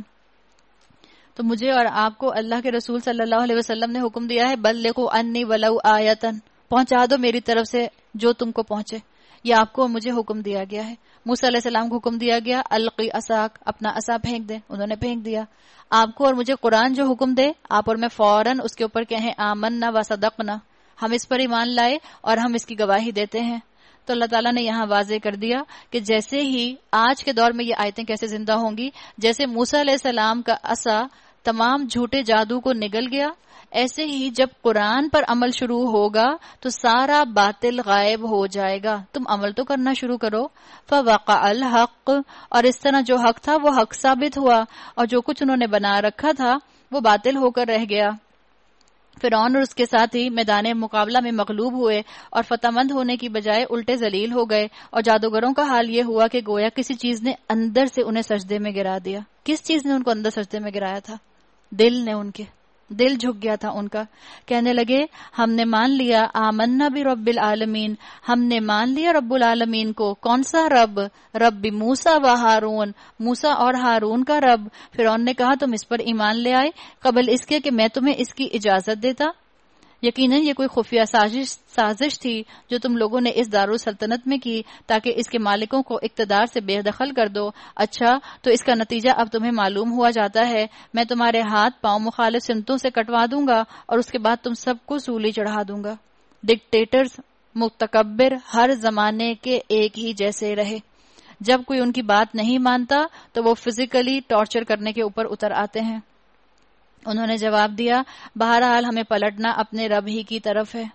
تو مجھے اور آپ کو اللہ کے رسول صلی اللہ علیہ وسلم نے حکم دیا ہے بلغوا انی ولو آیتن, پہنچا دو میری طرف سے جو تم کو پہنچے. یہ آپ کو اور مجھے حکم دیا گیا ہے. موسیٰ علیہ السلام کو حکم دیا گیا القی عصاک, اپنا عصا پھینک دیں. انہوں نے پھینک دیا. آپ کو اور مجھے قرآن جو حکم دے آپ اور میں فوراً اس کے اوپر کہیں آمنا و صدقنا, ہم اس پر ایمان لائے اور ہم اس کی گواہی دیتے ہیں. تو اللہ تعالیٰ نے یہاں واضح کر دیا کہ جیسے ہی آج کے دور میں یہ آیتیں کیسے زندہ ہوں گی, جیسے موسیٰ علیہ السلام کا عصا تمام جھوٹے جادو کو نگل گیا, ایسے ہی جب قرآن پر عمل شروع ہوگا تو سارا باطل غائب ہو جائے گا. تم عمل تو کرنا شروع کرو. فوقع الحق, اور اس طرح جو حق تھا وہ حق ثابت ہوا اور جو کچھ انہوں نے بنا رکھا تھا وہ باطل ہو کر رہ گیا. فرعون اور اس کے ساتھی میدان مقابلہ میں مغلوب ہوئے اور فتح مند ہونے کی بجائے الٹے ذلیل ہو گئے, اور جادوگروں کا حال یہ ہوا کہ گویا کسی چیز نے اندر سے انہیں سجدے میں گرا دیا. کس چیز نے ان کو اندر سجدے میں گرایا تھا؟ دل نے. ان کے دل جھک گیا تھا ان کا. کہنے لگے ہم نے مان لیا آمنا برب العالمین, ہم نے مان لیا رب العالمین کو. کون سا رب؟ رب موسیٰ و ہارون, موسیٰ اور ہارون کا رب. فرعون نے کہا تم اس پر ایمان لے آئے قبل اس کے کہ میں تمہیں اس کی اجازت دیتا. یقیناً یہ کوئی خفیہ سازش سازش تھی جو تم لوگوں نے اس دارالسلطنت میں کی تاکہ اس کے مالکوں کو اقتدار سے بے دخل کر دو. اچھا تو اس کا نتیجہ اب تمہیں معلوم ہوا جاتا ہے. میں تمہارے ہاتھ پاؤں مخالف سمتوں سے کٹوا دوں گا اور اس کے بعد تم سب کو سولی چڑھا دوں گا. ڈکٹیٹرز متکبر ہر زمانے کے ایک ہی جیسے رہے. جب کوئی ان کی بات نہیں مانتا تو وہ فزیکلی ٹارچر کرنے کے اوپر اتر آتے ہیں. انہوں نے جواب دیا بہرحال ہمیں پلٹنا اپنے رب ہی کی طرف ہے.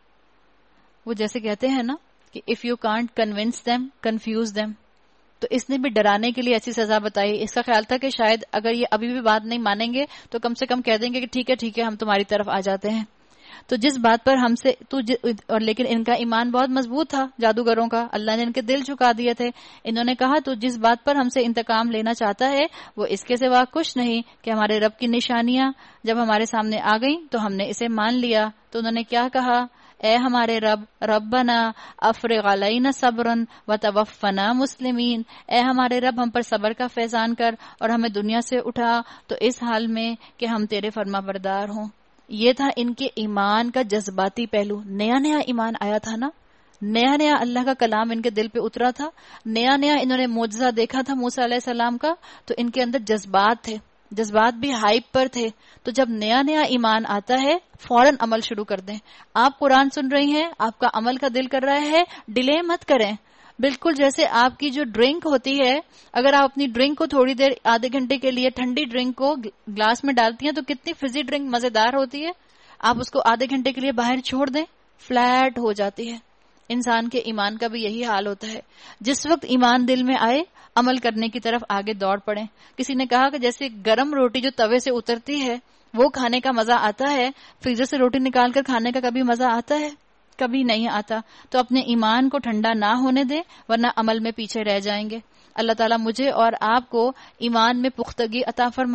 وہ جیسے کہتے ہیں نا کہ if you can't convince them, confuse them. تو اس نے بھی ڈرانے کے لیے ایسی سزا بتائی. اس کا خیال تھا کہ شاید اگر یہ ابھی بھی بات نہیں مانیں گے تو کم سے کم کہہ دیں گے کہ ٹھیک ہے ٹھیک ہے ہم تمہاری طرف آ جاتے ہیں. تو جس بات پر ہم سے تو ج... اور لیکن ان کا ایمان بہت مضبوط تھا جادوگروں کا. اللہ نے ان کے دل جھکا دیے تھے. انہوں نے کہا تو جس بات پر ہم سے انتقام لینا چاہتا ہے وہ اس کے سوا کچھ نہیں کہ ہمارے رب کی نشانیاں جب ہمارے سامنے آ گئیں تو ہم نے اسے مان لیا. تو انہوں نے کیا کہا اے ہمارے رب ربنا افرغ علینا صبرا وتوفنا مسلمین, اے ہمارے رب ہم پر صبر کا فیضان کر اور ہمیں دنیا سے اٹھا تو اس حال میں کہ ہم تیرے فرما بردار ہوں. یہ تھا ان کے ایمان کا جذباتی پہلو. نیا نیا ایمان آیا تھا نا, نیا نیا اللہ کا کلام ان کے دل پہ اترا تھا, نیا نیا انہوں نے معجزہ دیکھا تھا موسیٰ علیہ السلام کا, تو ان کے اندر جذبات تھے, جذبات بھی ہائپ پر تھے. تو جب نیا نیا ایمان آتا ہے فوراً عمل شروع کر دیں. آپ قرآن سن رہی ہیں, آپ کا عمل کا دل کر رہا ہے, ڈیلے مت کریں. بالکل جیسے آپ کی جو ڈرنک ہوتی ہے, اگر آپ اپنی ڈرنک کو تھوڑی دیر آدھے گھنٹے کے لیے ٹھنڈی ڈرنک کو گلاس میں ڈالتی ہیں تو کتنی فزی ڈرنک مزیدار ہوتی ہے. آپ اس کو آدھے گھنٹے کے لیے باہر چھوڑ دیں, فلیٹ ہو جاتی ہے. انسان کے ایمان کا بھی یہی حال ہوتا ہے. جس وقت ایمان دل میں آئے عمل کرنے کی طرف آگے دوڑ پڑیں. کسی نے کہا کہ جیسے گرم روٹی جو توے سے اترتی ہے وہ کھانے کا مزہ آتا ہے, فریزر سے روٹی نکال کر کھانے کا کبھی مزہ آتا ہے؟ کبھی نہیں آتا. تو اپنے ایمان کو ٹھنڈا نہ ہونے دیں ورنہ عمل میں پیچھے رہ جائیں گے. اللہ تعالیٰ مجھے اور آپ کو ایمان میں پختگی عطا فرمائے.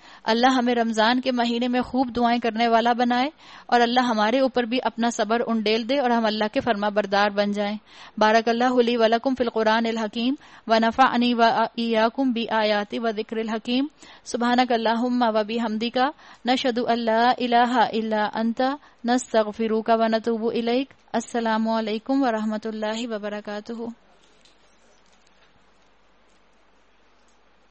اللہ ہمیں رمضان کے مہینے میں خوب دعائیں کرنے والا بنائے، اور اللہ ہمارے اوپر بھی اپنا صبر انڈیل دے اور ہم اللہ کے فرما بردار بن جائیں۔ بارک اللہ لی ولکم فی القرآن الحکیم ونفعنی وإیاکم بآیات وذکر الحکیم۔ سبحانک اللہم وبحمدک نشہد ان لا الہ الا انت نستغفرک ونتوب الیک۔ السلام علیکم ورحمۃ اللہ وبرکاتہ۔